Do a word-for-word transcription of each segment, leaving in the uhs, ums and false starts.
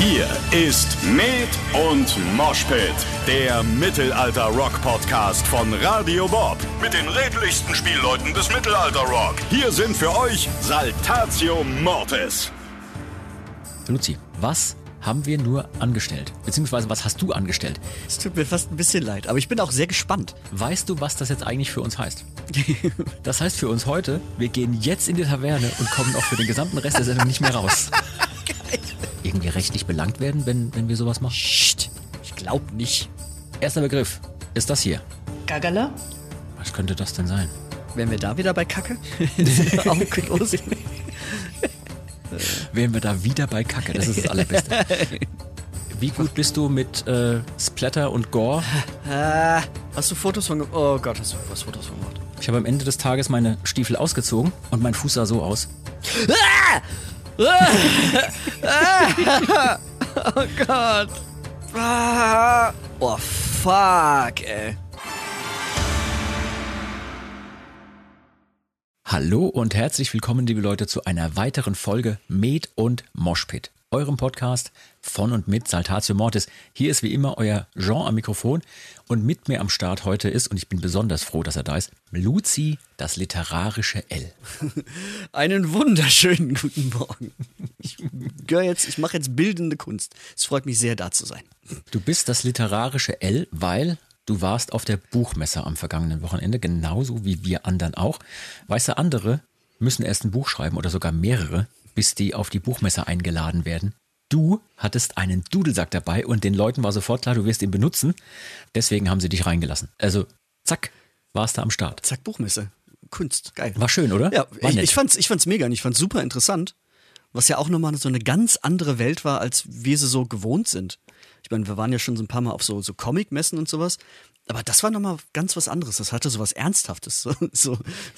Hier ist Med und Moshpit, der Mittelalter-Rock-Podcast von Radio Bob. Mit den redlichsten Spielleuten des Mittelalter-Rock. Hier sind für euch Saltatio Mortis. Luzi, was haben wir nur angestellt? Beziehungsweise, was hast du angestellt? Es tut mir fast ein bisschen leid, aber ich bin auch sehr gespannt. Weißt du, was das jetzt eigentlich für uns heißt? Das heißt für uns heute, wir gehen jetzt in die Taverne und kommen auch für den gesamten Rest der Sendung nicht mehr raus. Geil. Irgendwie rechtlich belangt werden, wenn, wenn wir sowas machen? Psst, ich glaub nicht. Erster Begriff ist das hier. Gagala? Was könnte das denn sein? Wären wir da wieder bei Kacke? Das ist auch los. Wären wir da wieder bei Kacke, das ist das Allerbeste. Wie gut bist du mit äh, Splatter und Gore? Ah, hast du Fotos von... Oh Gott, hast du was Fotos von gemacht? Ich habe am Ende des Tages meine Stiefel ausgezogen und mein Fuß sah so aus. Ah! Ah! Oh Gott. Ah! Oh fuck, ey. Hallo und herzlich willkommen, liebe Leute, zu einer weiteren Folge Med und Moshpit, eurem Podcast von und mit Saltatio Mortis. Hier ist wie immer euer Jean am Mikrofon und mit mir am Start heute ist, und ich bin besonders froh, dass er da ist, Luzi, das literarische L. Einen wunderschönen guten Morgen. Ich gehöre jetzt, ich mache jetzt bildende Kunst. Es freut mich sehr, da zu sein. Du bist das literarische L, weil... Du warst auf der Buchmesse am vergangenen Wochenende, genauso wie wir anderen auch. Weißt du, andere müssen erst ein Buch schreiben oder sogar mehrere, bis die auf die Buchmesse eingeladen werden. Du hattest einen Dudelsack dabei und den Leuten war sofort klar, du wirst ihn benutzen. Deswegen haben sie dich reingelassen. Also zack, warst du am Start. Zack, Buchmesse. Kunst, geil. War schön, oder? Ja, war ich, nett. ich, fand's, ich fand's mega und ich fand's super interessant. Was ja auch nochmal so eine ganz andere Welt war, als wir sie so gewohnt sind. Ich meine, wir waren ja schon so ein paar Mal auf so, so Comic-Messen und sowas. Aber das war nochmal ganz was anderes. Das hatte sowas Ernsthaftes. So, so,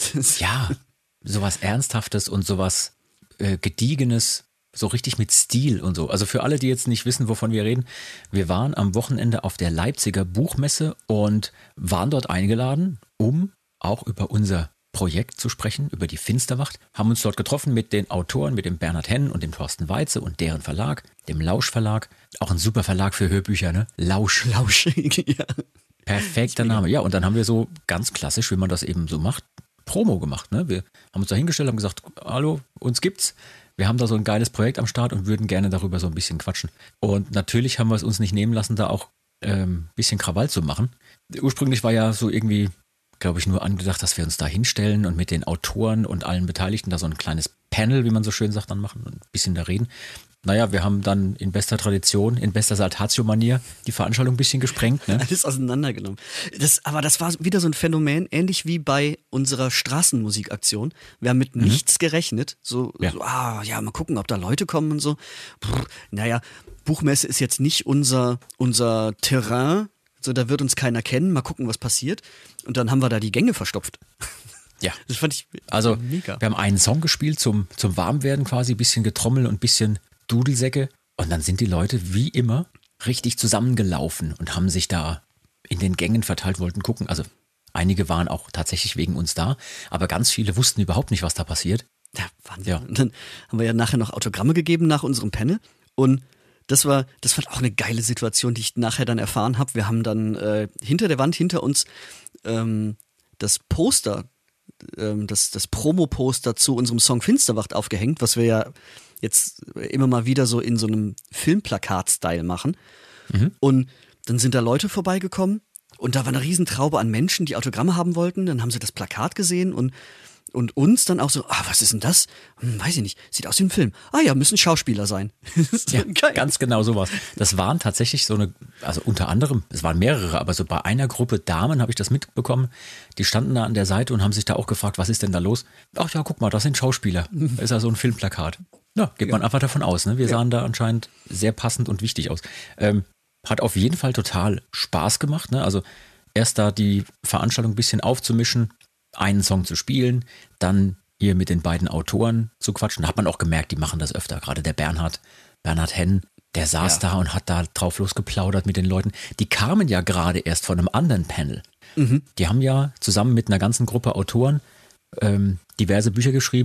ja, sowas Ernsthaftes und sowas äh, Gediegenes, so richtig mit Stil und so. Also für alle, die jetzt nicht wissen, wovon wir reden, wir waren am Wochenende auf der Leipziger Buchmesse und waren dort eingeladen, um auch über unser Projekt zu sprechen, über die Finsterwacht, haben uns dort getroffen mit den Autoren, mit dem Bernhard Henn und dem Thorsten Weitze und deren Verlag, dem Lausch Verlag, auch ein super Verlag für Hörbücher, ne? Lausch. Lausch, ja. Perfekter Name. Ja, und dann haben wir so ganz klassisch, wie man das eben so macht, Promo gemacht, ne? Wir haben uns da hingestellt, haben gesagt, hallo, uns gibt's. Wir haben da so ein geiles Projekt am Start und würden gerne darüber so ein bisschen quatschen. Und natürlich haben wir es uns nicht nehmen lassen, da auch ein ähm, bisschen Krawall zu machen. Ursprünglich war ja so irgendwie, glaube ich, nur angedacht, dass wir uns da hinstellen und mit den Autoren und allen Beteiligten da so ein kleines Panel, wie man so schön sagt, dann machen und ein bisschen da reden. Naja, wir haben dann in bester Tradition, in bester Saltatio-Manier die Veranstaltung ein bisschen gesprengt. Ne? Alles auseinandergenommen. Das, aber das war wieder so ein Phänomen, ähnlich wie bei unserer Straßenmusikaktion. Wir haben mit mhm. nichts gerechnet. So, ja. so, ah, ja, mal gucken, ob da Leute kommen und so. Puh, naja, Buchmesse ist jetzt nicht unser, unser Terrain. So, da wird uns keiner kennen. Mal gucken, was passiert. Und dann haben wir da die Gänge verstopft. Ja. Das fand ich also, mega. Wir haben einen Song gespielt zum, zum Warmwerden quasi, ein bisschen Getrommel und ein bisschen Dudelsäcke. Und dann sind die Leute wie immer richtig zusammengelaufen und haben sich da in den Gängen verteilt, wollten gucken. Also einige waren auch tatsächlich wegen uns da, aber ganz viele wussten überhaupt nicht, was da passiert. Ja, Wahnsinn. Ja. Und dann haben wir ja nachher noch Autogramme gegeben nach unserem Panel. Und das war, das war auch eine geile Situation, die ich nachher dann erfahren habe. Wir haben dann äh, hinter der Wand, hinter uns ähm, das Poster, ähm, das, das Promo-Poster zu unserem Song Finsterwacht aufgehängt, was wir ja jetzt immer mal wieder so in so einem Filmplakat-Style machen. Mhm. Und dann sind da Leute vorbeigekommen und da war eine Riesentraube an Menschen, die Autogramme haben wollten. Dann haben sie das Plakat gesehen und, und uns dann auch so, ah, was ist denn das? Hm, weiß ich nicht, sieht aus wie ein Film. Ah ja, müssen Schauspieler sein. Ja, ganz genau sowas. Das waren tatsächlich so eine, also unter anderem, es waren mehrere, aber so bei einer Gruppe Damen habe ich das mitbekommen, die standen da an der Seite und haben sich da auch gefragt, was ist denn da los? Ach ja, guck mal, das sind Schauspieler. Das ist ja so ein Filmplakat. Ja, geht man einfach davon aus. Ne? Wir sahen ja da anscheinend sehr passend und wichtig aus. Ähm, hat auf jeden Fall total Spaß gemacht. Ne? Also erst da die Veranstaltung ein bisschen aufzumischen, einen Song zu spielen, dann hier mit den beiden Autoren zu quatschen. Da hat man auch gemerkt, die machen das öfter. Gerade der Bernhard, Bernhard Henn, der saß ja da und hat da drauf losgeplaudert mit den Leuten. Die kamen ja gerade erst von einem anderen Panel. Mhm. Die haben ja zusammen mit einer ganzen Gruppe Autoren ähm, diverse Bücher geschrieben.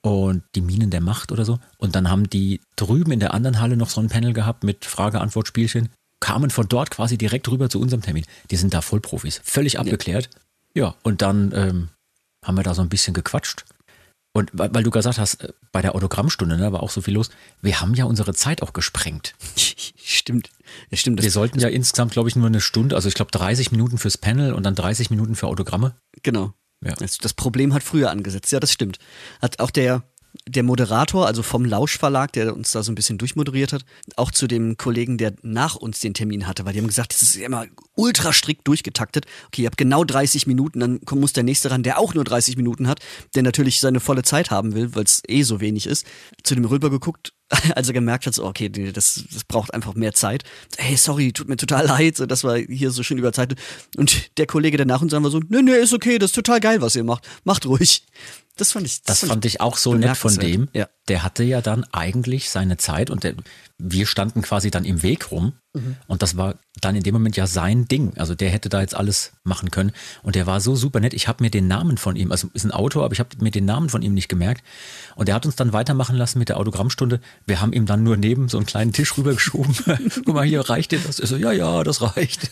und die Minen der Macht oder so. Und dann haben die drüben in der anderen Halle noch so ein Panel gehabt mit Frage-Antwort-Spielchen, kamen von dort quasi direkt rüber zu unserem Termin. Die sind da Vollprofis, völlig abgeklärt. Ja, ja und dann ähm, haben wir da so ein bisschen gequatscht. Und weil, weil du gesagt hast, bei der Autogrammstunde, ne, war auch so viel los, wir haben ja unsere Zeit auch gesprengt. Stimmt. Ja, stimmt. Wir sollten ja insgesamt, glaube ich, nur eine Stunde, also ich glaube dreißig Minuten fürs Panel und dann dreißig Minuten für Autogramme. Genau. Ja. Das, das Problem hat früher angesetzt, ja, das stimmt. Hat auch der, der Moderator, also vom Lausch Verlag, der uns da so ein bisschen durchmoderiert hat, auch zu dem Kollegen, der nach uns den Termin hatte, weil die haben gesagt, das ist immer ultra strikt durchgetaktet. Okay, ihr habt genau dreißig Minuten, dann muss der nächste ran, der auch nur dreißig Minuten hat, der natürlich seine volle Zeit haben will, weil es eh so wenig ist. Zu dem rüber geguckt, als er gemerkt hat, so, okay, das, das braucht einfach mehr Zeit. Hey, sorry, tut mir total leid, so, dass wir hier so schön überzeichnet. Und der Kollege, der nach uns war so, nee, nee, ist okay, das ist total geil, was ihr macht. Macht ruhig. Das fand ich. Das, das fand ich auch so nett von dem. Ja. Der hatte ja dann eigentlich seine Zeit und der, wir standen quasi dann im Weg rum. Mhm. Und das war dann in dem Moment ja sein Ding. Also der hätte da jetzt alles machen können. Und der war so super nett. Ich habe mir den Namen von ihm, also ist ein Autor, aber ich habe mir den Namen von ihm nicht gemerkt. Und er hat uns dann weitermachen lassen mit der Autogrammstunde. Wir haben ihm dann nur neben so einen kleinen Tisch rübergeschoben. Guck mal, hier reicht dir das? Ich so, ja, ja, das reicht.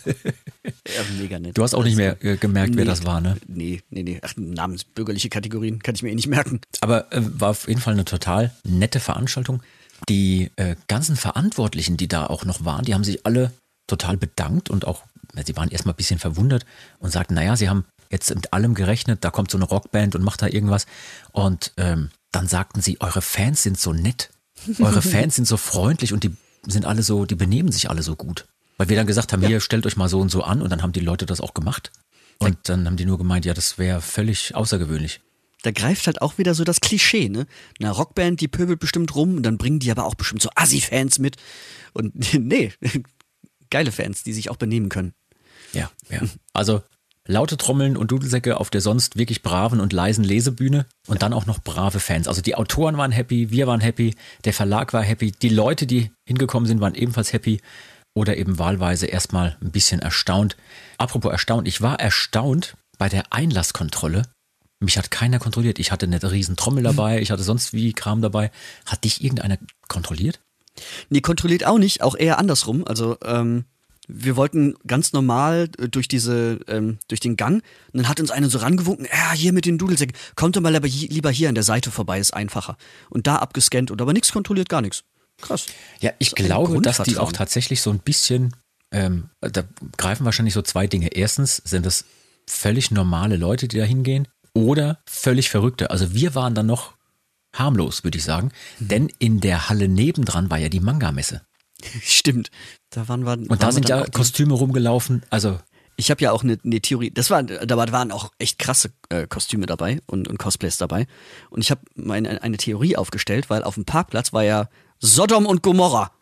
Ja, mega nett. Du hast auch nicht mehr äh, gemerkt, nee, wer das war, ne? Nee, nee, nee. Ach, namensbürgerliche Kategorien kann ich mir eh nicht merken. Aber äh, war auf jeden Fall eine total nette Veranstaltung. Die äh, ganzen Verantwortlichen, die da auch noch waren, die haben sich alle total bedankt und auch, ja, sie waren erstmal ein bisschen verwundert und sagten, naja, sie haben jetzt mit allem gerechnet, da kommt so eine Rockband und macht da irgendwas. Und ähm, dann sagten sie, eure Fans sind so nett, eure Fans sind so freundlich und die sind alle so, die benehmen sich alle so gut. Weil wir dann gesagt haben, ja, hier, stellt euch mal so und so an und dann haben die Leute das auch gemacht. Und dann haben die nur gemeint, ja, das wäre völlig außergewöhnlich. Da greift halt auch wieder so das Klischee, ne? Eine Rockband, die pöbelt bestimmt rum und dann bringen die aber auch bestimmt so Assi-Fans mit. Und nee, geile Fans, die sich auch benehmen können. Ja, ja. Also laute Trommeln und Dudelsäcke auf der sonst wirklich braven und leisen Lesebühne und dann auch noch brave Fans. Also die Autoren waren happy, wir waren happy, der Verlag war happy, die Leute, die hingekommen sind, waren ebenfalls happy oder eben wahlweise erstmal ein bisschen erstaunt. Apropos erstaunt, ich war erstaunt bei der Einlasskontrolle. Mich hat keiner kontrolliert. Ich hatte eine riesen Trommel dabei, ich hatte sonst wie Kram dabei. Hat dich irgendeiner kontrolliert? Nee, kontrolliert auch nicht, auch eher andersrum. Also ähm, wir wollten ganz normal durch diese, ähm, durch den Gang und dann hat uns einer so rangewunken, ja, hier mit den Dudelsäcken, kommt doch mal lieber hier an der Seite vorbei, ist einfacher. Und da abgescannt und aber nichts kontrolliert, gar nichts. Krass. Ja, ich glaube, dass die auch tatsächlich so ein bisschen, ähm, da greifen wahrscheinlich so zwei Dinge. Erstens sind das völlig normale Leute, die da hingehen. Oder völlig Verrückte. Also wir waren dann noch harmlos, würde ich sagen. Mhm. Denn in der Halle nebendran war ja die Manga-Messe. Stimmt. Da waren wir. Und waren da sind ja Kostüme rumgelaufen. Also ich habe ja auch eine, eine Theorie. Das war, da waren auch echt krasse äh, Kostüme dabei und, und Cosplays dabei. Und ich habe meine eine Theorie aufgestellt, weil auf dem Parkplatz war ja Sodom und Gomorra.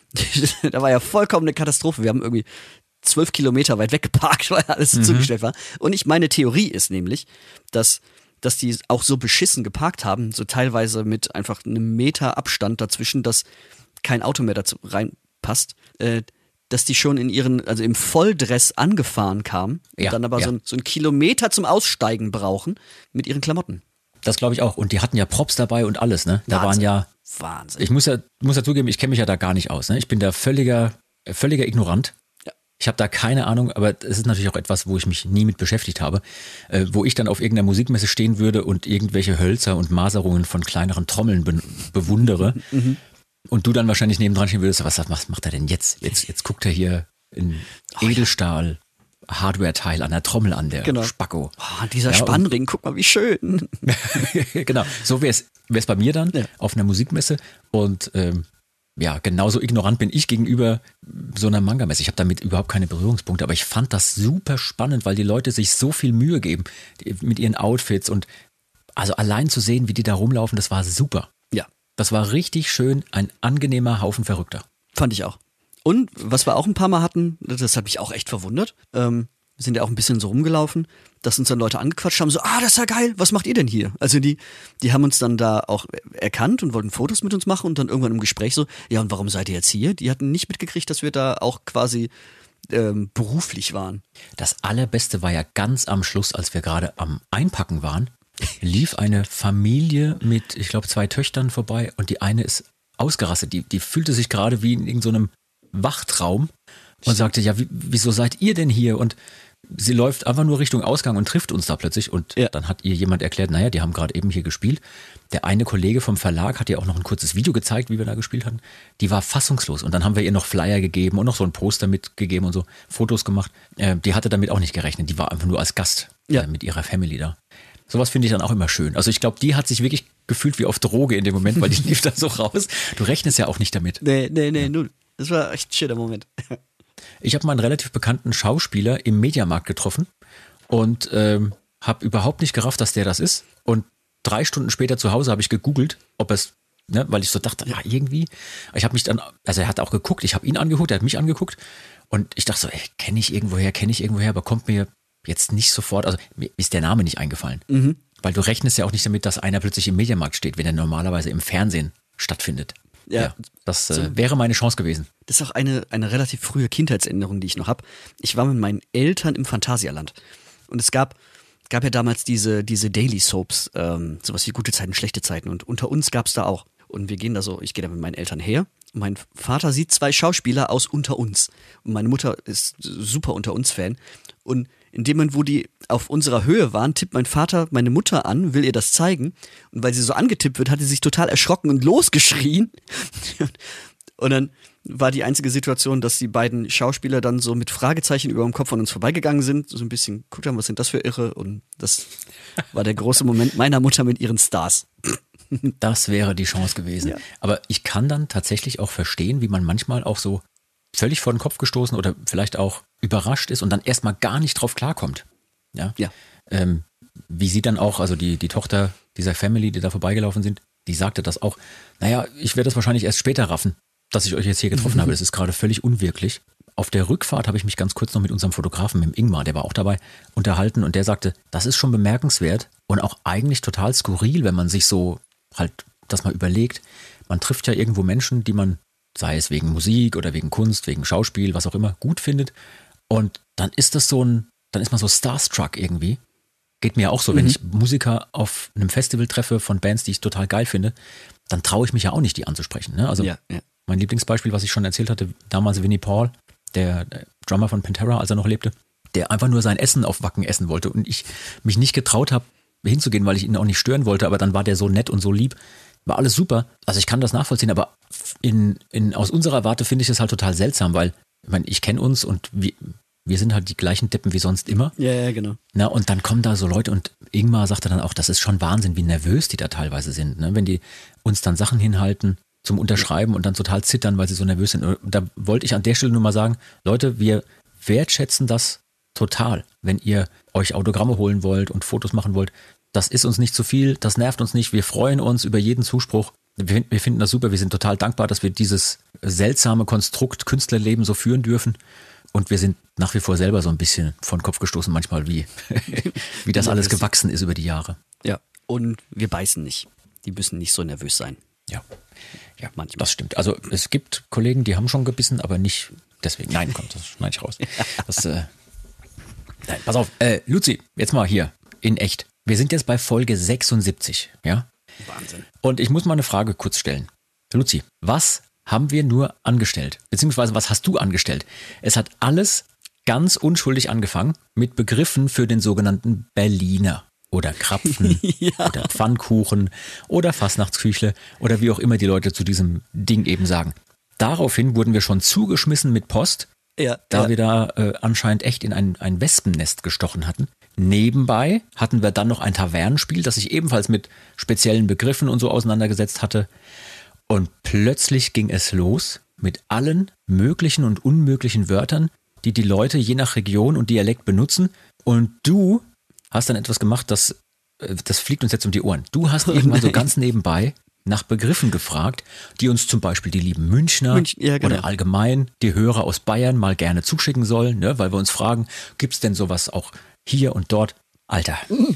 Da war ja vollkommen eine Katastrophe. Wir haben irgendwie zwölf Kilometer weit weg geparkt, weil alles mhm. zugestellt war. Und ich meine Theorie ist nämlich, dass, dass die auch so beschissen geparkt haben, so teilweise mit einfach einem Meter Abstand dazwischen, dass kein Auto mehr dazu reinpasst, äh, dass die schon in ihren, also im Volldress angefahren kamen und ja, dann aber ja. so, ein, so einen Kilometer zum Aussteigen brauchen mit ihren Klamotten. Das glaube ich auch. Und die hatten ja Props dabei und alles, ne? Da Wahnsinn. waren ja. Wahnsinn. Ich muss ja, muss ja zugeben, ich kenne mich ja da gar nicht aus, ne? Ich bin da völliger, völliger Ignorant. Ich habe da keine Ahnung, aber es ist natürlich auch etwas, wo ich mich nie mit beschäftigt habe, äh, wo ich dann auf irgendeiner Musikmesse stehen würde und irgendwelche Hölzer und Maserungen von kleineren Trommeln be- bewundere mhm. und du dann wahrscheinlich nebendran stehen würdest, was, was macht er denn jetzt? Jetzt, jetzt guckt er hier in Edelstahl Hardware-Teil an der Trommel an, der genau. Spacko. Oh, dieser ja, Spannring, guck mal, wie schön. Genau, so wäre es bei mir dann ja. auf einer Musikmesse und ähm, ja, genauso ignorant bin ich gegenüber so einer Manga-Messe. Ich habe damit überhaupt keine Berührungspunkte, aber ich fand das super spannend, weil die Leute sich so viel Mühe geben die, mit ihren Outfits und also allein zu sehen, wie die da rumlaufen, das war super. Ja. Das war richtig schön, ein angenehmer Haufen Verrückter. Fand ich auch. Und was wir auch ein paar Mal hatten, das hat mich auch echt verwundert, ähm, wir sind ja auch ein bisschen so rumgelaufen, dass uns dann Leute angequatscht haben, so, ah, das ist ja geil, was macht ihr denn hier? Also die, die haben uns dann da auch erkannt und wollten Fotos mit uns machen und dann irgendwann im Gespräch so, ja, und warum seid ihr jetzt hier? Die hatten nicht mitgekriegt, dass wir da auch quasi ähm, beruflich waren. Das Allerbeste war ja ganz am Schluss, als wir gerade am Einpacken waren, lief eine Familie mit, ich glaube, zwei Töchtern vorbei und die eine ist ausgerastet. Die, die fühlte sich gerade wie in irgendeinem Wachtraum und sagte, ja, wie, wieso seid ihr denn hier? Und sie läuft einfach nur Richtung Ausgang und trifft uns da plötzlich. Und ja. dann hat ihr jemand erklärt, naja, die haben gerade eben hier gespielt. Der eine Kollege vom Verlag hat ihr auch noch ein kurzes Video gezeigt, wie wir da gespielt hatten. Die war fassungslos. Und dann haben wir ihr noch Flyer gegeben und noch so ein Poster mitgegeben und so Fotos gemacht. Äh, die hatte damit auch nicht gerechnet. Die war einfach nur als Gast ja. äh, mit ihrer Family da. Sowas finde ich dann auch immer schön. Also ich glaube, die hat sich wirklich gefühlt wie auf Droge in dem Moment, weil die lief da so raus. Du rechnest ja auch nicht damit. Nee, nee, nee, ja. null. Das war echt ein schöner Moment. Ich habe mal einen relativ bekannten Schauspieler im Mediamarkt getroffen und ähm, habe überhaupt nicht gerafft, dass der das ist. Und drei Stunden später zu Hause habe ich gegoogelt, ob es, ne, weil ich so dachte, ja, irgendwie. Ich habe mich dann, also er hat auch geguckt, ich habe ihn angeguckt, er hat mich angeguckt und ich dachte so, ey, kenne ich irgendwoher, kenne ich irgendwoher, aber kommt mir jetzt nicht sofort, also mir ist der Name nicht eingefallen. Mhm. Weil du rechnest ja auch nicht damit, dass einer plötzlich im Mediamarkt steht, wenn er normalerweise im Fernsehen stattfindet. Ja, ja das äh, so, wäre meine Chance gewesen. Das ist auch eine, eine relativ frühe Kindheitserinnerung, die ich noch habe. Ich war mit meinen Eltern im Phantasialand und es gab, gab ja damals diese, diese Daily Soaps, ähm, sowas wie gute Zeiten, schlechte Zeiten und unter uns gab es da auch. Und wir gehen da so, ich gehe da mit meinen Eltern her und mein Vater sieht zwei Schauspieler aus Unter uns und meine Mutter ist super Unter uns Fan und in dem Moment, wo die auf unserer Höhe waren, tippt mein Vater meine Mutter an, will ihr das zeigen. Und weil sie so angetippt wird, hat sie sich total erschrocken und losgeschrien. Und dann war die einzige Situation, dass die beiden Schauspieler dann so mit Fragezeichen über dem Kopf an uns vorbeigegangen sind, so ein bisschen geguckt haben, was sind das für Irre? Und das war der große Moment meiner Mutter mit ihren Stars. Das wäre die Chance gewesen. Ja. Aber ich kann dann tatsächlich auch verstehen, wie man manchmal auch so völlig vor den Kopf gestoßen oder vielleicht auch überrascht ist und dann erstmal gar nicht drauf klarkommt. Ja. ja. Ähm, wie sie dann auch, also die, die Tochter dieser Family, die da vorbeigelaufen sind, die sagte das auch, naja, ich werde das wahrscheinlich erst später raffen, dass ich euch jetzt hier getroffen mhm. habe. Das ist gerade völlig unwirklich. Auf der Rückfahrt habe ich mich ganz kurz noch mit unserem Fotografen, mit dem Ingmar, der war auch dabei, unterhalten und der sagte, das ist schon bemerkenswert und auch eigentlich total skurril, wenn man sich so halt das mal überlegt. Man trifft ja irgendwo Menschen, die man sei es wegen Musik oder wegen Kunst, wegen Schauspiel, was auch immer, gut findet. Und dann ist das so ein, dann ist man so starstruck irgendwie. Geht mir auch so, mhm. wenn ich Musiker auf einem Festival treffe von Bands, die ich total geil finde, dann traue ich mich ja auch nicht, die anzusprechen. Ne? Also ja, ja. mein Lieblingsbeispiel, was ich schon erzählt hatte, damals Vinnie Paul, der, der Drummer von Pantera, als er noch lebte, der einfach nur sein Essen auf Wacken essen wollte und ich mich nicht getraut habe, hinzugehen, weil ich ihn auch nicht stören wollte, aber dann war der so nett und so lieb. War alles super. Also ich kann das nachvollziehen, aber in, in, aus unserer Warte finde ich es halt total seltsam, weil ich meine, ich kenne uns und wir, wir sind halt die gleichen Deppen wie sonst immer. Ja, ja, genau. Na, und dann kommen da so Leute und Ingmar sagte dann auch, das ist schon Wahnsinn, wie nervös die da teilweise sind, ne? Wenn die uns dann Sachen hinhalten zum Unterschreiben und dann total zittern, weil sie so nervös sind. Und da wollte ich an der Stelle nur mal sagen, Leute, wir wertschätzen das total, wenn ihr euch Autogramme holen wollt und Fotos machen wollt. Das ist uns nicht zu viel, das nervt uns nicht, wir freuen uns über jeden Zuspruch. Wir, wir finden das super, wir sind total dankbar, dass wir dieses seltsame Konstrukt Künstlerleben so führen dürfen und wir sind nach wie vor selber so ein bisschen von Kopf gestoßen manchmal, wie, wie das alles gewachsen ist über die Jahre. Ja, und wir beißen nicht, die müssen nicht so nervös sein. Ja, ja manchmal. Das stimmt. Also es gibt Kollegen, die haben schon gebissen, aber nicht deswegen. Nein, kommt, das schneide ich raus. Das, äh, nein, pass auf, äh, Luzi, jetzt mal hier, in echt. Wir sind jetzt bei Folge sechsundsiebzig, ja? Wahnsinn. Und ich muss mal eine Frage kurz stellen. Luzi, was haben wir nur angestellt? Beziehungsweise was hast du angestellt? Es hat alles ganz unschuldig angefangen mit Begriffen für den sogenannten Berliner oder Krapfen ja. oder Pfannkuchen oder Fastnachtsküchle oder wie auch immer die Leute zu diesem Ding eben sagen. Daraufhin wurden wir schon zugeschmissen mit Post, ja, da ja. wir da äh, anscheinend echt in ein, ein Wespennest gestochen hatten. Nebenbei hatten wir dann noch ein Tavernenspiel, das sich ebenfalls mit speziellen Begriffen und so auseinandergesetzt hatte. Und plötzlich ging es los mit allen möglichen und unmöglichen Wörtern, die die Leute je nach Region und Dialekt benutzen. Und du hast dann etwas gemacht, das, das fliegt uns jetzt um die Ohren. Du hast irgendwann so ganz nebenbei nach Begriffen gefragt, die uns zum Beispiel die lieben Münchner München, ja, genau. oder allgemein die Hörer aus Bayern mal gerne zuschicken sollen, ne, weil wir uns fragen, gibt es denn sowas auch hier und dort? Alter.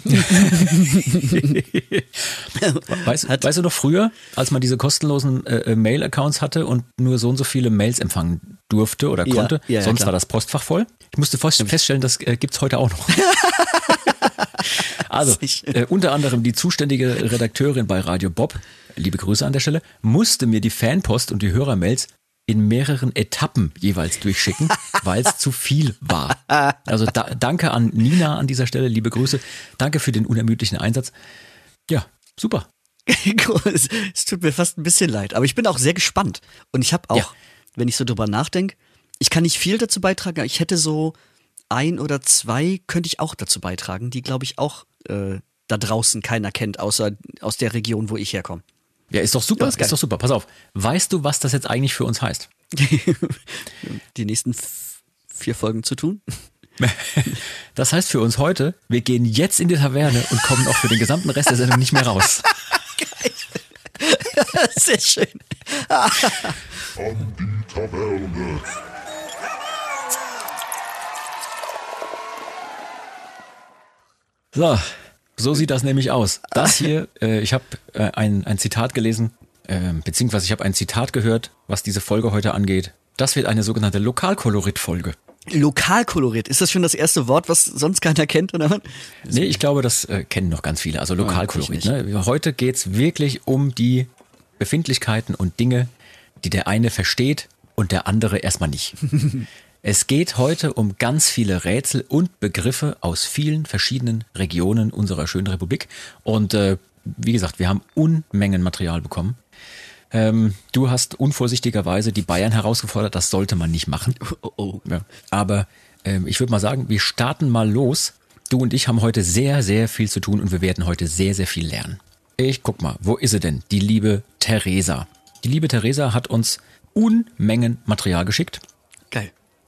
weißt, weißt du noch früher, als man diese kostenlosen äh, Mail-Accounts hatte und nur so und so viele Mails empfangen durfte oder konnte, ja, ja, sonst ja, war das Postfach voll? Ich musste fest, feststellen, das äh, gibt es heute auch noch. Also, äh, unter anderem die zuständige Redakteurin bei Radio Bob, liebe Grüße an der Stelle, musste mir die Fanpost und die Hörermails in mehreren Etappen jeweils durchschicken, weil es zu viel war. Also da, danke an Nina an dieser Stelle, liebe Grüße. Danke für den unermüdlichen Einsatz. Ja, super. es, es tut mir fast ein bisschen leid, aber ich bin auch sehr gespannt. Und ich habe auch, ja. wenn ich so drüber nachdenke, ich kann nicht viel dazu beitragen, aber ich hätte so ein oder zwei könnte ich auch dazu beitragen, die, glaube ich, auch äh, da draußen keiner kennt, außer aus der Region, wo ich herkomme. Ja, ist doch super, ja, ist, ist doch super. Pass auf, weißt du, was das jetzt eigentlich für uns heißt? Die nächsten f- vier Folgen zu tun? Das heißt für uns heute, wir gehen jetzt in die Taverne und kommen auch für den gesamten Rest der Sendung nicht mehr raus. Geil. Sehr schön. An die Taverne. So, so sieht das nämlich aus. Das hier, äh, ich habe äh, ein, ein Zitat gelesen, äh, beziehungsweise ich habe ein Zitat gehört, was diese Folge heute angeht. Das wird eine sogenannte Lokalkolorit-Folge. Lokalkolorit, ist das schon das erste Wort, was sonst keiner kennt, oder? Nee, ich glaube, das äh, kennen noch ganz viele. Also Lokalkolorit. Ne? Heute geht's wirklich um die Befindlichkeiten und Dinge, die der eine versteht und der andere erstmal nicht. Es geht heute um ganz viele Rätsel und Begriffe aus vielen verschiedenen Regionen unserer schönen Republik. Und äh, wie gesagt, wir haben Unmengen Material bekommen. Ähm, du hast unvorsichtigerweise die Bayern herausgefordert, das sollte man nicht machen. Oh, oh. Ja. Aber ähm, ich würde mal sagen, wir starten mal los. Du und ich haben heute sehr, sehr viel zu tun und wir werden heute sehr, sehr viel lernen. Ich guck mal, wo ist sie denn? Die liebe Theresa. Die liebe Theresa hat uns Unmengen Material geschickt. Geil.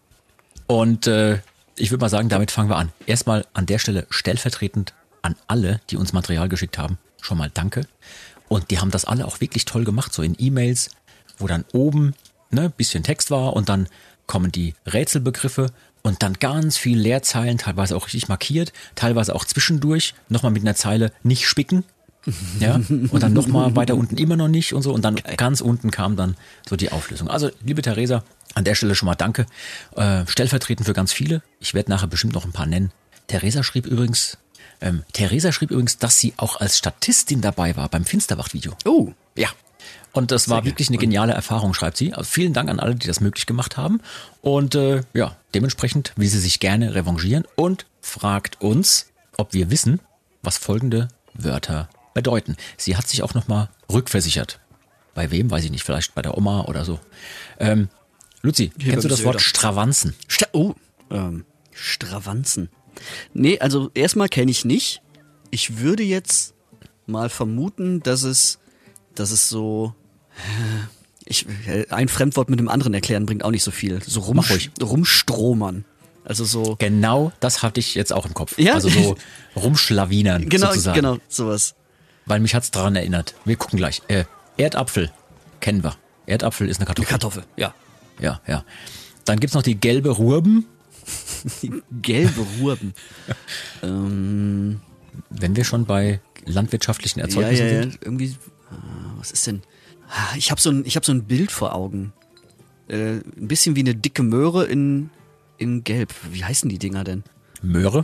Und äh, ich würde mal sagen, damit fangen wir an. Erstmal an der Stelle stellvertretend an alle, die uns Material geschickt haben, schon mal danke. Und die haben das alle auch wirklich toll gemacht, so in E-Mails, wo dann oben ne bisschen Text war und dann kommen die Rätselbegriffe und dann ganz viel Leerzeilen, teilweise auch richtig markiert, teilweise auch zwischendurch, nochmal mit einer Zeile nicht spicken. Ja, und dann nochmal weiter unten immer noch nicht und so und dann ganz unten kam dann so die Auflösung. Also liebe Theresa, an der Stelle schon mal danke. Äh, stellvertretend für ganz viele. Ich werde nachher bestimmt noch ein paar nennen. Theresa schrieb übrigens, ähm, Theresa schrieb übrigens, dass sie auch als Statistin dabei war beim Finsterwacht-Video. Oh, ja. Und das war wirklich eine geniale Erfahrung, schreibt sie. Also vielen Dank an alle, die das möglich gemacht haben. Und äh, ja, dementsprechend will sie sich gerne revanchieren und fragt uns, ob wir wissen, was folgende Wörter bedeuten. Sie hat sich auch nochmal rückversichert. Bei wem, weiß ich nicht, vielleicht bei der Oma oder so. Ähm, Luzi, Hier kennst du das Söder. Wort Stravanzen? Sta- oh, ähm, Stravanzen. Nee, also erstmal kenne ich nicht. Ich würde jetzt mal vermuten, dass es, dass es so, ich, ein Fremdwort mit dem anderen erklären bringt auch nicht so viel. So rum, Mach ruhig. rumstromern. Also so. Genau, das hatte ich jetzt auch im Kopf. Ja? Also so rumschlawinern Genau, sozusagen. genau, sowas. Weil mich hat's daran erinnert. Wir gucken gleich. Äh, Erdapfel kennen wir. Erdapfel ist eine Kartoffel. Eine Kartoffel, ja. Ja, ja. Dann gibt's noch die gelbe Rurben. Gelbe Rurben. ähm, Wenn wir schon bei landwirtschaftlichen ja, Erzeugnissen ja, ja, sind. irgendwie. ah, Was ist denn? Ah, Ich habe so ein, ich hab so ein Bild vor Augen. Äh, ein bisschen wie eine dicke Möhre in, in Gelb. Wie heißen die Dinger denn? Möhre.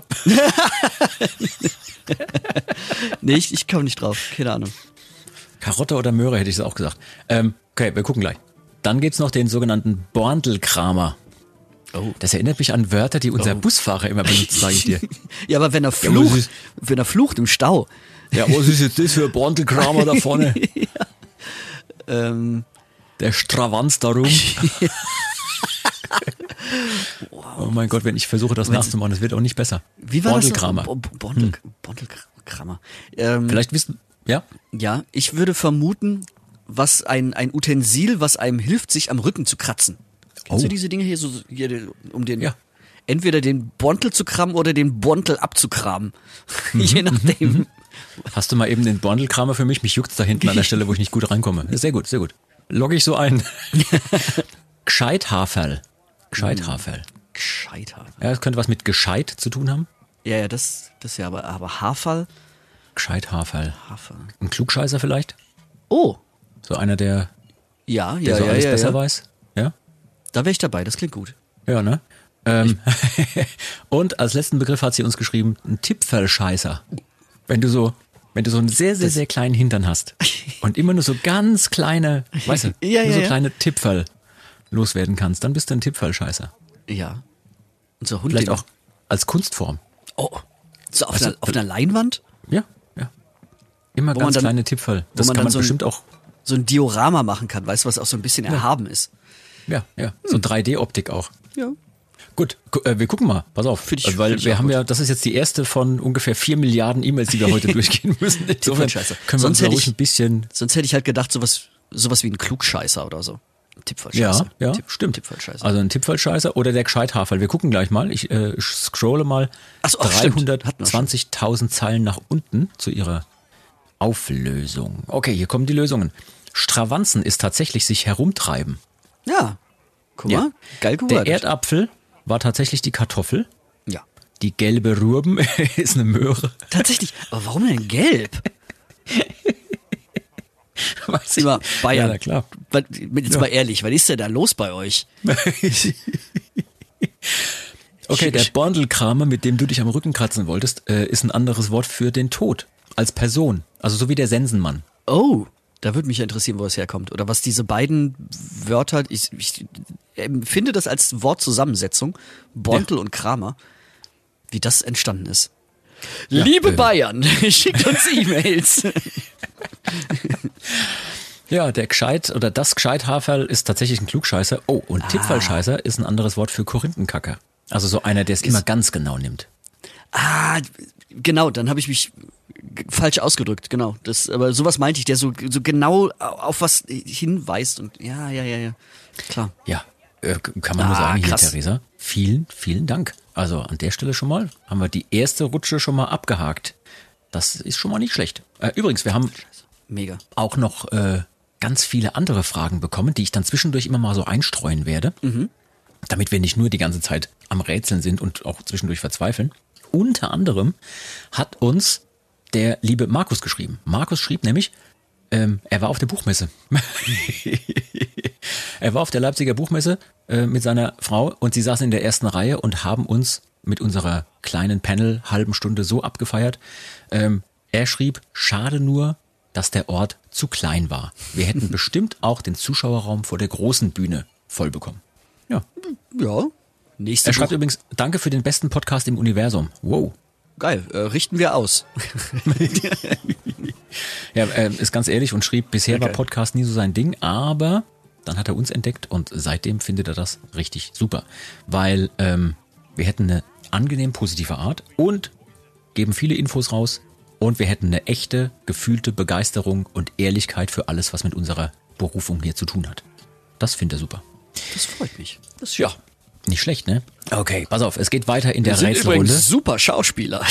Nee, ich, ich komme nicht drauf. Keine Ahnung. Karotte oder Möhre hätte ich es auch gesagt. Ähm, okay, wir gucken gleich. Dann gibt's noch den sogenannten Borntelkramer. Oh. Das erinnert mich an Wörter, die unser Oh. Busfahrer immer benutzt, sage ich dir. Ja, aber wenn er was flucht, ist- wenn er flucht im Stau. Ja, was ist jetzt das für ein Borntelkramer da vorne? Ähm, Der Stravanz darum. Oh mein Gott, wenn ich versuche, das nachzumachen, das wird auch nicht besser. wie war Borntelkramer. das? Bo- Bo- Borntel, Borntelkramer. Ähm, Vielleicht wissen, ja? Ja, ich würde vermuten, was ein, ein Utensil, was einem hilft, sich am Rücken zu kratzen. Kennst Oh. du diese Dinge hier, so, hier um den, Ja. entweder den Bontel zu krammen oder den Bontel abzukramen. Mhm. Je nachdem. Hast du mal eben den Borntelkramer für mich? Mich juckt's da hinten an der Stelle, wo ich nicht gut reinkomme. Sehr gut, sehr gut. Logge ich so ein. Gescheithaferl. Gescheithaferl. Gescheiter. Ja, das könnte was mit Gescheit zu tun haben. Ja, ja, das, das ja, aber, aber Haferl, Gescheithaferl. Hafer. Ein Klugscheißer vielleicht? Oh, So einer, der, ja, der ja, so ja, alles ja, besser ja. weiß? Ja? Da wäre ich dabei, das klingt gut. Ja, ne? Ähm, und als letzten Begriff hat sie uns geschrieben, ein Tippfellscheißer. Wenn du so, wenn du so einen sehr, sehr, sehr kleinen Hintern hast und immer nur so ganz kleine, weißt du, Ja, nur ja, so ja. kleine Tippfell loswerden kannst, dann bist du ein Tippfellscheißer. Ja. Und so Hund Vielleicht den- auch als Kunstform. Oh, so auf, Weißt einer, du, auf einer Leinwand? Ja, ja. Immer Wo man ganz dann- kleine Tippfell. Das man kann dann man so ein- bestimmt auch, So ein Diorama machen kann, weißt du, was auch so ein bisschen erhaben ist. ja, ja, so drei D-Optik auch. Ja. Gut, gu- äh, wir gucken mal, pass auf, Find ich- äh, weil find ich wir auch haben gut. ja, das ist jetzt die erste von ungefähr vier Milliarden E-Mails, die wir heute durchgehen müssen. Insofern Tippfellscheißer. können wir Sonst uns da hätte ruhig ich- ein bisschen, Sonst hätte ich halt gedacht, sowas, sowas wie ein Klugscheißer oder so. ja, Tippfallscheißer. ja, Tipp, stimmt. Tippfallscheißer. Also ein Tippfallscheißer oder der Gescheithaferl. Wir gucken gleich mal. Ich äh, scrolle mal Ach so, ach, stimmt. Hatten wir schon. dreihundertzwanzigtausend Zeilen nach unten zu ihrer Auflösung. Okay, hier kommen die Lösungen. Stravanzen ist tatsächlich sich herumtreiben. Ja. Guck Ja. mal, geil Der geworden. Erdapfel war tatsächlich die Kartoffel. Ja. Die gelbe Rurben ist eine Möhre. Tatsächlich. Aber warum denn gelb? Weiß Immer Bayern. Ja, na klar. Was- Jetzt Ja. mal ehrlich, was ist denn da los bei euch? Okay, der Borndelkramer, mit dem du dich am Rücken kratzen wolltest, äh, ist ein anderes Wort für den Tod. Als Person. Also so wie der Sensenmann. Oh, da würde mich ja interessieren, wo es herkommt. Oder was diese beiden Wörter, ich, ich empfinde das als Wortzusammensetzung, Bontel und Kramer, wie das entstanden ist. Ja, Liebe äh. Bayern, schickt uns E-Mails. Ja, der Gescheit oder das Gescheithaferl ist tatsächlich ein Klugscheißer. Oh, und Tippfallscheißer ist ein anderes Wort für Korinthenkacker. Also so einer, der es immer ganz genau nimmt. Ah, genau, dann habe ich mich g- falsch ausgedrückt, genau. Das, aber sowas meinte ich, der so, so genau auf was hinweist und ja, ja, ja, ja. Klar. Ja, äh, kann man nur Ah, sagen, hier, krass. Theresa, vielen, vielen Dank. Also an der Stelle schon mal haben wir die erste Rutsche schon mal abgehakt. Das ist schon mal nicht schlecht. Äh, übrigens, wir haben Mega. auch noch äh, ganz viele andere Fragen bekommen, die ich dann zwischendurch immer mal so einstreuen werde, damit wir nicht nur die ganze Zeit am Rätseln sind und auch zwischendurch verzweifeln. Unter anderem hat uns der liebe Markus geschrieben. Markus schrieb nämlich, ähm, er war auf der Buchmesse. Er war auf der Leipziger Buchmesse äh, mit seiner Frau und sie saßen in der ersten Reihe und haben uns mit unserer kleinen Panel halben Stunde so abgefeiert. Ähm, er schrieb, schade nur, dass der Ort zu klein war. Wir hätten bestimmt auch den Zuschauerraum vor der großen Bühne voll bekommen. Ja. Ja. Nächste Er schreibt Buch. übrigens, danke für den besten Podcast im Universum. Wow. Geil, äh, richten wir aus. Ja, ähm, ist ganz ehrlich und schrieb, bisher war Okay. Podcast nie so sein Ding, aber dann hat er uns entdeckt und seitdem findet er das richtig super. Weil ähm, wir hätten eine angenehm positive Art und geben viele Infos raus und wir hätten eine echte, gefühlte Begeisterung und Ehrlichkeit für alles, was mit unserer Berufung hier zu tun hat. Das findet er super. Das freut mich. Das ist Ja, nicht schlecht, ne? Okay, pass auf, es geht weiter in der Wir sind Rätselrunde. übrigens super Schauspieler.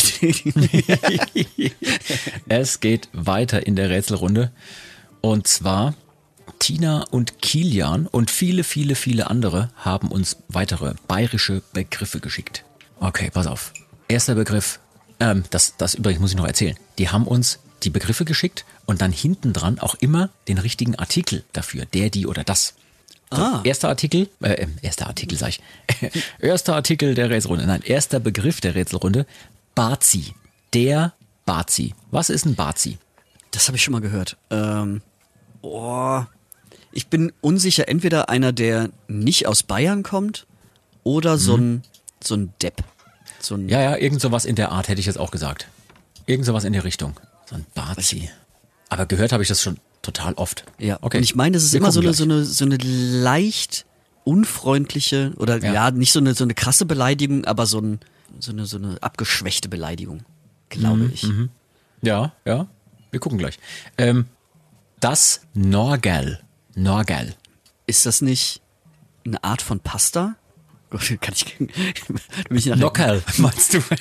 Es geht weiter in der Rätselrunde. Und zwar Tina und Kilian und viele, viele, viele andere haben uns weitere bayerische Begriffe geschickt. Okay, pass auf. Erster Begriff, ähm, das, das übrigens muss ich noch erzählen. Die haben uns die Begriffe geschickt und dann hinten dran auch immer den richtigen Artikel dafür. Der, die oder das. So, Ah. Erster Artikel, äh, erster Artikel sag ich. Erster Artikel der Rätselrunde. Nein, erster Begriff der Rätselrunde. Bazi. Der Bazi. Was ist ein Bazi? Das habe ich schon mal gehört. Ähm, oh, ich bin unsicher, entweder einer, der nicht aus Bayern kommt oder so ein so ein Depp. So ein, Ja, ja, irgend sowas in der Art hätte ich jetzt auch gesagt. Irgend sowas in die Richtung. So ein Bazi. Aber gehört habe ich das schon total oft. ja. Okay. Und ich meine, das ist Wir immer so gucken eine, gleich. so eine so eine leicht unfreundliche oder ja, Ja. nicht so eine so eine krasse Beleidigung, aber so ein so eine so eine abgeschwächte Beleidigung, glaube Mhm, ich. Ja, ja. Wir gucken gleich. Ähm, das Norgal. Norgal. Ist das nicht eine Art von Pasta? Gott, kann ich, bin ich nachher- Nockerl, meinst du?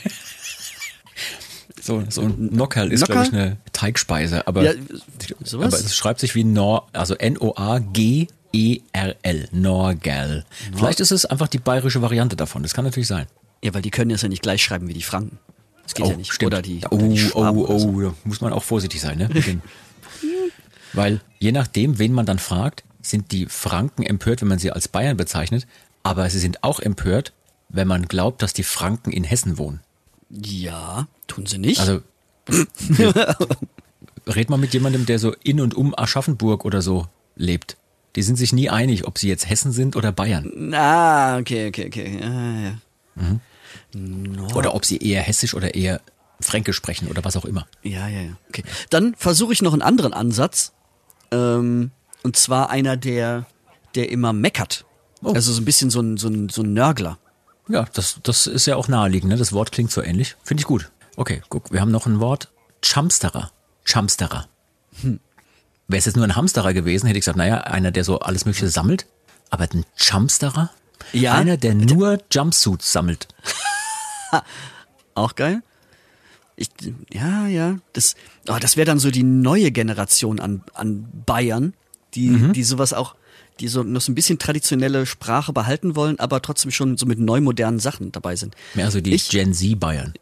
So, so ein Nockerl ist, glaube ich, Nockerl? eine Teigspeise, aber, Ja, sowas? aber es schreibt sich wie Nor, also N O A G E R L, Norgal. Vielleicht ist es einfach die bayerische Variante davon, das kann natürlich sein. Ja, weil die können das ja nicht gleich schreiben wie die Franken. Das geht ja nicht. stimmt. Oder die, oh, oder die oh, Schwaben oh, oder so. da muss man auch vorsichtig sein, ne? Mit den, weil je nachdem, wen man dann fragt, sind die Franken empört, wenn man sie als Bayern bezeichnet, aber sie sind auch empört, wenn man glaubt, dass die Franken in Hessen wohnen. Ja, tun sie nicht. Also, red mal mit jemandem, der so in und um Aschaffenburg oder so lebt. Die sind sich nie einig, ob sie jetzt Hessen sind oder Bayern. Ah, okay, okay, okay. Ja, ja. Mhm. No. Oder ob sie eher hessisch oder eher fränkisch sprechen oder was auch immer. Ja, ja, ja. Okay. Dann versuche ich noch einen anderen Ansatz. Ähm, und zwar einer, der, der immer meckert. Oh. Also so ein bisschen so ein, so ein, so ein Nörgler. Ja, das, das ist ja auch naheliegend, ne? Das Wort klingt so ähnlich. Finde ich gut. Okay, guck, wir haben noch ein Wort. Chamsterer. Chamsterer. Hm. Wäre es jetzt nur ein Hamsterer gewesen, hätte ich gesagt, naja, einer, der so alles Mögliche sammelt. Aber ein Chamsterer? Ja. Einer, der nur Jumpsuits sammelt. Auch geil. Ich, ja, ja. Das, oh, das wäre dann so die neue Generation an, an Bayern, die, mhm. die sowas auch, die so noch so ein bisschen traditionelle Sprache behalten wollen, aber trotzdem schon so mit neu modernen Sachen dabei sind. Mehr also die ich, Gen Z Bayern.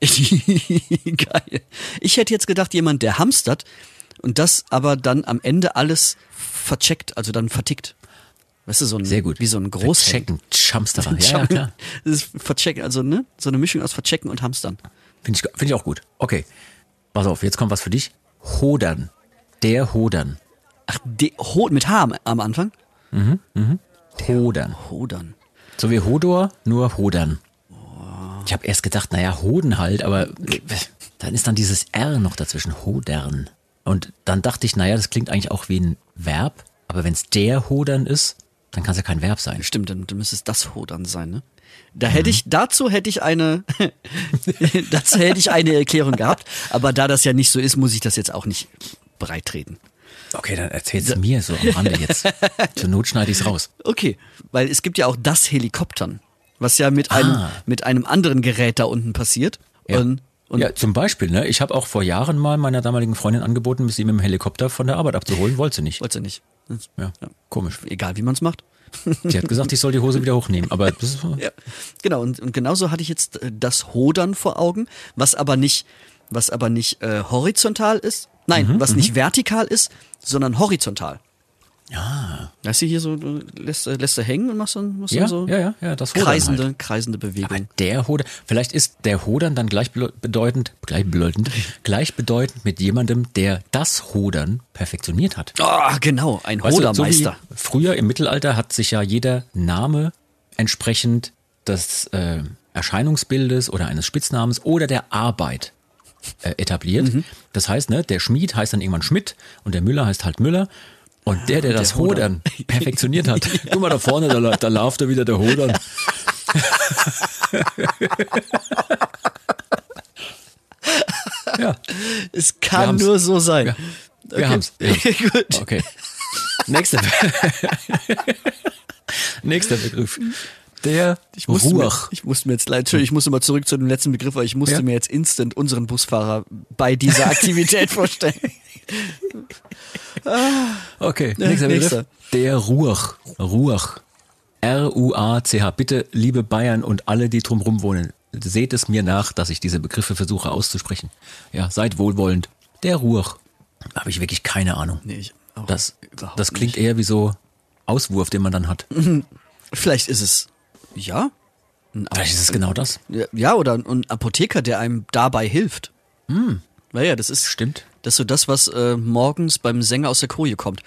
Geil. Ich hätte jetzt gedacht, jemand, der hamstert und das aber dann am Ende alles vercheckt, also dann vertickt. Weißt du, so ein, sehr gut. Wie so ein Großhand. Verchecken, Hamsterer. Ja, ja, klar. Das ist verchecken, also ne, so eine Mischung aus Verchecken und Hamstern. Finde ich, find ich auch gut. Okay, pass auf, jetzt kommt was für dich. Hodern. Der Hodern. Ach, de, ho, mit H am Anfang? Mhm, mhm. Hodern. Hodern. So wie Hodor, nur Hodern. Oh. Ich habe erst gedacht, naja, Hoden halt, aber dann ist dann dieses R noch dazwischen. Hodern. Und dann dachte ich, naja, das klingt eigentlich auch wie ein Verb, aber wenn es der Hodern ist, dann kann es ja kein Verb sein. Stimmt, dann, dann müsste es das Hodern sein, ne? Da hätte ich, dazu hätte ich eine, dazu hätte ich eine Erklärung gehabt, aber da das ja nicht so ist, muss ich das jetzt auch nicht breitreten. Okay, dann erzähl's mir so am Rande jetzt. Zur Not schneide ich's raus. Okay, weil es gibt ja auch das Helikoptern, was ja mit einem, ah. mit einem anderen Gerät da unten passiert. Ja. Und, und ja, zum Beispiel, ne? Ich habe auch vor Jahren mal meiner damaligen Freundin angeboten, sie mit dem Helikopter von der Arbeit abzuholen, wollte sie nicht. Wollte sie nicht. Ja, ja, komisch. Egal, wie man es macht. Sie hat gesagt, ich soll die Hose wieder hochnehmen, aber das ist ja, genau, und, und genauso hatte ich jetzt äh, das Hodern vor Augen, was aber nicht, was aber nicht äh, horizontal ist, nein, mhm, was mhm. nicht vertikal ist, sondern horizontal. Ja. Weißt du, hier so, du lässt, lässt du hängen und machst dann, machst ja, dann so ja, ja, ja, das Hodern kreisende, halt. kreisende Bewegung. Aber der Hodern, vielleicht ist der Hodern dann gleichbedeutend, gleichbedeutend, gleichbedeutend mit jemandem, der das Hodern perfektioniert hat. Ah, oh, genau, ein Weißt Hodermeister. Du, so früher im Mittelalter hat sich ja jeder Name entsprechend des äh, Erscheinungsbildes oder eines Spitznamens oder der Arbeit äh, etabliert. Mhm. Das heißt, ne, der Schmied heißt dann irgendwann Schmidt und der Müller heißt halt Müller. Und der, der, der das Hodern perfektioniert hat, guck mal da vorne, da, da lauft er wieder der Hodern. Ja. Es kann nur so sein. Ja. Wir okay. haben's. Wir haben's. Gut. Okay. Nächster, Nächster Begriff. Der ich musste Ruach. Mir, ich musste mir jetzt leid, Entschuldigung, ich musste mal zurück zu dem letzten Begriff, weil ich musste ja? mir jetzt instant unseren Busfahrer bei dieser Aktivität vorstellen. Okay, nächster Begriff. Der Ruach. Ruach. R U A C H. Bitte, liebe Bayern und alle, die drumherum wohnen, seht es mir nach, dass ich diese Begriffe versuche auszusprechen. Ja, seid wohlwollend. Der Ruach. Da habe ich wirklich keine Ahnung. Nee, ich auch das, das klingt nicht. Eher wie so Auswurf, den man dann hat. Vielleicht ist es, ja. Vielleicht ist es genau das. Ja, oder ein Apotheker, der einem dabei hilft. Hm. Naja, das ist. Stimmt. Das ist so das, was äh, morgens beim Sänger aus der Koje kommt.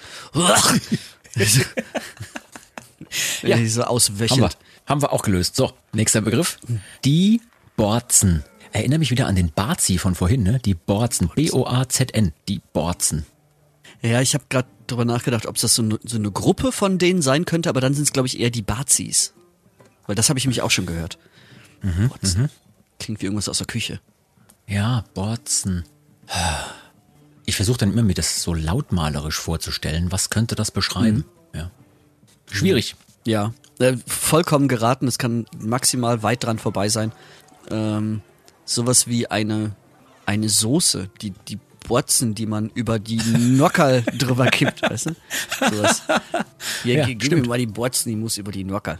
Ja, die so auswächelt. Haben wir, haben wir auch gelöst. So, nächster Begriff. Die Borzen. Erinnere mich wieder an den Bazi von vorhin, ne? Die Borzen. B O A Z N. Die Borzen. Ja, ich habe gerade drüber nachgedacht, ob es das so, ne, so eine Gruppe von denen sein könnte, aber dann sind es, glaube ich, eher die Bazis. Weil das habe ich nämlich auch schon gehört. Mhm, mhm. Klingt wie irgendwas aus der Küche. Ja, Borzen. Ich versuche dann immer, mir das so lautmalerisch vorzustellen. Was könnte das beschreiben? Mhm. Ja. Schwierig. Ja, äh, vollkommen geraten. Es kann maximal weit dran vorbei sein. Ähm, sowas wie eine, eine Soße, die, die Borzen, die man über die Nockerl drüber kippt, weißt du? Sowas. Hier, ja, gib mir mal die Borzen, die muss über die Nockerl.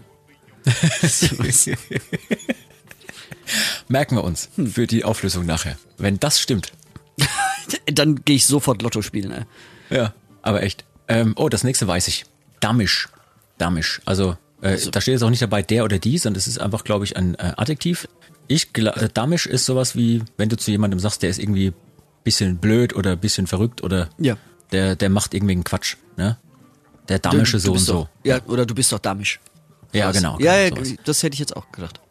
Merken wir uns für die Auflösung nachher. Wenn das stimmt. Dann gehe ich sofort Lotto spielen. Ey. Ja, aber echt. Ähm, oh, das nächste weiß ich. Damisch. Damisch. Also Äh, da steht jetzt auch nicht dabei der oder die, sondern es ist einfach, glaube ich, ein äh, Adjektiv. Ich äh, damisch ist sowas wie, wenn du zu jemandem sagst, der ist irgendwie bisschen blöd oder bisschen verrückt oder Ja. der, der macht irgendwelchen Quatsch, ne? Der damische Du- du so und bist so. Doch, ja, oder du bist doch damisch. Ja, Was? genau. Ja, genau ja, sowas. das hätte ich jetzt auch gedacht.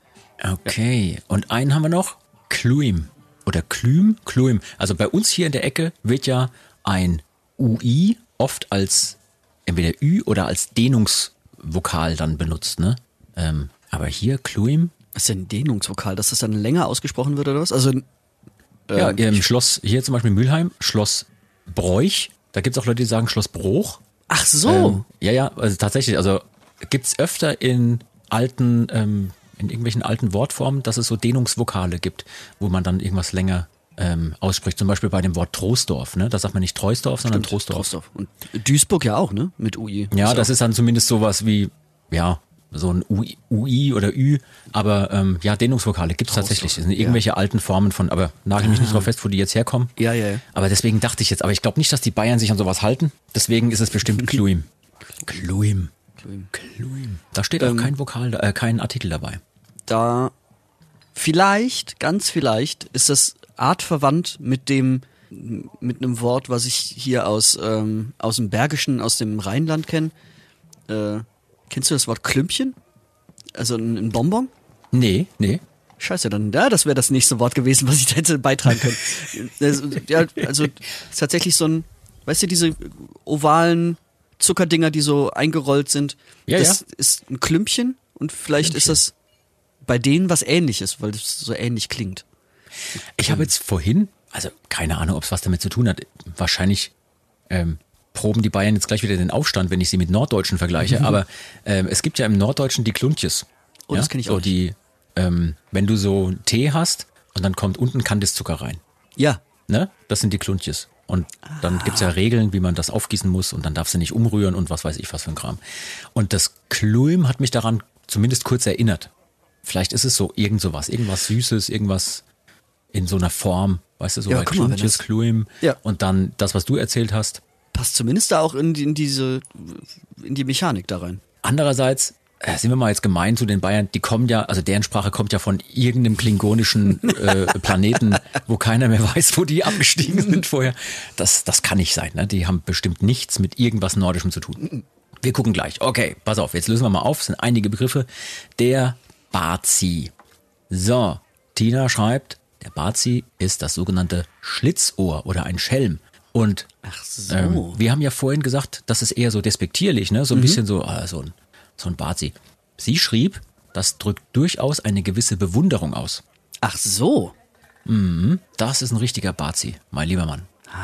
Okay, und einen haben wir noch, Kluim. Oder Klüm, Kluim. Also bei uns hier in der Ecke wird ja ein U I oft als entweder Ü oder als Dehnungsvokal dann benutzt, ne? Ähm, aber hier Kluim, Was ist denn ein Dehnungsvokal, dass das dann länger ausgesprochen wird oder was? Also, ähm, ja, im Schloss, hier zum Beispiel Mülheim, Schloss Broich, da gibt es auch Leute, die sagen Schloss Bruch. ach so. Ähm, ja, ja, also tatsächlich, also gibt's öfter in alten, ähm, in irgendwelchen alten Wortformen, dass es so Dehnungsvokale gibt, wo man dann irgendwas länger ähm, ausspricht. Zum Beispiel bei dem Wort Troisdorf, ne? Da sagt man nicht Treusdorf, sondern Troisdorf. Trostorf. Und Duisburg ja auch, ne? Mit U I. Ja, Ist das auch- ist dann zumindest sowas wie, ja, so ein U I, U I oder Ü, aber ähm, ja, Dehnungsvokale gibt's tatsächlich. Das sind irgendwelche alten Formen von, aber nagel mich nicht drauf fest, wo die jetzt herkommen. Ja, ja, ja. Aber deswegen dachte ich jetzt, aber ich glaube nicht, dass die Bayern sich an sowas halten. Deswegen ist es bestimmt Kluim. Kluim. Kluim. Da steht auch Ähm, kein Vokal, äh, kein Artikel dabei. Da vielleicht, ganz vielleicht, ist das artverwandt mit dem, mit einem Wort, was ich hier aus, ähm, aus dem Bergischen, aus dem Rheinland kenne. Äh, kennst du das Wort Klümpchen? Also ein, ein Bonbon? Nee, nee. Scheiße, dann, ja, das wäre das nächste Wort gewesen, was ich da hätte beitragen können. Das, ja, also ist tatsächlich so ein, weißt du, diese ovalen Zuckerdinger, die so eingerollt sind. Ja, das ja. ist ein Klümpchen und vielleicht ist das bei denen was Ähnliches, weil es so ähnlich klingt. Ich habe jetzt vorhin, also keine Ahnung, ob es was damit zu tun hat. Wahrscheinlich ähm, proben die Bayern jetzt gleich wieder den Aufstand, wenn ich sie mit Norddeutschen vergleiche. Aber ähm, es gibt ja im Norddeutschen die Kluntjes. Oh, das kenn ich so auch die, ähm, wenn du so Tee hast und dann kommt unten Kandiszucker rein. Ja, Ne? Das sind die Kluntjes. Und dann gibt's ja Regeln, wie man das aufgießen muss und dann darfst du nicht umrühren und was weiß ich was für ein Kram. Und das Kluim hat mich daran zumindest kurz erinnert. Vielleicht ist es so irgend sowas, irgendwas Süßes, irgendwas in so einer Form, weißt du, so Ja, bei guck mal, wenn Kluntjes, das- Kluim Ja. und dann das, was du erzählt hast. passt zumindest da auch in, die- in diese, in die Mechanik da rein. Andererseits, äh, sind wir mal jetzt gemein zu den Bayern, die kommen ja, also deren Sprache kommt ja von irgendeinem klingonischen äh, Planeten, wo keiner mehr weiß, wo die abgestiegen sind vorher. Das, das kann nicht sein, ne? Die haben bestimmt nichts mit irgendwas Nordischem zu tun. Wir gucken gleich. Okay, pass auf, jetzt lösen wir mal auf. Es sind einige Begriffe. Der Bazi. So, Tina schreibt, der Bazi ist das sogenannte Schlitzohr oder ein Schelm. Und Ach so. ähm, wir haben ja vorhin gesagt, das ist eher so despektierlich, ne? So ein bisschen so, ah, so ein, so ein Bazi. Sie schrieb, das drückt durchaus eine gewisse Bewunderung aus. Ach so. Das ist ein richtiger Bazi, mein lieber Mann.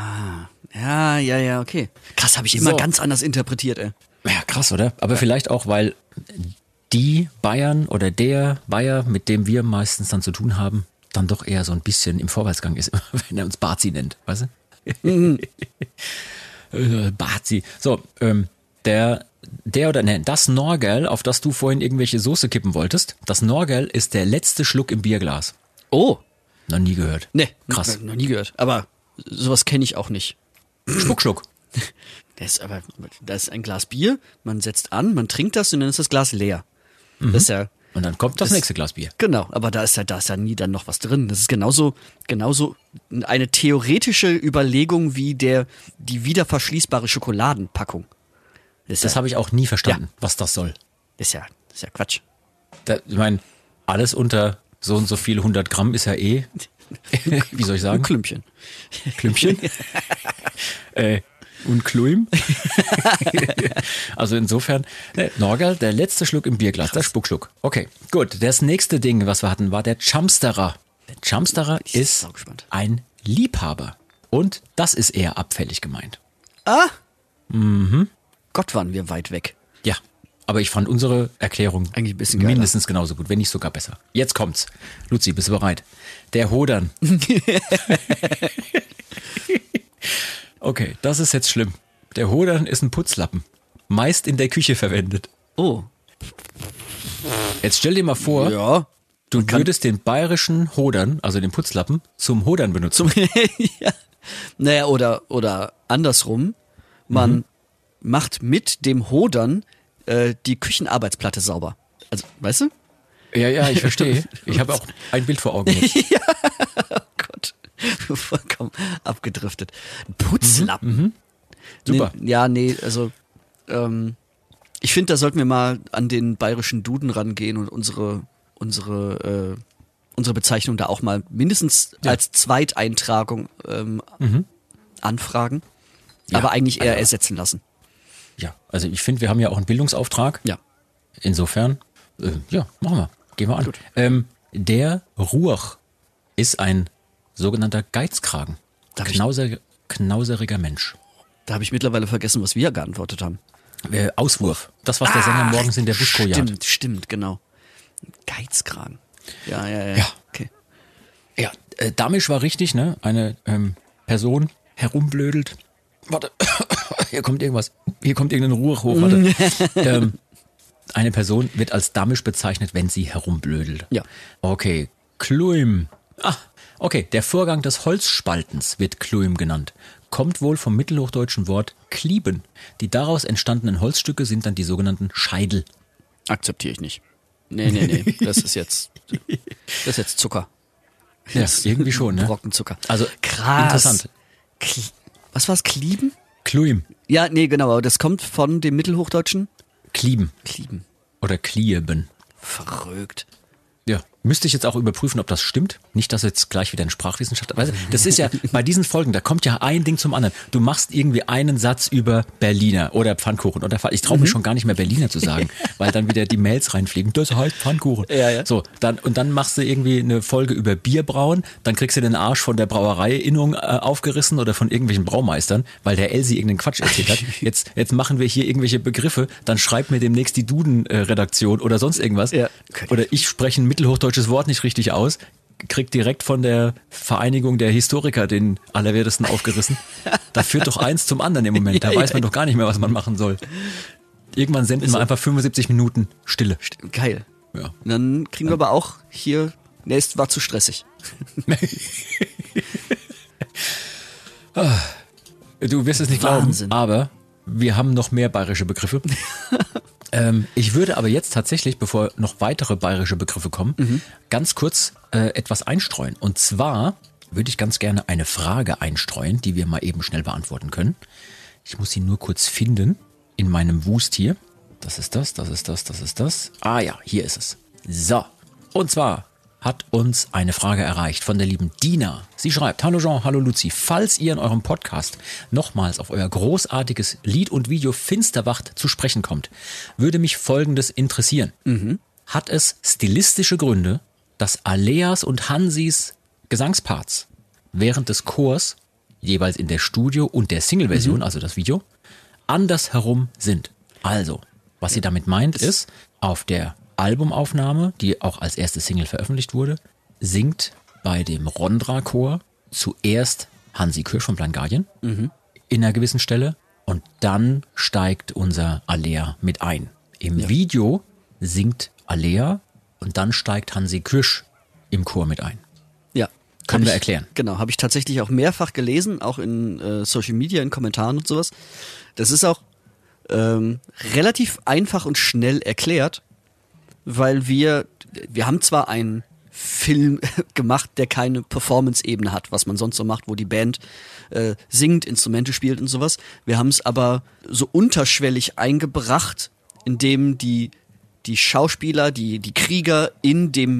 Ja, ja, ja, okay. Krass, habe ich immer So. ganz anders interpretiert, ey. Ja, krass, oder? Aber vielleicht auch, weil die Bayern oder der Bayer, mit dem wir meistens dann zu tun haben, dann doch eher so ein bisschen im Vorwärtsgang ist, wenn er uns Bazi nennt, weißt du? Äh, Bazi. So, ähm, der, der oder ne, das Norgerl, auf das du vorhin irgendwelche Soße kippen wolltest, das Norgerl ist der letzte Schluck im Bierglas. Oh. Noch nie gehört. Ne, Krass. Noch nie gehört. Aber sowas kenne ich auch nicht. Spuckschluck. Das ist aber, das ist ein Glas Bier, man setzt an, man trinkt das und dann ist das Glas leer. Das ist ja, Und dann kommt das, Das- nächste Glas Bier. genau, aber da ist ja, da ist ja nie dann noch was drin. Das ist genauso, genauso eine theoretische Überlegung wie der, die wiederverschließbare Schokoladenpackung. Das ist, Das ja, habe ich auch nie verstanden, was das soll. das ist ja, das ist ja Quatsch. Da, ich meine, alles unter so und so viel hundert Gramm ist ja eh, wie soll ich Ein sagen, Klümpchen. Klümpchen. äh, und Kluim. Also insofern, ne, Norgerl, der letzte Schluck im Bierglas, der Spuckschluck. Okay, gut. Das nächste Ding, was wir hatten, war der Chamsterer. Der Chamsterer bin ist saugespannt. ein Liebhaber. Und das ist eher abfällig gemeint. Ah! Gott, waren wir weit weg. Ja, aber ich fand unsere Erklärung Eigentlich ein bisschen geiler. mindestens genauso gut, wenn nicht sogar besser. Jetzt kommt's. Luzi, bist du bereit? Der Hodern. Okay, das ist jetzt schlimm. Der Hodern ist ein Putzlappen. Meist in der Küche verwendet. Oh. Jetzt stell dir mal vor, Ja. du würdest den bayerischen Hodern, also den Putzlappen, zum Hodern benutzen. ja. Naja, oder, oder andersrum. Man Mhm. macht mit dem Hodern äh, die Küchenarbeitsplatte sauber. Also, weißt du? Ja, ja, ich verstehe. Ich habe auch ein Bild vor Augen jetzt. Ja, oh Gott. Vollkommen abgedriftet. Ein Putzlappen. Mhm, mhm. Super. Nee, ja, nee, also ähm, ich finde, da sollten wir mal an den bayerischen Duden rangehen und unsere, unsere, äh, unsere Bezeichnung da auch mal mindestens ja. als Zweiteintragung ähm, mhm. anfragen, ja, aber eigentlich eher also, ersetzen lassen. Ja, also ich finde, wir haben ja auch einen Bildungsauftrag. Ja. Insofern, äh, ja, machen wir. Gehen wir an. Ähm, der Ruach ist ein sogenannter Geizkragen. Knauser, knauseriger Mensch. Da habe ich mittlerweile vergessen, was wir geantwortet haben. Äh, Auswurf. Das, was der Sänger ah, morgens in der Buschko jagt. Stimmt, stimmt, genau. Geizkragen. Ja, ja, ja. Ja, okay. Ja, äh, Damisch war richtig, ne? Eine ähm, Person herumblödelt. Warte, hier kommt irgendwas. Hier kommt irgendein Ruach hoch. Warte. ähm, eine Person wird als Damisch bezeichnet, wenn sie herumblödelt. Ja. Okay, Kluim. Ah, okay, der Vorgang des Holzspaltens wird Kluim genannt. Kommt wohl vom mittelhochdeutschen Wort klieben. Die daraus entstandenen Holzstücke sind dann die sogenannten Scheidel. Akzeptiere ich nicht. Nee, nee, nee, das ist jetzt, das ist jetzt Zucker. Ja, irgendwie schon, ne? Brockenzucker. Also, krass. Interessant. Kl- Was war's, klieben? Kluim. Ja, nee, genau, aber das kommt von dem mittelhochdeutschen? Klieben. Klieben. Oder klieben. Verrückt. Ja, müsste ich jetzt auch überprüfen, ob das stimmt. Nicht, dass jetzt gleich wieder ein Sprachwissenschaftler. Weißt du, das ist ja bei diesen Folgen, da kommt ja ein Ding zum anderen. Du machst irgendwie einen Satz über Berliner oder Pfannkuchen oder ich traue mich mhm. schon gar nicht mehr Berliner zu sagen, weil dann wieder die Mails reinfliegen. Das heißt Pfannkuchen. Ja, ja. So, dann und dann machst du irgendwie eine Folge über Bierbrauen, dann kriegst du den Arsch von der Brauereiinnung äh, aufgerissen oder von irgendwelchen Braumeistern, weil der Elsi irgendeinen Quatsch erzählt hat. Jetzt jetzt machen wir hier irgendwelche Begriffe, dann schreibt mir demnächst die Duden-Redaktion oder sonst irgendwas. Ja. Oder ich spreche ein mittelhochdeutsches Wort nicht richtig aus, kriegt direkt von der Vereinigung der Historiker den Allerwertesten aufgerissen. Da führt doch eins zum anderen im Moment. Da ja, weiß man ja. doch gar nicht mehr, was man machen soll. Irgendwann senden wir einfach fünfundsiebzig Minuten Stille. Geil. Ja. Und dann kriegen wir aber auch hier, nee, es war zu stressig. Du wirst es nicht Wahnsinn. glauben, aber wir haben noch mehr bayerische Begriffe. ähm, ich würde aber jetzt tatsächlich, bevor noch weitere bayerische Begriffe kommen, mhm. ganz kurz äh, etwas einstreuen. Und zwar würde ich ganz gerne eine Frage einstreuen, die wir mal eben schnell beantworten können. Ich muss sie nur kurz finden in meinem Wust hier. Das ist das, das ist das, das ist das. Ah ja, hier ist es. So, und zwar hat uns eine Frage erreicht von der lieben Dina. Sie schreibt, hallo Jean, hallo Luzi, falls ihr in eurem Podcast nochmals auf euer großartiges Lied und Video Finsterwacht zu sprechen kommt, würde mich Folgendes interessieren. Mhm. Hat es stilistische Gründe, dass Aleas und Hansis Gesangsparts während des Chors, jeweils in der Studio- und der Single-Version, mhm. also das Video, anders herum sind? Also, was sie damit meint ist, auf der Albumaufnahme, die auch als erste Single veröffentlicht wurde, singt bei dem Rondra-Chor zuerst Hansi Kürsch von Blind Guardian mhm. in einer gewissen Stelle und dann steigt unser Alea mit ein. Im ja. Video singt Alea und dann steigt Hansi Kürsch im Chor mit ein. Ja. Können wir ich, erklären. Genau, habe ich tatsächlich auch mehrfach gelesen, auch in äh, Social Media, in Kommentaren und sowas. Das ist auch ähm, relativ einfach und schnell erklärt, weil wir, wir haben zwar einen Film gemacht, der keine Performance-Ebene hat, was man sonst so macht, wo die Band äh, singt, Instrumente spielt und sowas. Wir haben es aber so unterschwellig eingebracht, indem die, die Schauspieler, die, die Krieger in dem,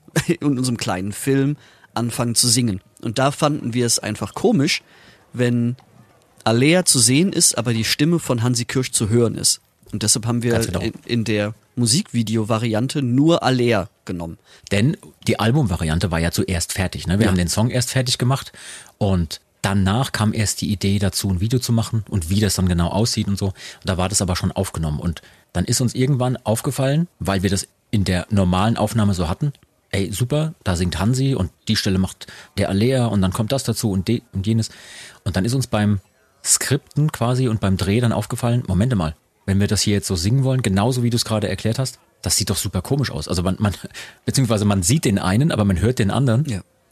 in unserem kleinen Film anfangen zu singen. Und da fanden wir es einfach komisch, wenn Alea zu sehen ist, aber die Stimme von Hansi Kürsch zu hören ist. Und deshalb haben wir genau. in, in der Musikvideo-Variante nur Alea genommen. Denn die Album-Variante war ja zuerst fertig. Ne? Wir ja. haben den Song erst fertig gemacht und danach kam erst die Idee dazu, ein Video zu machen und wie das dann genau aussieht und so. Und da war das aber schon aufgenommen. Und dann ist uns irgendwann aufgefallen, weil wir das in der normalen Aufnahme so hatten, ey, super, da singt Hansi und die Stelle macht der Alea und dann kommt das dazu und, de- und jenes. Und dann ist uns beim Skripten quasi und beim Dreh dann aufgefallen, Moment mal, wenn wir das hier jetzt so singen wollen, genauso wie du es gerade erklärt hast, das sieht doch super komisch aus. Also man, man beziehungsweise man sieht den einen, aber man hört den anderen. Ja.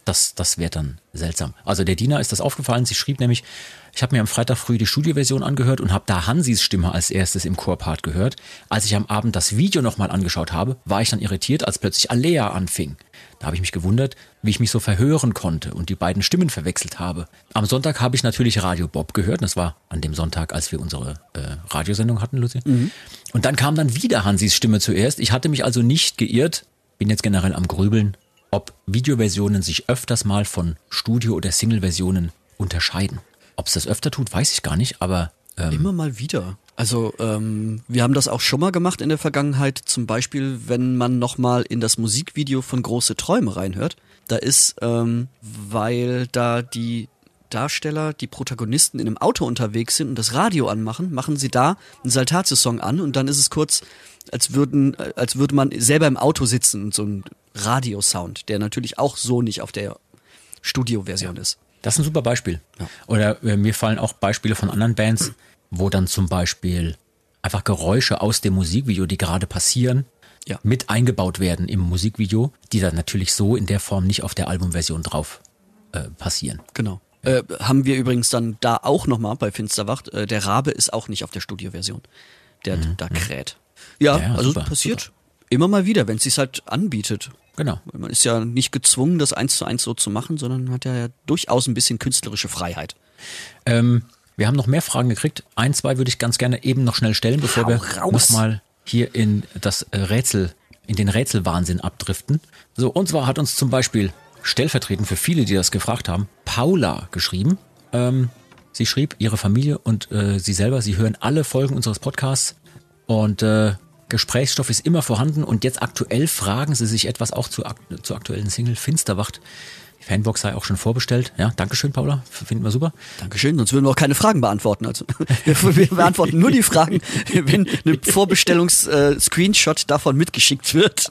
Das, das wäre dann seltsam. Also der Dina ist das aufgefallen. Sie schrieb nämlich, ich habe mir am Freitag früh die Studioversion angehört und habe da Hansis Stimme als erstes im Chorpart gehört. Als ich am Abend das Video nochmal angeschaut habe, war ich dann irritiert, als plötzlich Alea anfing. Da habe ich mich gewundert, wie ich mich so verhören konnte und die beiden Stimmen verwechselt habe. Am Sonntag habe ich natürlich Radio Bob gehört. Das war an dem Sonntag, als wir unsere äh, Radiosendung hatten, Lucy. Mhm. Und dann kam dann wieder Hansis Stimme zuerst. Ich hatte mich also nicht geirrt, bin jetzt generell am Grübeln, ob Videoversionen sich öfters mal von Studio- oder Single-Versionen unterscheiden. Ob es das öfter tut, weiß ich gar nicht, aber... Ähm, Immer mal wieder. Also ähm, wir haben das auch schon mal gemacht in der Vergangenheit, zum Beispiel, wenn man nochmal in das Musikvideo von Große Träume reinhört. Da ist, ähm, weil da die Darsteller, die Protagonisten in einem Auto unterwegs sind und das Radio anmachen, machen sie da einen Saltatio-Song an und dann ist es kurz, als würden, als würde man selber im Auto sitzen und so ein Radiosound, der natürlich auch so nicht auf der Studioversion ja. ist. Das ist ein super Beispiel. Ja. Oder äh, mir fallen auch Beispiele von anderen Bands, wo dann zum Beispiel einfach Geräusche aus dem Musikvideo, die gerade passieren, ja. mit eingebaut werden im Musikvideo, die dann natürlich so in der Form nicht auf der Albumversion drauf äh, passieren. Genau. Äh, haben wir übrigens dann da auch nochmal bei Finsterwacht, äh, der Rabe ist auch nicht auf der Studioversion. Der mhm. da kräht. Ja, ja, ja also super, passiert super. Immer mal wieder, wenn es sich halt anbietet. Genau. Man ist ja nicht gezwungen, das eins zu eins so zu machen, sondern hat ja durchaus ein bisschen künstlerische Freiheit. Ähm, wir haben noch mehr Fragen gekriegt. Ein, zwei würde ich ganz gerne eben noch schnell stellen, bevor Hau wir raus. nochmal hier in das Rätsel, in den Rätselwahnsinn abdriften. So, und zwar hat uns zum Beispiel stellvertretend für viele, die das gefragt haben, Paula geschrieben. Ähm, sie schrieb, ihre Familie und äh, sie selber, sie hören alle Folgen unseres Podcasts und äh, Gesprächsstoff ist immer vorhanden und jetzt aktuell fragen sie sich etwas auch zur, zur aktuellen Single Finsterwacht. Die Fanbox sei auch schon vorbestellt. Ja, Dankeschön, Paula. Finden wir super. Dankeschön, sonst würden wir auch keine Fragen beantworten. Also wir, wir beantworten nur die Fragen, wenn eine Vorbestellungs-Screenshot davon mitgeschickt wird.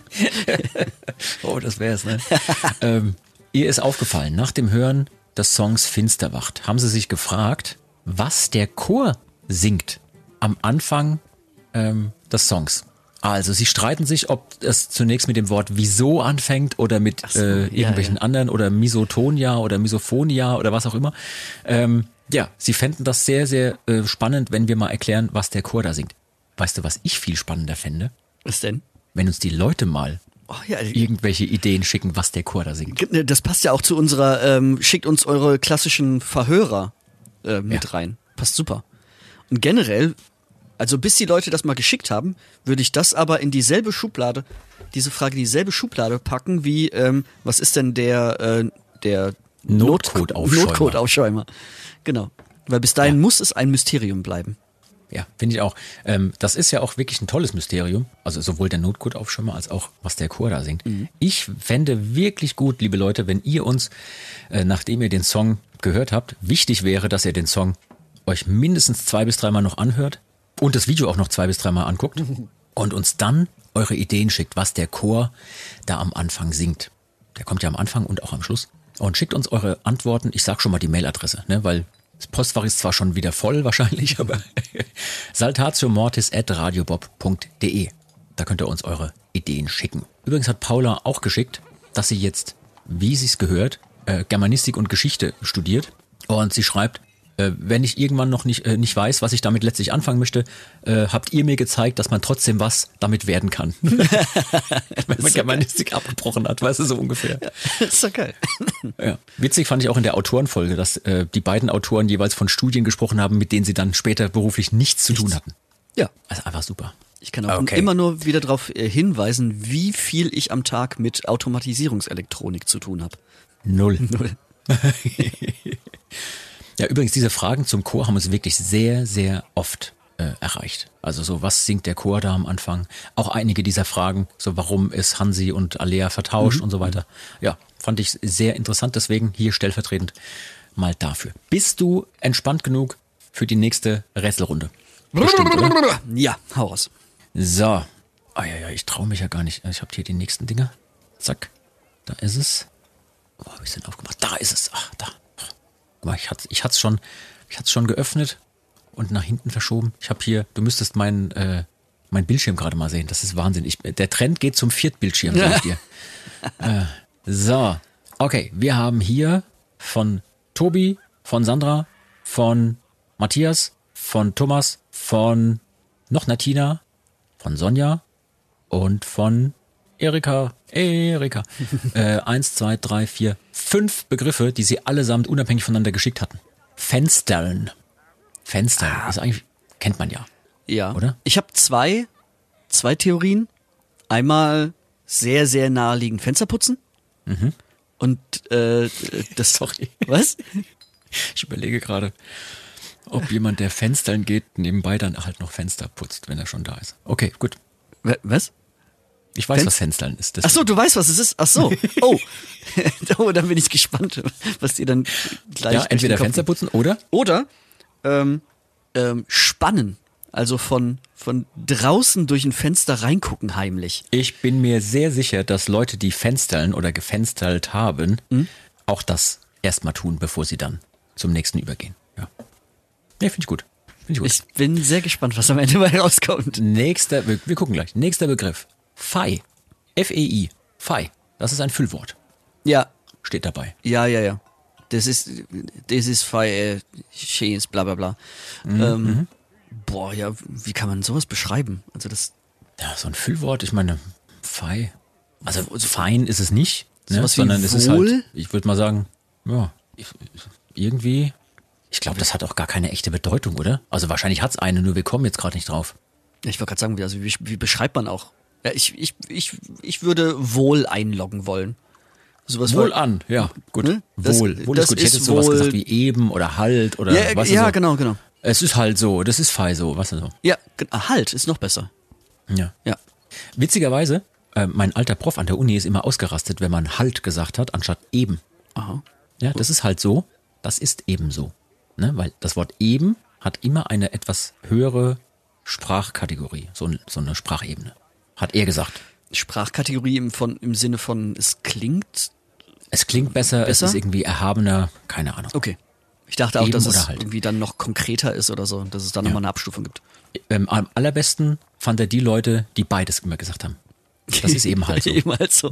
Oh, das wär's, ne? ähm, ihr ist aufgefallen, nach dem Hören des Songs Finsterwacht haben sie sich gefragt, was der Chor singt am Anfang ähm, des Songs. Also sie streiten sich, ob es zunächst mit dem Wort wieso anfängt oder mit so, äh, irgendwelchen ja, ja. anderen oder Misotonia oder Misophonia oder was auch immer. Ähm, ja, sie fänden das sehr, sehr äh, spannend, wenn wir mal erklären, was der Chor da singt. Weißt du, was ich viel spannender fände? Was denn? Wenn uns die Leute mal oh, ja, irgendwelche Ideen schicken, was der Chor da singt. Das passt ja auch zu unserer, ähm, schickt uns eure klassischen Verhörer äh, mit ja. rein. Passt super. Und generell, also bis die Leute das mal geschickt haben, würde ich das aber in dieselbe Schublade, diese Frage in dieselbe Schublade packen wie, ähm, was ist denn der, äh, der Notcode-Aufschäumer. Notcode-Aufschäumer. Genau. Weil bis dahin ja. muss es ein Mysterium bleiben. Ja, finde ich auch. Ähm, das ist ja auch wirklich ein tolles Mysterium. Also sowohl der Notcode-Aufschäumer als auch, was der Chor da singt. Mhm. Ich fände wirklich gut, liebe Leute, wenn ihr uns, äh, nachdem ihr den Song gehört habt, wichtig wäre, dass ihr den Song euch mindestens zwei bis dreimal noch anhört und das Video auch noch zwei bis dreimal anguckt mhm. und uns dann eure Ideen schickt, was der Chor da am Anfang singt. Der kommt ja am Anfang und auch am Schluss. Und schickt uns eure Antworten. Ich sag schon mal die Mailadresse, ne, weil das Postfach ist zwar schon wieder voll wahrscheinlich, aber saltatiomortis at radiobob punkt de. Da könnt ihr uns eure Ideen schicken. Übrigens hat Paula auch geschickt, dass sie jetzt, wie sie es gehört, äh, Germanistik und Geschichte studiert. Und sie schreibt, äh, wenn ich irgendwann noch nicht, äh, nicht weiß, was ich damit letztlich anfangen möchte, äh, habt ihr mir gezeigt, dass man trotzdem was damit werden kann. Wenn man Germanistik geil. abgebrochen hat, weißt du, so ungefähr. Ja, das ist doch geil. Ja. Witzig fand ich auch in der Autorenfolge, dass äh, die beiden Autoren jeweils von Studien gesprochen haben, mit denen sie dann später beruflich nichts zu nichts. tun hatten. Ja. Also einfach super. Ich kann auch okay. immer nur wieder darauf hinweisen, wie viel ich am Tag mit Automatisierungselektronik zu tun habe. Null. Null. Ja, übrigens, diese Fragen zum Chor haben uns wirklich sehr, sehr oft äh, erreicht. Also so, was singt der Chor da am Anfang? Auch einige dieser Fragen, so warum ist Hansi und Alea vertauscht mhm. und so weiter. Ja, fand ich sehr interessant, deswegen hier stellvertretend mal dafür. Bist du entspannt genug für die nächste Rätselrunde? Bestimmt, oder? Ja, hau raus. So. Oh, ja, ja, ich traue mich ja gar nicht. Ich habe hier die nächsten Dinger. Zack. Da ist es. Wo habe ich es denn aufgemacht? Da ist es. Ach, da. Guck mal, ich hatte ich hat's schon, ich hat's schon geöffnet und nach hinten verschoben. Ich habe hier, du müsstest meinen äh, mein Bildschirm gerade mal sehen. Das ist Wahnsinn. Ich, der Trend geht zum Viertbildschirm, sag ich dir. äh, so. Okay, wir haben hier von Tobi, von Sandra, von Matthias, von Thomas, von noch Natina, von Sonja und von Erika. Erika. äh, eins, zwei, drei, vier, fünf Begriffe, die sie allesamt unabhängig voneinander geschickt hatten. Fenstern. Fenstern ah. ist eigentlich, kennt man ja. Ja. Oder? Ich habe zwei, zwei Theorien. Einmal sehr, sehr naheliegend Fenster putzen. Mhm. Und äh, das Sorry. Was? Ich überlege gerade, ob jemand, der Fenstern geht, nebenbei dann halt noch Fenster putzt, wenn er schon da ist. Okay, gut. Was? Ich weiß, Fenst- was Fenstern ist. Ach so, du weißt, was es ist? Ach so. Oh. Oh, dann bin ich gespannt, was dir dann gleich... Ja, entweder Fenster putzen oder? Oder ähm, ähm, spannen. Also von, von draußen durch ein Fenster reingucken heimlich. Ich bin mir sehr sicher, dass Leute, die fenstern oder gefenstert haben, mhm. auch das erstmal tun, bevor sie dann zum nächsten übergehen. Ja, nee, finde ich gut. Find ich gut. Ich bin sehr gespannt, was am Ende mal rauskommt. Nächster, wir, wir gucken gleich. Nächster Begriff. Fei. F E I. Fei. Das ist ein Füllwort. Ja. Steht dabei. Ja, ja, ja. Das ist, das ist Fei, äh, Cheese, bla, bla, bla. Mhm. Ähm, boah, ja, wie kann man sowas beschreiben? Also das. Ja, so ein Füllwort, ich meine, Fei. Also fein ist es nicht, ne? Sowas wie Sondern es ist wohl? halt, ich würde mal sagen, ja, irgendwie, ich glaube, das hat auch gar keine echte Bedeutung, oder? Also wahrscheinlich hat's eine, nur wir kommen jetzt gerade nicht drauf. Ich wollte gerade sagen, wie, also wie, wie beschreibt man auch? Ja, ich, ich, ich, ich würde wohl einloggen wollen. Sowas Wohl war, an, ja, gut. Ne? Das- wohl, wohl das ist gut. Ich hätte ist sowas wohl- gesagt wie eben oder halt oder Ja, was ja so. genau, genau. Es ist halt so, das ist Fei so, was so. Ja, ge- halt ist noch besser. Ja. Ja. Witzigerweise, äh, mein alter Prof an der Uni ist immer ausgerastet, wenn man halt gesagt hat, anstatt eben. Aha. Ja, das ist halt so, das ist eben so. Ne? Weil das Wort eben hat immer eine etwas höhere Sprachkategorie, so, ein- so eine Sprachebene. Hat er gesagt. Sprachkategorie im, von, im Sinne von, es klingt. Es klingt besser, Besser? es ist irgendwie erhabener, keine Ahnung. Okay. Ich dachte auch, Eben dass es oder halt. irgendwie dann noch konkreter ist oder so, dass es dann Ja. nochmal eine Abstufung gibt. Ähm, am allerbesten fand er die Leute, die beides immer gesagt haben. Das ist eben halt so. Eben halt so.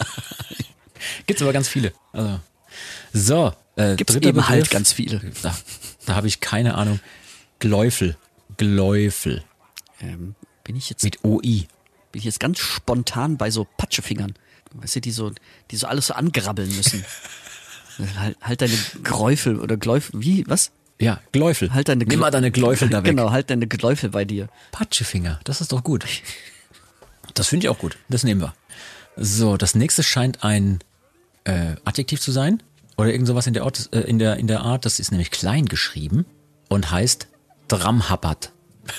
Gibt's aber ganz viele. Also, so, äh, Gibt's dritter eben Begriff. halt ganz viele. Da, da habe ich keine Ahnung. Gläufel. Gläufel. Ähm, bin ich jetzt, Mit O I. bin ich jetzt ganz spontan bei so Patschefingern. Weißt du, die so, die so alles so angrabbeln müssen. halt, halt deine Gräufel oder Gläufel, wie, was? Ja, Gläufel. Halt deine Nimm mal deine Gläufel da weg. Genau, halt deine Gläufel bei dir. Patschefinger, das ist doch gut. Das finde ich auch gut. Das nehmen wir. So, das nächste scheint ein äh, Adjektiv zu sein. Oder irgend sowas in der, Art, äh, in, der, in der Art. Das ist nämlich klein geschrieben und heißt Dramhappert.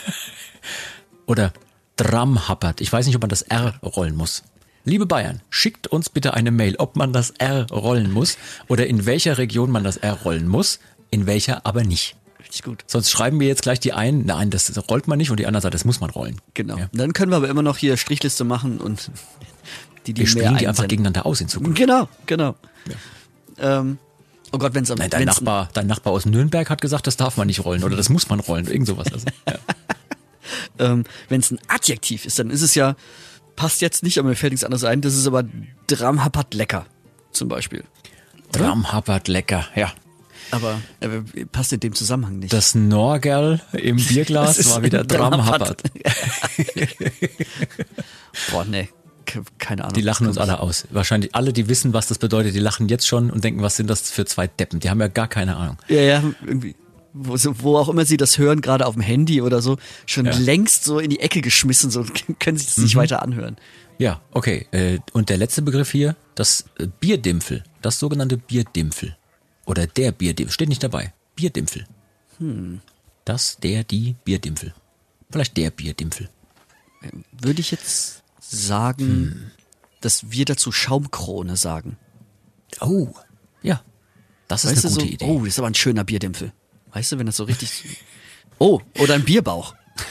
Oder Dramhappert. Ich weiß nicht, ob man das R rollen muss. Liebe Bayern, schickt uns bitte eine Mail, ob man das R rollen muss oder in welcher Region man das R rollen muss, in welcher aber nicht. Richtig gut. Sonst schreiben wir jetzt gleich die einen, nein, das rollt man nicht und die andere sagt, das muss man rollen. Genau. Ja. Dann können wir aber immer noch hier Strichliste machen und die, die Wir mehr spielen die einfach einsenden. gegeneinander aus in Zukunft. Genau, genau. Ähm, oh Gott, wenn es am Nein, dein wenn's- Nachbar, dein Nachbar aus Nürnberg hat gesagt, das darf man nicht rollen oder das muss man rollen, irgend sowas. Also, ja. ähm, wenn es ein Adjektiv ist, dann ist es ja, passt jetzt nicht, aber mir fällt nichts anderes ein, das ist aber dramhappert lecker, zum Beispiel. Dramhappert lecker, ja. Aber äh, passt in dem Zusammenhang nicht. Das Norgerl im Bierglas Das ist war wieder Dramhappert. Dramhappert. Boah, nee, ke- keine Ahnung. Die lachen uns Das kommt- alle aus. Wahrscheinlich alle, die wissen, was das bedeutet, die lachen jetzt schon und denken, was sind das für zwei Deppen? Die haben ja gar keine Ahnung. Ja, ja, irgendwie. Wo, so- wo auch immer sie das hören, gerade auf dem Handy oder so, schon Ja. längst so in die Ecke geschmissen, so können sich das nicht weiter anhören. Ja, okay. Äh, Und der letzte Begriff hier, das äh, Bierdimpfel. Das sogenannte Bierdimpfel. Oder der Bierdimpfel. Steht nicht dabei. Bierdimpfel. Hm. Das, der, die Bierdimpfel. Vielleicht der Bierdimpfel. Würde ich jetzt sagen, Hm. dass wir dazu Schaumkrone sagen. Oh, ja. Das ist Weißt eine du gute so, Idee. oh, das ist aber ein schöner Bierdimpfel. Weißt du, wenn das so richtig... Oh, oder ein Bierbauch.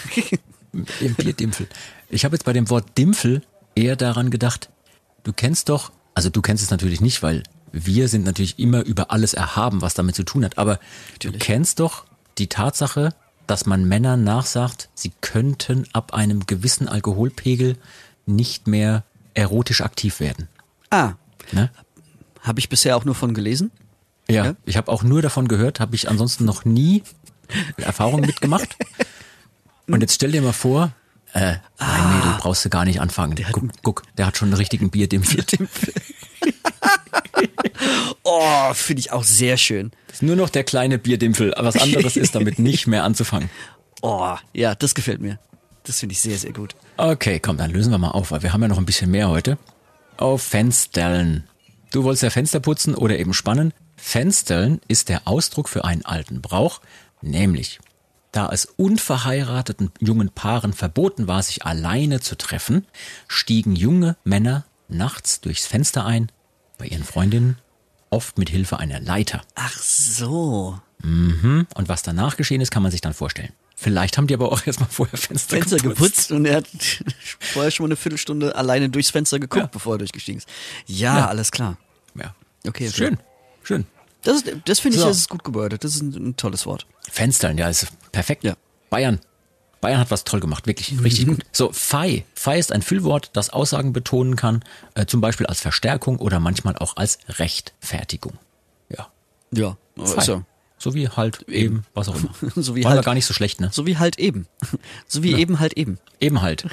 Im Bierdimpfel. Ich habe jetzt bei dem Wort Dimpfel eher daran gedacht, du kennst doch, also du kennst es natürlich nicht, weil wir sind natürlich immer über alles erhaben, was damit zu tun hat, aber Natürlich. du kennst doch die Tatsache, dass man Männern nachsagt, sie könnten ab einem gewissen Alkoholpegel nicht mehr erotisch aktiv werden. Ah, Ne? Habe ich bisher auch nur von gelesen. Ja, Ja? ich habe auch nur davon gehört, habe ich ansonsten noch nie Erfahrungen mitgemacht. Und jetzt stell dir mal vor, äh, mein Mädel, brauchst du gar nicht anfangen. Guck, guck, der hat schon einen richtigen Bierdimpfel. Oh, finde ich auch sehr schön. Ist nur noch der kleine Bierdimpfel. Was anderes ist damit nicht mehr anzufangen. Oh, ja, das gefällt mir. Das finde ich sehr, sehr gut. Okay, komm, dann lösen wir mal auf, weil wir haben ja noch ein bisschen mehr heute. Auf Fenstern. Du wolltest ja Fenster putzen oder eben spannen. Fenstern ist der Ausdruck für einen alten Brauch, nämlich, da es unverheirateten jungen Paaren verboten war, sich alleine zu treffen, stiegen junge Männer nachts durchs Fenster ein, bei ihren Freundinnen, oft mit Hilfe einer Leiter. Ach so. Mhm. Und was danach geschehen ist, kann man sich dann vorstellen. Vielleicht haben die aber auch erstmal vorher Fenster, Fenster geputzt. geputzt und er hat vorher schon mal eine Viertelstunde alleine durchs Fenster geguckt, Ja. bevor er durchgestiegen ist. Ja, Ja. alles klar. Ja. Okay, okay. Schön, schön. Das, ist- das finde ich, So. das ist gut gewordet. Das ist ein, ein tolles Wort. Fenstern, ja, ist perfekt. Ja. Bayern. Bayern hat was toll gemacht, wirklich, richtig gut. So, Fei. Fei ist ein Füllwort, das Aussagen betonen kann, äh, zum Beispiel als Verstärkung oder manchmal auch als Rechtfertigung. Ja. Ja, Fei. ist ja. So wie halt eben, was auch immer. So wie War halt- ja gar nicht so schlecht, ne? So wie halt eben. So wie eben halt eben. Eben halt.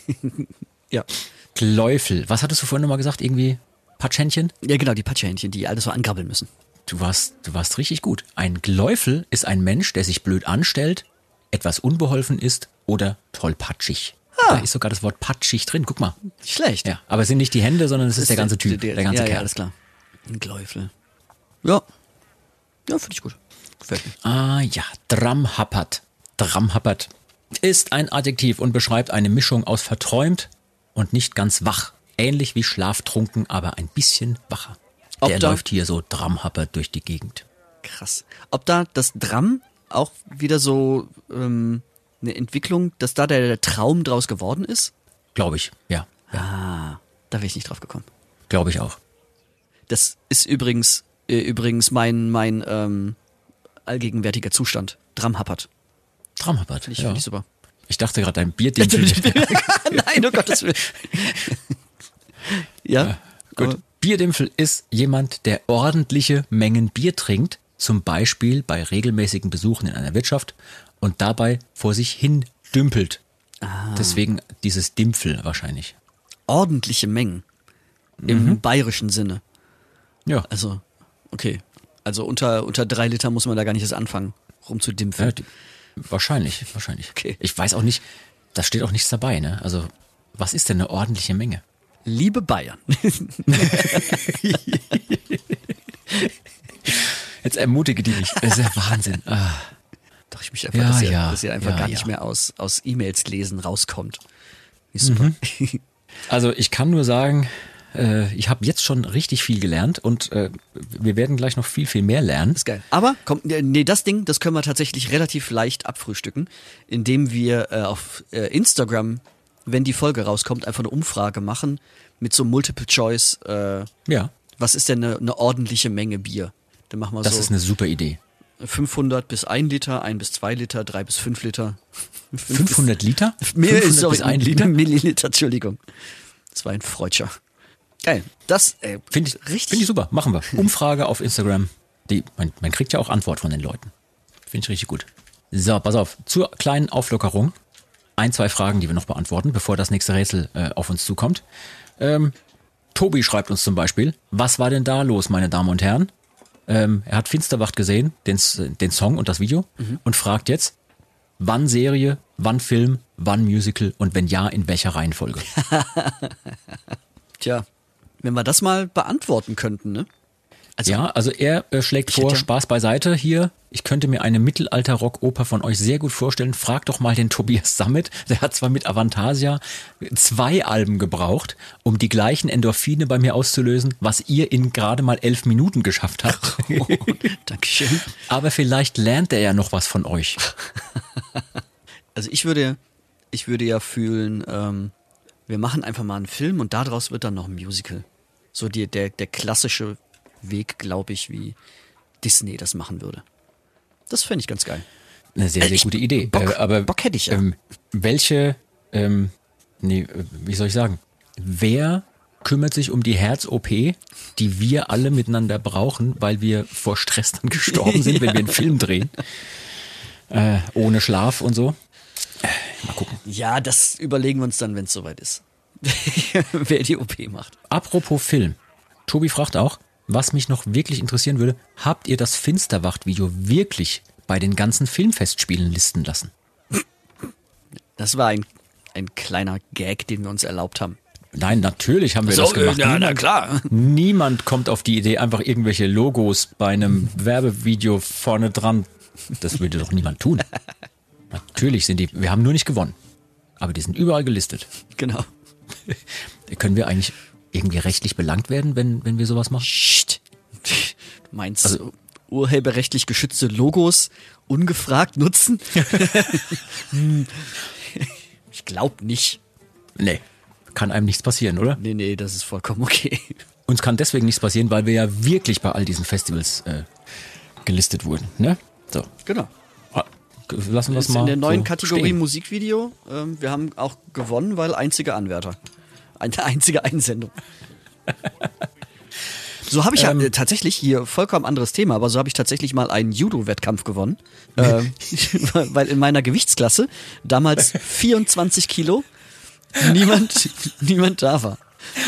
Ja. Gläufel. Was hattest du vorhin nochmal gesagt? Irgendwie Patschhändchen? Ja, genau, die Patschhähnchen, die alles so angrabbeln müssen. Du warst, du warst richtig gut. Ein Gläufel ist ein Mensch, der sich blöd anstellt, etwas unbeholfen ist oder tollpatschig. Da ist sogar das Wort patschig drin. Guck mal. Nicht schlecht. Ja, aber es sind nicht die Hände, sondern es ist, der ganze Typ, der, der, ganze ja, Kerl. Ja, alles klar. Ein Gläufel. Ja. Ja, finde ich gut. Gefällt mir. Ah ja, Dramhappert. Dramhappert ist ein Adjektiv und beschreibt eine Mischung aus verträumt und nicht ganz wach. Ähnlich wie schlaftrunken, aber ein bisschen wacher. Ob Der da- läuft hier so Dramhappert durch die Gegend. Krass. Ob da das Dram auch wieder so ähm, eine Entwicklung, dass da der, der Traum draus geworden ist? Glaube ich, ja. ja Ah, da wäre ich nicht drauf gekommen. Glaube ich auch. Das ist übrigens äh, übrigens mein mein ähm, allgegenwärtiger Zustand. Dramhappert. Dramhappert, Finde ich, ja. find ich super. Ich dachte gerade, ein Bierdimpfel. Nein, oh Gottes Willen. ja, Gut. aber- Bierdimpfel ist jemand, der ordentliche Mengen Bier trinkt, zum Beispiel bei regelmäßigen Besuchen in einer Wirtschaft und dabei vor sich hin dümpelt. Ah. Deswegen dieses Dimpfel wahrscheinlich. ordentliche Mengen im bayerischen Sinne. Ja, Also, okay. Also unter, unter drei Liter muss man da gar nicht erst anfangen, rumzudimpfeln. ja die, wahrscheinlich, wahrscheinlich. Okay. Ich weiß auch nicht, da steht auch nichts dabei, ne? Also, was ist denn eine ordentliche Menge? Liebe Bayern. Jetzt ermutige die nicht. Das ist ja Wahnsinn. Ah. Doch, ich mich einfach, Ja, dass, ihr, ja, dass ihr einfach ja, gar nicht ja. mehr aus, aus E-Mails lesen rauskommt. Ist super. Also ich kann nur sagen, äh, ich habe jetzt schon richtig viel gelernt und äh, wir werden gleich noch viel, viel mehr lernen. Ist geil. Aber, komm, nee, das Ding, das können wir tatsächlich relativ leicht abfrühstücken, indem wir äh, auf äh, Instagram, wenn die Folge rauskommt, einfach eine Umfrage machen mit so Multiple Choice, äh, Ja, was ist denn eine, eine ordentliche Menge Bier? Dann machen wir das so ist eine super Idee. fünfhundert bis ein Liter, ein bis zwei Liter, drei bis fünf Liter. Fünf fünfhundert Liter? Bis, mehr ist fünfhundert sorry, bis ein Liter? Milliliter, Entschuldigung. Das war ein Freudscher. Geil. Das, äh, Finde ich, richtig. find ich super. Machen wir. Umfrage auf Instagram. Die, man, man kriegt ja auch Antwort von den Leuten. Finde ich richtig gut. So, pass auf. Zur kleinen Auflockerung. Ein, zwei Fragen, die wir noch beantworten, bevor das nächste Rätsel äh, auf uns zukommt. Ähm, Tobi schreibt uns zum Beispiel, was war denn da los, meine Damen und Herren? Ähm, er hat Finsterwacht gesehen, den, den Song und das Video, Mhm. und fragt jetzt, wann Serie, wann Film, wann Musical und wenn ja, in welcher Reihenfolge? Tja, wenn wir das mal beantworten könnten, ne? Also, Ja, also er äh, schlägt Ich vor, hätte ja- Spaß beiseite hier. Ich könnte mir eine Mittelalter-Rock-Oper von euch sehr gut vorstellen. Fragt doch mal den Tobias Sammet. Der hat zwar mit Avantasia zwei Alben gebraucht, um die gleichen Endorphine bei mir auszulösen, was ihr in gerade mal elf Minuten geschafft habt. Oh, Dankeschön. Aber vielleicht lernt er ja noch was von euch. Also ich würde, ich würde ja fühlen, ähm, wir machen einfach mal einen Film und daraus wird dann noch ein Musical. So die, der, der klassische Weg, glaube ich, wie Disney das machen würde. Das fände ich ganz geil. Eine sehr, sehr Ich- gute Idee. Bock- äh, aber Bock hätte ich ja. Ähm, welche, ähm, nee, äh, wie soll ich sagen, wer kümmert sich um die Herz-O P, die wir alle miteinander brauchen, weil wir vor Stress dann gestorben sind, ja. wenn wir einen Film drehen. Äh, ohne Schlaf und so. Äh, mal gucken. Ja, das überlegen wir uns dann, wenn es soweit ist. Wer die O P macht. Apropos Film. Tobi fragt auch, was mich noch wirklich interessieren würde, habt ihr das Finsterwacht-Video wirklich bei den ganzen Filmfestspielen listen lassen? Das war ein, ein kleiner Gag, den wir uns erlaubt haben. Nein, natürlich haben wir so, das gemacht. Ja, na klar. Niemand kommt auf die Idee, einfach irgendwelche Logos bei einem Werbevideo vorne dran. Das würde doch niemand tun. Natürlich sind die, wir haben nur nicht gewonnen. Aber die sind überall gelistet. Genau. Können wir eigentlich irgendwie rechtlich belangt werden, wenn, wenn wir sowas machen? Psst. Du meinst also, urheberrechtlich geschützte Logos ungefragt nutzen? Ich glaube nicht. Nee, kann einem nichts passieren, oder? Nee, nee, das ist vollkommen okay. Uns kann deswegen nichts passieren, weil wir ja wirklich bei all diesen Festivals äh, gelistet wurden, ne? So. Genau. Lassen wir es mal in der neuen so Kategorie stehen. Musikvideo. Ähm, wir haben auch gewonnen, weil einziger Anwärter. Eine einzige Einsendung. So habe ich ähm, ja äh, tatsächlich hier vollkommen anderes Thema, aber so habe ich tatsächlich mal einen Judo-Wettkampf gewonnen. ähm, weil in meiner Gewichtsklasse damals vierundzwanzig Kilo niemand, niemand da war.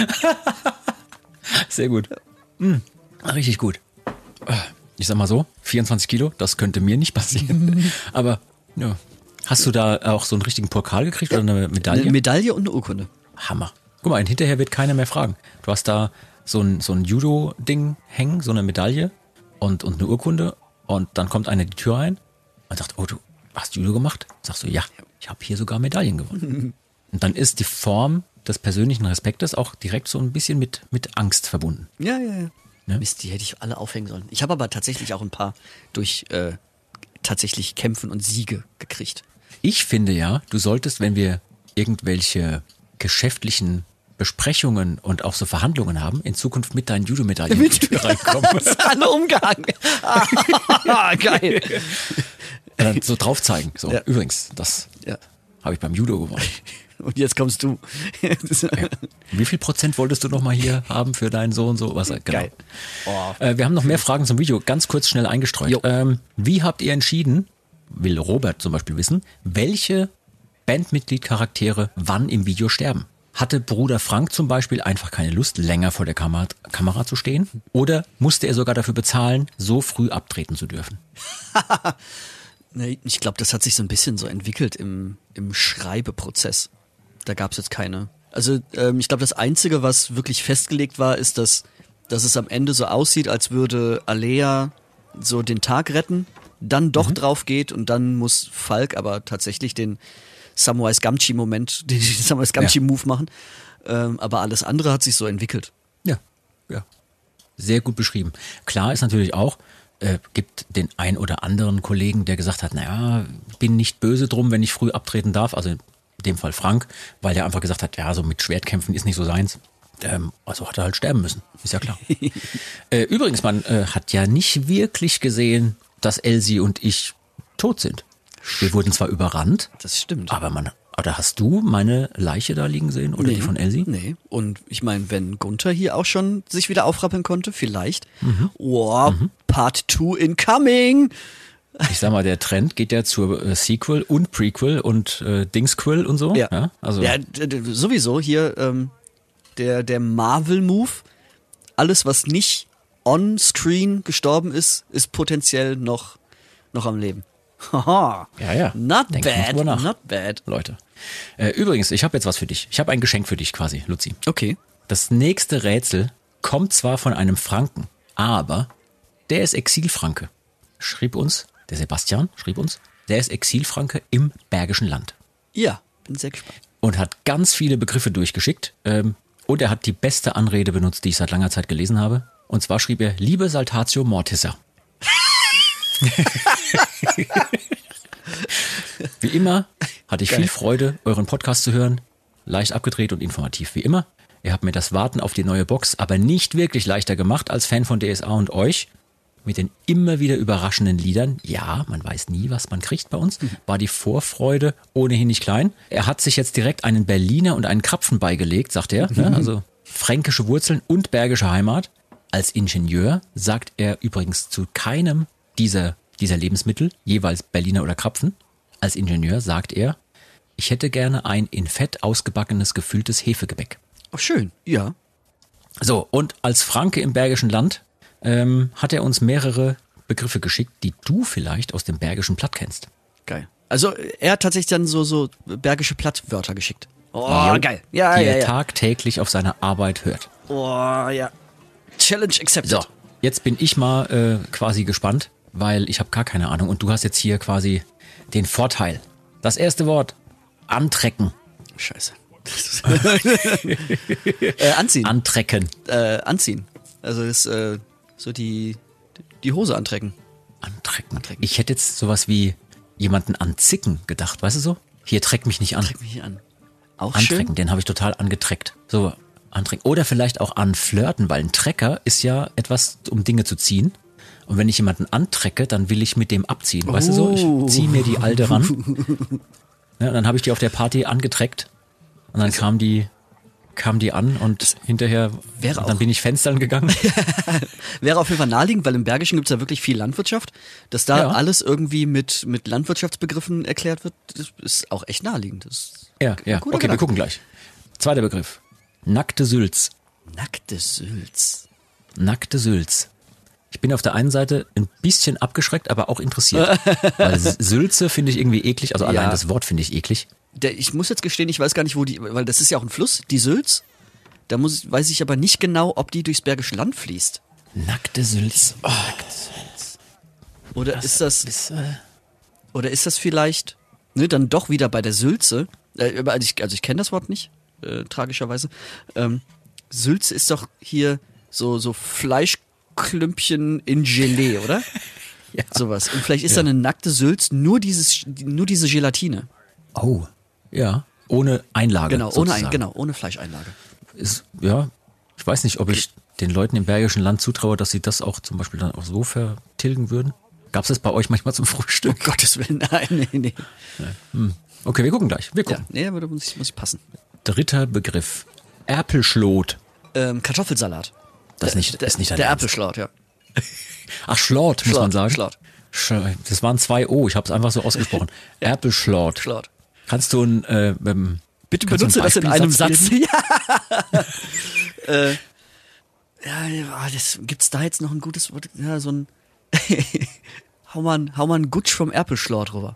Sehr gut. Mhm. Richtig gut. Ich sag mal so, vierundzwanzig Kilo, das könnte mir nicht passieren. Aber ja. Hast du da auch so einen richtigen Pokal gekriegt oder eine Medaille? Eine Medaille und eine Urkunde. Hammer. Guck mal, hinterher wird keiner mehr fragen. Du hast da so ein, so ein Judo-Ding hängen, so eine Medaille und, und eine Urkunde und dann kommt einer die Tür ein und sagt, oh, du hast Judo gemacht? Sagst du, ja, ich habe hier sogar Medaillen gewonnen. Und dann ist die Form des persönlichen Respektes auch direkt so ein bisschen mit, mit Angst verbunden. Ja, ja, ja. Ne? Mist, die hätte ich alle aufhängen sollen. Ich habe aber tatsächlich auch ein paar durch äh, tatsächlich Kämpfen und Siege gekriegt. Ich finde ja, du solltest, wenn wir irgendwelche geschäftlichen Besprechungen und auch so Verhandlungen haben, in Zukunft mit deinen Judo-Medaillen in die Tür reinkommen. Alle umgehangen. Ah, geil. Ja, dann so drauf zeigen. So, ja. Übrigens, das ja. habe ich beim Judo gewonnen. Und jetzt kommst du. Ja. Wie viel Prozent wolltest du noch mal hier haben für deinen so und so? Was, genau. Geil. Oh. Äh, wir haben noch mehr Fragen zum Video. Ganz kurz schnell eingestreut. Ähm, wie habt ihr entschieden, will Robert zum Beispiel wissen, welche Bandmitglied-Charaktere wann im Video sterben? Hatte Bruder Frank zum Beispiel einfach keine Lust, länger vor der Kamera, Kamera zu stehen? Oder musste er sogar dafür bezahlen, so früh abtreten zu dürfen? Ich glaube, das hat sich so ein bisschen so entwickelt im, im Schreibeprozess. Da gab es jetzt keine. Also ähm, ich glaube, das Einzige, was wirklich festgelegt war, ist, dass, dass es am Ende so aussieht, als würde Alea so den Tag retten, dann doch mhm. drauf geht und dann muss Falk aber tatsächlich den Samwise Gamgee-Moment, den Samwise Gamgee-Move ja. machen. Ähm, aber alles andere hat sich so entwickelt. Ja, ja. Sehr gut beschrieben. Klar ist natürlich auch, äh, gibt den ein oder anderen Kollegen, der gesagt hat, naja, bin nicht böse drum, wenn ich früh abtreten darf. Also in dem Fall Frank, weil der einfach gesagt hat, ja, so mit Schwertkämpfen ist nicht so seins. Ähm, also hat er halt sterben müssen, ist ja klar. äh, übrigens, man äh, hat ja nicht wirklich gesehen, dass Elsie und ich tot sind. Wir wurden zwar überrannt. Das stimmt. Aber man, oder hast du meine Leiche da liegen sehen oder nee, die von Elsie? Nee. Und ich meine, wenn Gunther hier auch schon sich wieder aufrappeln konnte, vielleicht. Mhm. Oh, mhm. Part two incoming. Ich sag mal, der Trend geht ja zur äh, Sequel und Prequel und äh, Dingsquill und so. Ja, ja, also. ja d- d- sowieso hier ähm, der, der Marvel-Move. Alles, was nicht on-screen gestorben ist, ist potenziell noch, noch am Leben. Haha. Ja, ja. Not Denkt bad, nur nach. not bad. Leute. Äh, übrigens, ich habe jetzt was für dich. Ich habe ein Geschenk für dich quasi, Luzi. Okay. Das nächste Rätsel kommt zwar von einem Franken, aber der ist Exilfranke. Schrieb uns, der Sebastian schrieb uns, der ist Exilfranke im Bergischen Land. Ja, bin sehr gespannt. Und hat ganz viele Begriffe durchgeschickt. Ähm, und er hat die beste Anrede benutzt, die ich seit langer Zeit gelesen habe. Und zwar schrieb er, liebe Saltatio Mortissa. Wie immer hatte ich Geil. viel Freude, euren Podcast zu hören. Leicht abgedreht und informativ wie immer. Ihr habt mir das Warten auf die neue Box aber nicht wirklich leichter gemacht als Fan von D S A und euch. Mit den immer wieder überraschenden Liedern, ja, man weiß nie, was man kriegt bei uns, war die Vorfreude ohnehin nicht klein. Er hat sich jetzt direkt einen Berliner und einen Krapfen beigelegt, sagt er. Ne? Also fränkische Wurzeln und bergische Heimat. Als Ingenieur sagt er übrigens zu keinem dieser, dieser Lebensmittel, jeweils Berliner oder Krapfen. Als Ingenieur sagt er, ich hätte gerne ein in Fett ausgebackenes, gefülltes Hefegebäck. Oh, schön, ja. So, und als Franke im Bergischen Land ähm, hat er uns mehrere Begriffe geschickt, die du vielleicht aus dem Bergischen Platt kennst. Geil. Also er hat tatsächlich dann so, so bergische Plattwörter geschickt. Oh, Jo, geil. Ja, die ja, er ja. tagtäglich auf seiner Arbeit hört. Oh, ja. Challenge accepted. So, jetzt bin ich mal äh, quasi gespannt, weil ich habe gar keine Ahnung und du hast jetzt hier quasi den Vorteil. Das erste Wort, antrecken. Scheiße. äh, anziehen. Antrecken. äh, anziehen. Also das äh, so die, die Hose antrecken. Antrecken. Antrecken. Ich hätte jetzt sowas wie jemanden anzicken gedacht, weißt du so? Hier, treck mich nicht an. Treck mich hier an. Auch Antrecken, schön. den habe ich total angetreckt. So, antrecken. Oder vielleicht auch anflirten, weil ein Trecker ist ja etwas, um Dinge zu ziehen. Und wenn ich jemanden antrecke, dann will ich mit dem abziehen. Weißt Oh. du so? Ich ziehe mir die Alte ran. Ja, und dann habe ich die auf der Party angetreckt. Und dann kam die, kam die an und hinterher, wäre und dann auch- bin ich Fenstern gegangen. Wäre auf jeden Fall naheliegend, weil im Bergischen gibt es ja wirklich viel Landwirtschaft. Dass da Ja. alles irgendwie mit, mit Landwirtschaftsbegriffen erklärt wird, das ist auch echt naheliegend. Das ist Ja, ein ja. guter Okay, wir Gedanke. gucken gleich. Zweiter Begriff. Nackte Sülz. Nackte Sülz. Nackte Sülz. Ich bin auf der einen Seite ein bisschen abgeschreckt, aber auch interessiert. Weil S- Sülze finde ich irgendwie eklig, also allein Ja. das Wort finde ich eklig. Der, ich muss jetzt gestehen, ich weiß gar nicht, wo die, weil das ist ja auch ein Fluss, die Sülz. Da muss, weiß ich aber nicht genau, ob die durchs Bergische Land fließt. Nackte Sülz. Oh, Oder ist das, ist, äh, oder ist das vielleicht, ne, dann doch wieder bei der Sülze. Äh, also ich, also ich kenne das Wort nicht, äh, tragischerweise. Ähm, Sülze ist doch hier so, so Fleischklümpchen in Gelee, oder? Ja. Sowas. Und vielleicht ist da eine nackte Sülz nur dieses, nur diese Gelatine. Oh, ja. Ohne Einlage. Genau, ohne, sozusagen. ein, genau, ohne Fleischeinlage. Ist, ja, ich weiß nicht, ob ich den Leuten im Bergischen Land zutraue, dass sie das auch zum Beispiel dann auch so vertilgen würden. Gab es das bei euch manchmal zum Um Frühstück? Gottes Willen, nein, nee, nee. Okay, wir gucken gleich. Wir Ja, gucken. nee, aber da muss ich, muss ich passen. Dritter Begriff. Erpelschlot. Ähm, Kartoffelsalat. Das ist nicht, Der, ist nicht dein der Ernst. Erpelschlot, ja. Ach, Schlort, muss Schlort, man sagen. Schlort. Sch- Das waren zwei O, ich habe es einfach so ausgesprochen. Erpelschlort. Schlort. Kannst du ein, äh, ähm, Bitte kannst du benutze einen das in einem Beispielsatz Satz. bilden? Ja. äh, ja, ja, das, gibt's da jetzt noch ein gutes Wort? Ja, so ein hau mal, ein- hau mal einen Gutsch vom Erpelschlort rüber.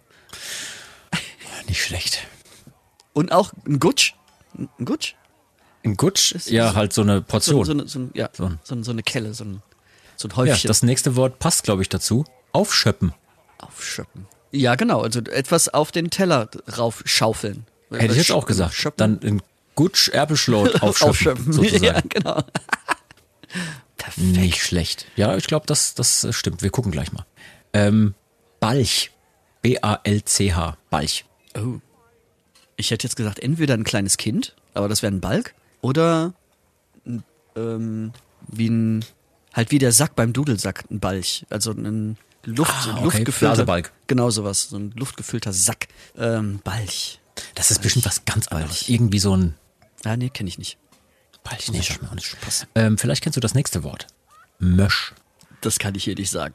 Nicht schlecht. Und auch ein Gutsch? Ein Gutsch? Ein Gutsch, Ist- ja, halt so eine So, Portion. so, eine, so, ein, ja, So ein- so, ein- so eine Kelle, so ein, so ein ja, Häufchen. das nächste Wort passt, glaube ich, dazu. Aufschöppen. Aufschöppen. Ja, genau, also etwas auf den Teller raufschaufeln. Hätte ich jetzt auch gesagt. Schöppen. Dann ein Gutsch Erpelschlot aufschöppen, Aufschöppen. sozusagen. Ja, genau. Perfekt. Nicht schlecht. Ja, ich glaube, das, das stimmt. Wir gucken gleich mal. Ähm, Balch. B A L C H. Balch. Oh. Ich hätte jetzt gesagt, entweder ein kleines Kind, aber das wäre ein Balk, oder ein, ähm, wie ein, halt wie der Sack beim Dudelsack, ein Balch. Also ein Luft, Ah, so ein okay. luftgefüllter. Blasebalg. Genau sowas, so ein luftgefüllter Sack. Ähm, Balch. Das ist bestimmt was ganz anderes. Balch. Irgendwie so ein Ah, nee, kenne ich nicht. Balch. Muss Nee, ich sag mir auch nicht. passen. Ähm, vielleicht kennst du das nächste Wort. Mösch. Das kann ich hier nicht sagen.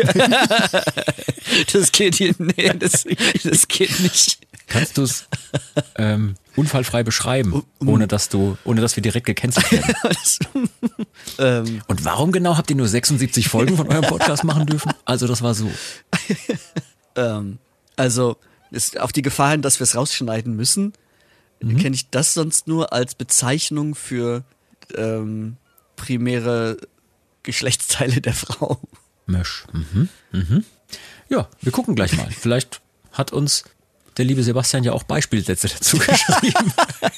Das geht hier, nee, das, das geht nicht. Kannst du es ähm, unfallfrei beschreiben, ohne dass du, ohne dass wir direkt gecancelt werden? Das, ähm, Und warum genau habt ihr nur sechsundsiebzig Folgen von eurem Podcast machen dürfen? Also das war so. ähm, also, ist auf die Gefahr hin, dass wir es rausschneiden müssen, Mhm. kenne ich das sonst nur als Bezeichnung für ähm, primäre Geschlechtsteile der Frau. Mösch. Mhm. Mhm. Ja, wir gucken gleich mal. Vielleicht hat uns der liebe Sebastian ja auch Beispielsätze dazu geschrieben.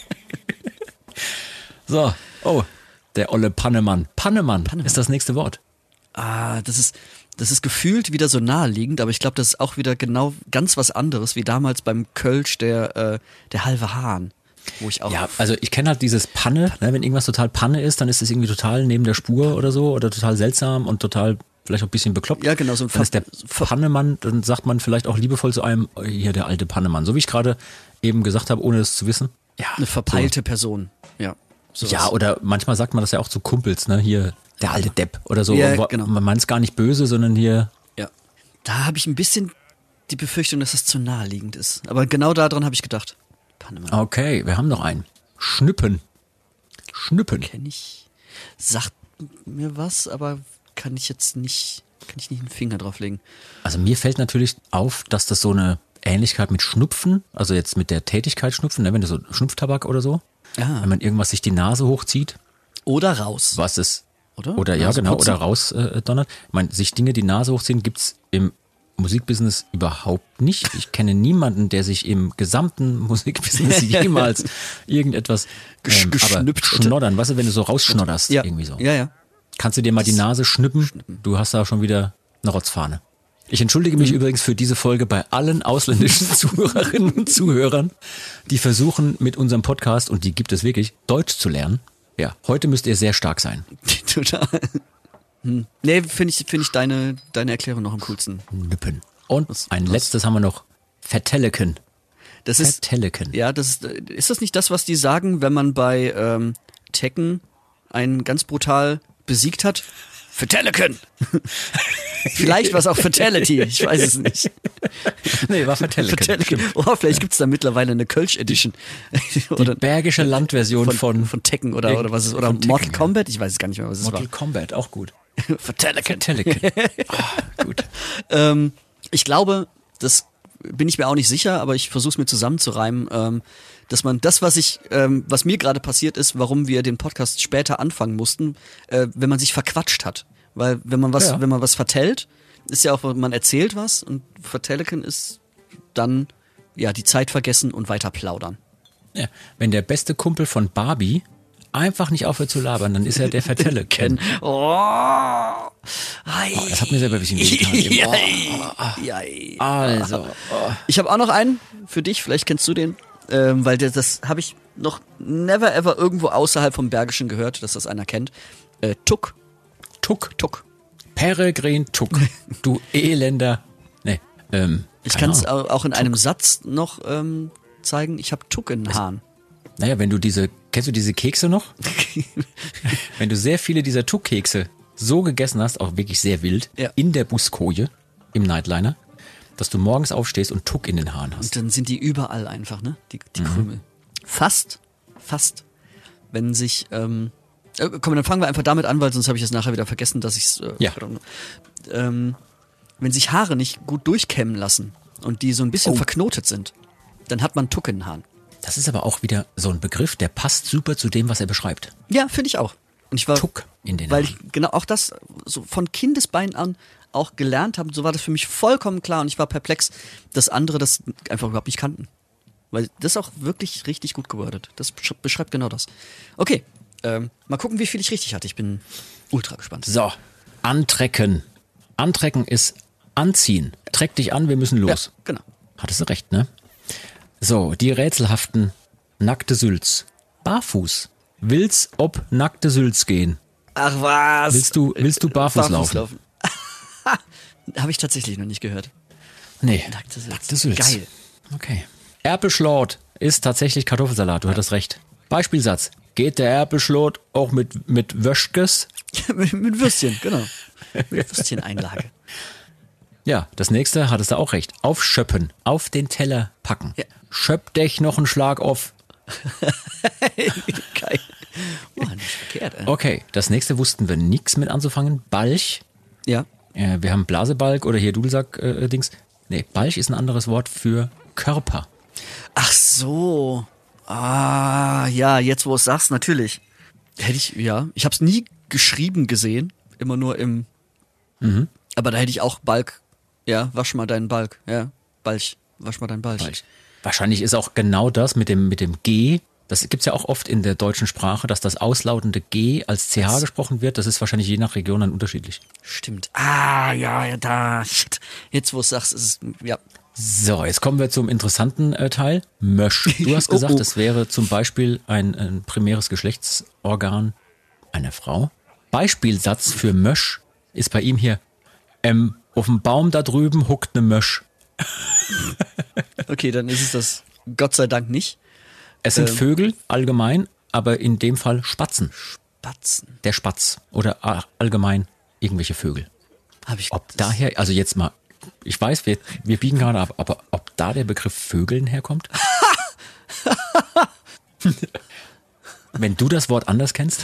So, oh, der olle Pannemann. Pannemann, ist das nächste Wort. Ah, das ist, das ist gefühlt wieder so naheliegend, aber ich glaube, das ist auch wieder genau ganz was anderes, wie damals beim Kölsch der, äh, der halbe Hahn, wo ich auch... Ja, also ich kenne halt dieses Panne, ne, wenn irgendwas total Panne ist, dann ist es irgendwie total neben der Spur oder so oder total seltsam und total vielleicht auch ein bisschen bekloppt. Ja, genau, so ein Dann ist der Ver- Pannemann, dann sagt man vielleicht auch liebevoll zu einem, oh, hier der alte Pannemann, so wie ich gerade eben gesagt habe, ohne es zu wissen. Ja, Eine verpeilte Person, ja. Sowas. Ja, oder manchmal sagt man das ja auch zu Kumpels, ne? Hier, der alte Depp oder so. Ja, Wo- genau. Man meint es gar nicht böse, sondern hier, Ja. Da habe ich ein bisschen die Befürchtung, dass das zu naheliegend ist. Aber genau daran habe ich gedacht. Pannemann. okay, wir haben noch einen. Schnippen. Schnippen. Kenne ich. Sagt mir was, aber kann ich jetzt nicht, kann ich nicht einen Finger drauf legen. Also mir fällt natürlich auf, dass das so eine Ähnlichkeit mit Schnupfen, also jetzt mit der Tätigkeit Schnupfen, ne? Wenn du so Schnupftabak oder so, Ah. wenn man irgendwas sich die Nase hochzieht, Oder raus. was es Oder? Oder ja, Nase genau, putzen. oder raus äh, donnert. Ich meine, sich Dinge die Nase hochziehen gibt's im Musikbusiness überhaupt nicht. Ich kenne niemanden, der sich im gesamten Musikbusiness jemals irgendetwas Gesch- ähm, aber geschnüppt hätte. schnoddern, weißt du, wenn du so rausschnodderst, Ja. irgendwie so. Ja, ja. Kannst du dir mal die Nase schnippen? Du hast da schon wieder eine Rotzfahne. Ich entschuldige mich übrigens für diese Folge bei allen ausländischen Zuhörerinnen und Zuhörern, die versuchen mit unserem Podcast, und die gibt es wirklich, Deutsch zu lernen. Ja, heute müsst ihr sehr stark sein. Total. Hm. Nee, finde ich, find ich deine, deine Erklärung noch am coolsten. Nippen. Und Was- ein was? letztes haben wir noch. Vertelleken. Das ist, Vertelleken. ja, das ist, ist das nicht das, was die sagen, wenn man bei ähm, Tekken einen ganz brutal besiegt hat? Fatality. Vielleicht war es auch Fatality, ich weiß es nicht. Nee, war Vertelleken. Fatality. Oh, vielleicht gibt's da mittlerweile eine Kölsch Edition. Die oder bergische Landversion von, von, von Tekken oder, Irgend- oder was ist, oder von Tekken, Mortal ja. Kombat, ich weiß es gar nicht mehr, was es Mortal war. Kombat, auch gut. Fatality. Vertelleken. Ah, gut. Ähm, ich glaube, das bin ich mir auch nicht sicher, aber ich versuche es mir zusammenzureimen, ähm, dass man das, was ich, ähm, was mir gerade passiert ist, warum wir den Podcast später anfangen mussten, äh, wenn man sich verquatscht hat. Weil wenn man was, Ja. wenn man was vertellt, ist ja auch, man erzählt was und vertelleken ist dann ja die Zeit vergessen und weiter plaudern. Ja, wenn der beste Kumpel von Barbie einfach nicht aufhört zu labern, dann ist er der Vertelleken. Oh, Ei. Oh, das hat mir selber ein bisschen wehgetan. eben. Ja, Oh, also, oh. Ich habe auch noch einen für dich, vielleicht kennst du den, ähm, weil der, das habe ich noch never ever irgendwo außerhalb vom Bergischen gehört, dass das einer kennt. Äh, Tuck, Tuck. Tuck. Peregrin Tuck. Du elender. Nee, ähm, Ich keine kann es Ahnung. auch in einem Satz noch ähm, zeigen. Ich habe Tuck in den Haaren. Naja, wenn du diese, kennst du diese Kekse noch? Wenn du sehr viele dieser Tuck-Kekse so gegessen hast, auch wirklich sehr wild, Ja. in der Buskoje, im Nightliner, dass du morgens aufstehst und Tuck in den Haaren hast. Und dann sind die überall einfach, ne? Die, die Krümel. Fast, fast, wenn sich, ähm, äh, komm, dann fangen wir einfach damit an, weil sonst habe ich es nachher wieder vergessen, dass ich es, äh, Ja. ähm, wenn sich Haare nicht gut durchkämmen lassen und die so ein bisschen Oh. verknotet sind, dann hat man Tuck in den Haaren. Das ist aber auch wieder so ein Begriff, der passt super zu dem, was er beschreibt. Ja, finde ich auch. Und ich war, Tuck in den weil Haaren. ich genau auch das so von Kindesbein an auch gelernt habe, so war das für mich vollkommen klar und ich war perplex, dass andere das einfach überhaupt nicht kannten. Weil das ist auch wirklich richtig gut gewordet. Das besch- beschreibt genau das. Okay, ähm, mal gucken, wie viel ich richtig hatte. Ich bin ultra gespannt. So, antrecken. Antrecken ist anziehen. Treck dich an, wir müssen los. Ja, genau. Hattest du recht, ne? So, die rätselhaften nackte Sülz. Barfuß. Willst ob nackte Sülz gehen? Ach was. Willst du, willst du barfuß, laufen? Habe ich tatsächlich noch nicht gehört. Nee, Nackte Sülz. nackte Sülz. Geil. Okay. Erpelschlot ist tatsächlich Kartoffelsalat, du hattest recht. Beispielsatz. Geht der Erpelschlot auch mit, mit Wöschkes? mit, mit Würstchen, genau. Mit Würstcheneinlage. Ja, das nächste hattest du auch recht. Aufschöppen, auf den Teller packen. Ja. Schöpp dich noch einen Schlag auf. Geil. Oh, nicht verkehrt, ey. Okay, das nächste wussten wir nichts mit anzufangen. Balch. Ja. Äh, wir haben Blasebalg oder hier Dudelsack-Dings. nee, Balch ist ein anderes Wort für Körper. Ach so. Ah, ja, jetzt wo du es sagst, natürlich. Hätte ich, ja. Ich habe es nie geschrieben gesehen. Immer nur im. Mhm. Aber da hätte ich auch Balk. Ja, wasch mal deinen Balk. Ja, Balch. Wasch mal deinen Balch. Balch. Wahrscheinlich ist auch genau das mit dem, mit dem G. Das gibt's ja auch oft in der deutschen Sprache, dass das auslautende G als C H gesprochen wird. Das ist wahrscheinlich je nach Region dann unterschiedlich. Stimmt. Ah, ja, ja, da. Shit. Jetzt wo du es sagst, ist es. Ja. So, jetzt kommen wir zum interessanten äh, Teil. Mösch. Du hast Oh, gesagt, oh. es wäre zum Beispiel ein, ein primäres Geschlechtsorgan einer Frau. Beispielsatz für Mösch ist bei ihm hier, ähm, auf dem Baum da drüben huckt ne Mösch. Okay, dann ist es das Gott sei Dank nicht. Es sind Ähm. Vögel allgemein, aber in dem Fall Spatzen. Spatzen. Der Spatz oder a- allgemein irgendwelche Vögel. Hab ich Ob das- daher, also jetzt mal, ich weiß, wir, wir biegen gerade ab, aber ob da der Begriff Vögeln herkommt? Wenn du das Wort anders kennst?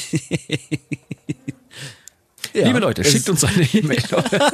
Ja, Liebe Leute, es- schickt uns eine E-Mail.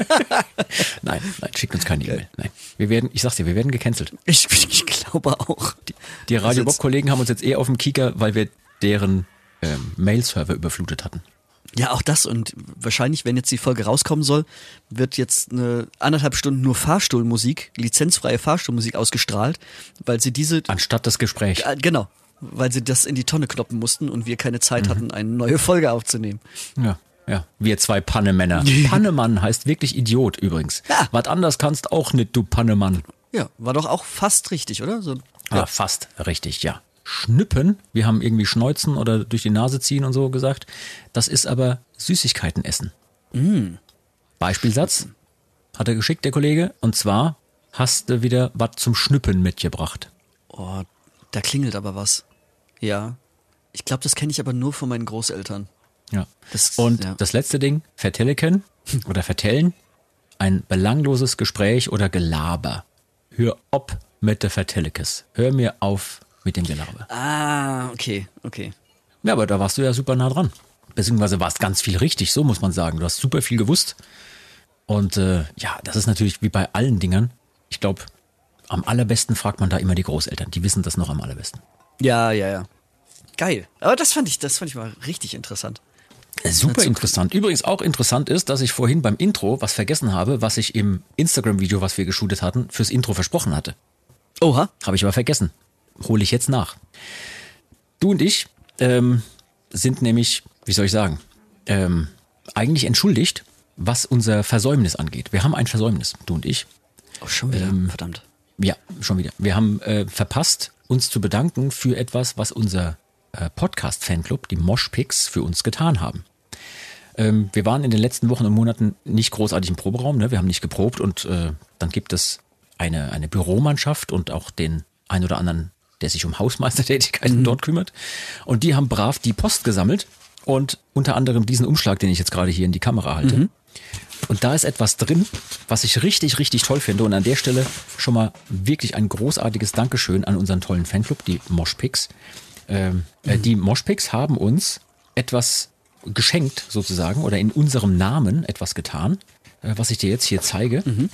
Nein, nein, schickt uns keine E-Mail. Nein. Wir werden, ich sag's dir, wir werden gecancelt. Ich, ich glaube auch. Die Radio Das ist- Bob-Kollegen haben uns jetzt eher auf dem Kieker, weil wir deren ähm, Mail-Server überflutet hatten. Ja, auch das. Und wahrscheinlich, wenn jetzt die Folge rauskommen soll, wird jetzt eine anderthalb Stunden nur Fahrstuhlmusik, lizenzfreie Fahrstuhlmusik ausgestrahlt, weil sie diese, Anstatt das Gespräch. äh, genau, weil sie das in die Tonne kloppen mussten und wir keine Zeit hatten, eine neue Folge aufzunehmen. Ja, ja. Wir zwei Pannemänner. Pannemann heißt wirklich Idiot übrigens. Ja. Was anders kannst auch nicht, du Pannemann. Ja, war doch auch fast richtig, oder? So, Ja, fast richtig, ja. Schnüppen, wir haben irgendwie Schneuzen oder durch die Nase ziehen und so gesagt. Das ist aber Süßigkeiten essen. Beispielsatz hat er geschickt, der Kollege. Und zwar hast du wieder was zum Schnüppen mitgebracht. oh, da klingelt aber was. Ja. Ich glaube, das kenne ich aber nur von meinen Großeltern. Ja. Das- und ja. das letzte Ding, vertelleken oder vertellen, ein belangloses Gespräch oder Gelaber. Hör ob mit der Vertellekes. Hör mir auf mit dem Gelaber. Ah, okay, okay. Ja, aber da warst du ja super nah dran. Beziehungsweise warst ganz viel richtig, so muss man sagen. Du hast super viel gewusst. Und äh, ja, das ist natürlich wie bei allen Dingern. Ich glaube, am allerbesten fragt man da immer die Großeltern. Die wissen das noch am allerbesten. Ja, ja, ja. Geil. Aber das fand ich, das fand ich mal richtig interessant. Super interessant. Übrigens auch interessant ist, dass ich vorhin beim Intro was vergessen habe, was ich im Instagram-Video, was wir geshootet hatten, fürs Intro versprochen hatte. Oha. Habe ich aber vergessen. Hole ich jetzt nach. Du und ich ähm, sind nämlich, wie soll ich sagen, ähm, eigentlich entschuldigt, was unser Versäumnis angeht. Wir haben ein Versäumnis, du und ich. Oh, schon wieder. Ähm, Verdammt. Ja, schon wieder. Wir haben äh, verpasst, uns zu bedanken für etwas, was unser äh, Podcast-Fanclub, die Moshpicks, für uns getan haben. Ähm, wir waren in den letzten Wochen und Monaten nicht großartig im Proberaum, ne? Wir haben nicht geprobt und äh, dann gibt es eine, eine Büromannschaft und auch den ein oder anderen, der sich um Hausmeistertätigkeiten mhm. dort kümmert. Und die haben brav die Post gesammelt und unter anderem diesen Umschlag, den ich jetzt gerade hier in die Kamera halte. Mhm. Und da ist etwas drin, was ich richtig, richtig toll finde. Und an der Stelle schon mal wirklich ein großartiges Dankeschön an unseren tollen Fanclub, die Moshpicks. Ähm, mhm. äh, die Moshpicks haben uns etwas geschenkt sozusagen oder in unserem Namen etwas getan, äh, was ich dir jetzt hier zeige. Mhm.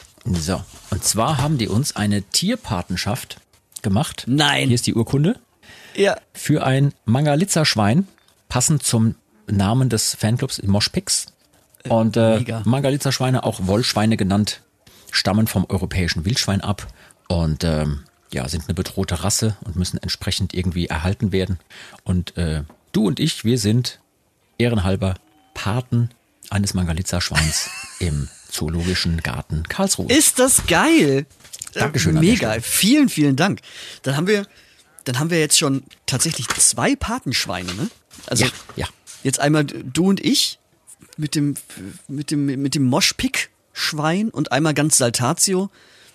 So, und zwar haben die uns eine Tierpatenschaft gemacht. Nein. Hier ist die Urkunde. Ja. Für ein Mangalitza-Schwein, passend zum Namen des Fanclubs Moshpicks. Und äh, Mangalitza-Schweine, auch Wollschweine genannt, stammen vom europäischen Wildschwein ab und ähm, ja, sind eine bedrohte Rasse und müssen entsprechend irgendwie erhalten werden. Und äh, du und ich, wir sind ehrenhalber Paten eines Mangalitza-Schweins im Zoologischen Garten Karlsruhe. Ist das geil? Dankeschön. Mega, vielen, vielen Dank. Dann haben wir, dann haben wir jetzt schon tatsächlich zwei Patenschweine, ne? Also ja, ja. Jetzt einmal du und ich mit dem mit dem mit dem Moshpick-Schwein und einmal ganz Saltatio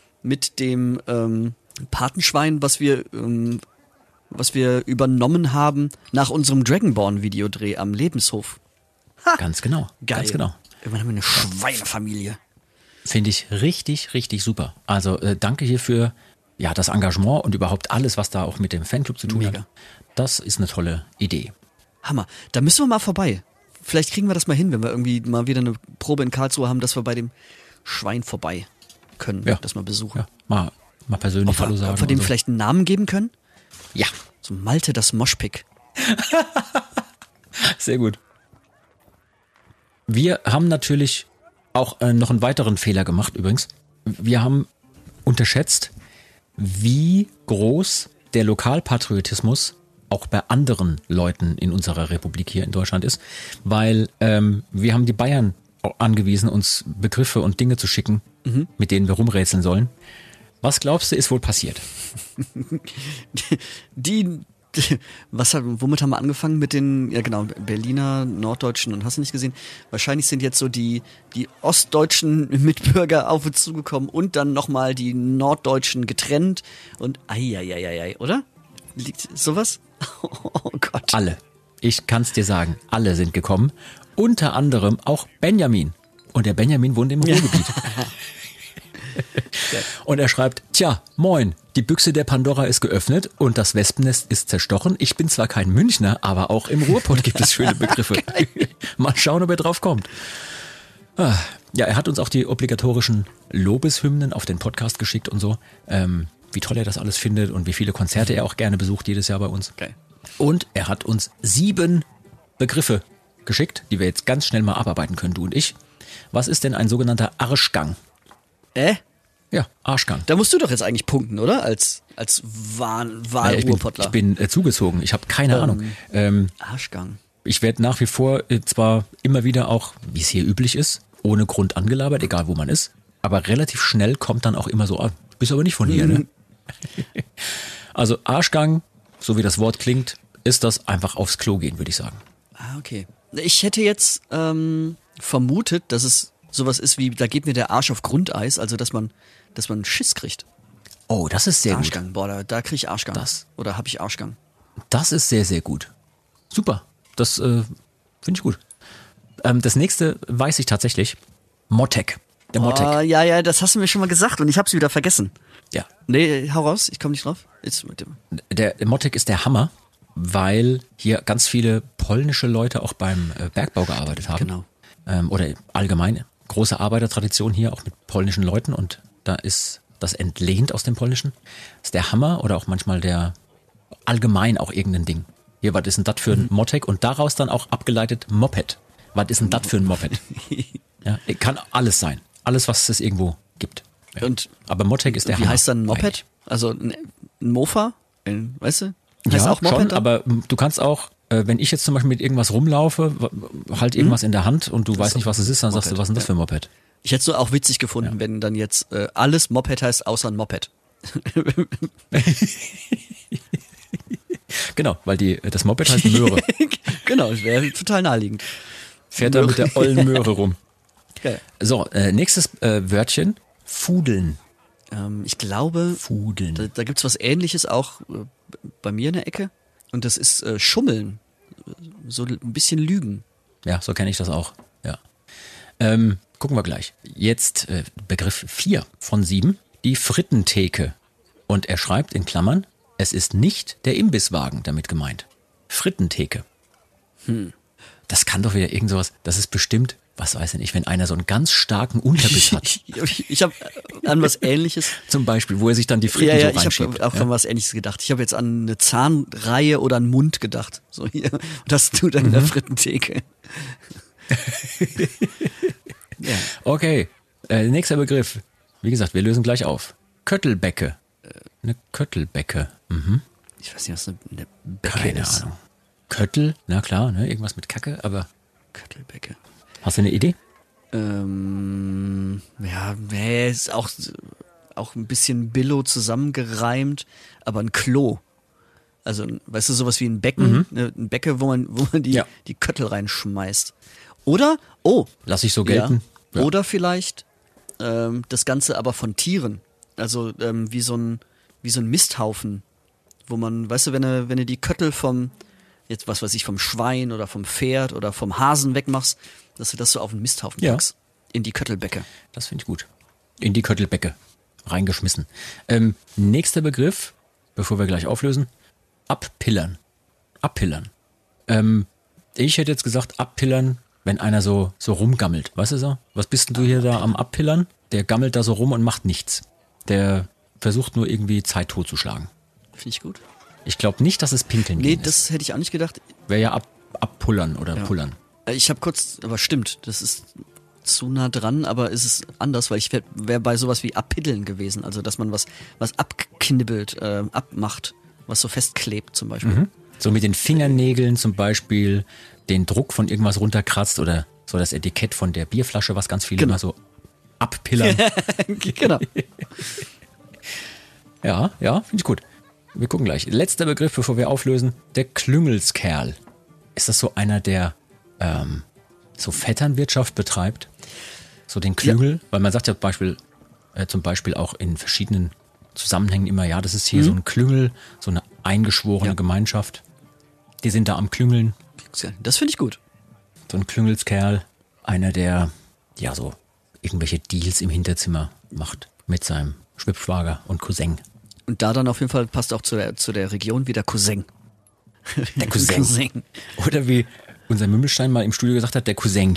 mit dem ähm, Patenschwein, was wir ähm, was wir übernommen haben nach unserem Dragonborn-Videodreh am Lebenshof. Ha, ganz genau. Geil. Ganz genau. Irgendwann haben wir eine Schweinefamilie. Finde ich richtig, richtig super. Also äh, danke hier für ja, das Engagement und überhaupt alles, was da auch mit dem Fanclub zu tun Mega. hat. Das ist eine tolle Idee. Hammer. Da müssen wir mal vorbei. Vielleicht kriegen wir das mal hin, wenn wir irgendwie mal wieder eine Probe in Karlsruhe haben, dass wir bei dem Schwein vorbei können, Ja. das mal besuchen. Ja, mal, mal persönlich Ob wir, Hallo sagen. ob wir dem und so. vielleicht einen Namen geben können? Ja, So Malte das Moshpick. sehr gut. Wir haben natürlich auch äh, noch einen weiteren Fehler gemacht übrigens. Wir haben unterschätzt, wie groß der Lokalpatriotismus auch bei anderen Leuten in unserer Republik hier in Deutschland ist, weil ähm, wir haben die Bayern angewiesen, uns Begriffe und Dinge zu schicken, mhm. mit denen wir rumrätseln sollen. Was glaubst du, ist wohl passiert? Die, was, womit haben wir angefangen? Mit den, ja genau, Berliner, Norddeutschen und hast du nicht gesehen? Wahrscheinlich sind jetzt so die, die ostdeutschen Mitbürger auf uns zugekommen und dann nochmal die Norddeutschen getrennt und eieieiei, oder? Liegt sowas? Oh Gott. Alle. Ich kann es dir sagen, alle sind gekommen. Unter anderem auch Benjamin. Und der Benjamin wohnt im Ruhrgebiet. Und er schreibt, tja, moin, die Büchse der Pandora ist geöffnet und das Wespennest ist zerstochen. Ich bin zwar kein Münchner, aber auch im Ruhrpott gibt es schöne Begriffe. Mal schauen, ob er drauf kommt. Ja, er hat uns auch die obligatorischen Lobeshymnen auf den Podcast geschickt und so. Ähm, wie toll er das alles findet und wie viele Konzerte er auch gerne besucht jedes Jahr bei uns. Okay. Und er hat uns sieben Begriffe geschickt, die wir jetzt ganz schnell mal abarbeiten können, du und ich. Was ist denn ein sogenannter Arschgang? Äh? Ja, Arschgang. Da musst du doch jetzt eigentlich punkten, oder? Als, als Wahl- Ja, ich bin, Wahl-Ruhrpottler. ich bin äh, zugezogen, ich habe keine Ähm. Ahnung. Ähm, Arschgang. ich werde nach wie vor äh, zwar immer wieder auch, wie es hier üblich ist, ohne Grund angelabert, egal wo man ist, aber relativ schnell kommt dann auch immer so, ah, du bist aber nicht von hier, ne? Also Arschgang, so wie das Wort klingt, ist das einfach aufs Klo gehen, würde ich sagen. Ah, okay. Ich hätte jetzt ähm, vermutet, dass es sowas ist wie, da geht mir der Arsch auf Grundeis, also dass man, dass man Schiss kriegt. Oh, das ist sehr gut. Arschgang, boah, da, da kriege ich Arschgang. Das. Oder habe ich Arschgang? Das ist sehr, sehr gut. Super. Das äh, finde ich gut. Ähm, das nächste weiß ich tatsächlich. Mottek. Der Mottek. Oh, ja, ja, das hast du mir schon mal gesagt und ich habe es wieder vergessen. Ja. Nee, hau raus, ich komme nicht drauf. Jetzt mit dem. Der, der Mottek ist der Hammer, weil hier ganz viele polnische Leute auch beim äh, Bergbau gearbeitet haben. Genau. Ähm, oder allgemein große Arbeitertradition hier, auch mit polnischen Leuten. Und da ist das entlehnt aus dem Polnischen. Das ist der Hammer oder auch manchmal der allgemein auch irgendein Ding. Hier, was ist denn das für ein Mottek? Und daraus dann auch abgeleitet Moped. Was ist denn das für ein Moped? Ja, kann alles sein. Alles, was es irgendwo gibt. Ja. Und aber Mottek ist der Wie Hammer. heißt dann ein Moped? eigentlich. Also ein, ein Mofa? Ein, weißt du? Heißt Ja, auch Moped schon, dann? aber m, du kannst auch, äh, wenn ich jetzt zum Beispiel mit irgendwas rumlaufe, w- halt irgendwas in der Hand und du weißt nicht, was es ist, dann sagst du, Moped, was ist denn das für ein Moped? Ich hätte es so auch witzig gefunden, wenn dann jetzt äh, alles Moped heißt, außer ein Moped. Genau, weil die, das Moped heißt Möhre. Genau, das wäre total naheliegend. Fährt da mit der ollen Möhre rum. Geil. So, äh, nächstes äh, Wörtchen, Fudeln. Ähm, ich glaube, Fudeln. da, da gibt's was Ähnliches auch äh, bei mir in der Ecke. Und das ist äh, Schummeln. So ein bisschen Lügen. Ja, so kenne ich das auch. Ja. Ähm, gucken wir gleich. Jetzt äh, Begriff vier von sieben, die Frittentheke. Und er schreibt in Klammern, es ist nicht der Imbisswagen damit gemeint. Frittentheke. Hm. Das kann doch wieder irgend sowas, das ist bestimmt, was weiß ich nicht, wenn einer so einen ganz starken Unterbiss hat. ich ich habe an was Ähnliches. Zum Beispiel, wo er sich dann die Fritten Ja, ja, so ich reinschiebt. habe auch ja. an was Ähnliches gedacht. Ich habe jetzt an eine Zahnreihe oder einen Mund gedacht. So hier. Und das tut dann in der Frittentheke. Ja. Okay, äh, nächster Begriff. Wie gesagt, wir lösen gleich auf. Köttelbecke. Eine Köttelbecke. Mhm. Ich weiß nicht, was eine, eine Becke Keine ist. Ahnung. Köttel, na klar, ne? Irgendwas mit Kacke, aber Köttelbecke. hast du eine Idee? Ähm, ja, nee, ist auch, auch ein bisschen Billo zusammengereimt, aber ein Klo. Also, weißt du, sowas wie ein Becken, ne, ein Becke, wo man, wo man die, Ja. die Köttel reinschmeißt. Oder, oh, Lass ich so gelten. Ja. Oder vielleicht ähm, das Ganze aber von Tieren. Also ähm, wie so ein wie so ein Misthaufen, wo man, weißt du, wenn du, wenn du die Köttel vom, jetzt was weiß ich, vom Schwein oder vom Pferd oder vom Hasen wegmachst, dass du das so auf den Misthaufen Ja. packst. In die Köttelbecke. Das finde ich gut. In die Köttelbecke reingeschmissen. Ähm, nächster Begriff, bevor wir gleich auflösen. Abpillern. Abpillern. Ähm, ich hätte jetzt gesagt, abpillern, wenn einer so, so rumgammelt. Weißt du so? Was bist denn du hier da am Abpillern? Der gammelt da so rum und macht nichts. Der versucht nur irgendwie Zeit totzuschlagen. Finde ich gut. Ich glaube nicht, dass es Pinkeln Nee, gehen das ist. hätte ich auch nicht gedacht. Wäre ja ab, abpullern oder Ja. pullern. Äh, Ich habe kurz, aber stimmt, das ist zu nah dran, aber ist es anders, weil ich wäre wär bei sowas wie abpiddeln gewesen. Also, dass man was, was abknibbelt, äh, abmacht, was so festklebt zum Beispiel. Mhm. So mit den Fingernägeln zum Beispiel den Druck von irgendwas runterkratzt oder so das Etikett von der Bierflasche, was ganz viele Genau. immer so abpillern. Genau. Ja, ja, finde ich gut. Wir gucken gleich. Letzter Begriff, bevor wir auflösen. Der Klüngelskerl. Ist das so einer, der ähm, so Vetternwirtschaft betreibt? So den Klüngel? Weil man sagt ja zum Beispiel, äh, zum Beispiel auch in verschiedenen Zusammenhängen immer, ja, das ist hier Mhm. so ein Klüngel, so eine eingeschworene Ja. Gemeinschaft. Die sind da am Klüngeln. Das finde ich gut. So ein Klüngelskerl, einer, der ja so irgendwelche Deals im Hinterzimmer macht mit seinem Schwibschwager und Cousin. Und da dann auf jeden Fall passt auch zu der, zu der Region wieder Cousin. Der Cousin. Cousin. Oder wie unser Mümmelstein mal im Studio gesagt hat, der Cousin.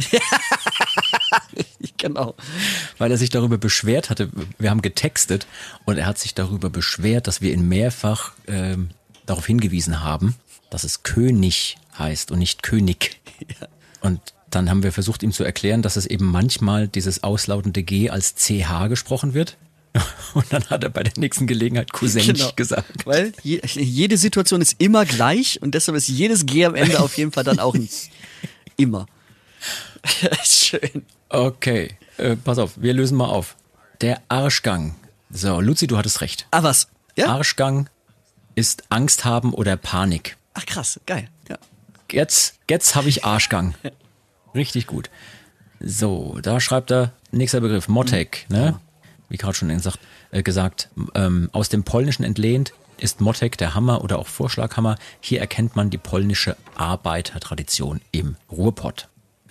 Genau. Weil er sich darüber beschwert hatte, wir haben getextet und er hat sich darüber beschwert, dass wir ihn mehrfach ähm, darauf hingewiesen haben, dass es König heißt und nicht König. Ja. Und dann haben wir versucht, ihm zu erklären, dass es eben manchmal dieses auslautende G als C H gesprochen wird. Und dann hat er bei der nächsten Gelegenheit Cousin genau. gesagt. Weil je, jede Situation ist immer gleich und deshalb ist jedes G am Ende auf jeden Fall dann auch ein immer. Schön. Okay, äh, pass auf, wir lösen mal auf. Der Arschgang. So, Luzi, du hattest recht. Ah, was? Ja? Arschgang ist Angst haben oder Panik. Ach krass, geil. Ja. Jetzt, jetzt habe ich Arschgang. Richtig gut. So, da schreibt er, nächster Begriff, Mottek, ne? Ja. Wie gerade schon gesagt, äh, gesagt ähm, aus dem Polnischen entlehnt ist Mottek der Hammer oder auch Vorschlaghammer. Hier erkennt man die polnische Arbeitertradition im Ruhrpott.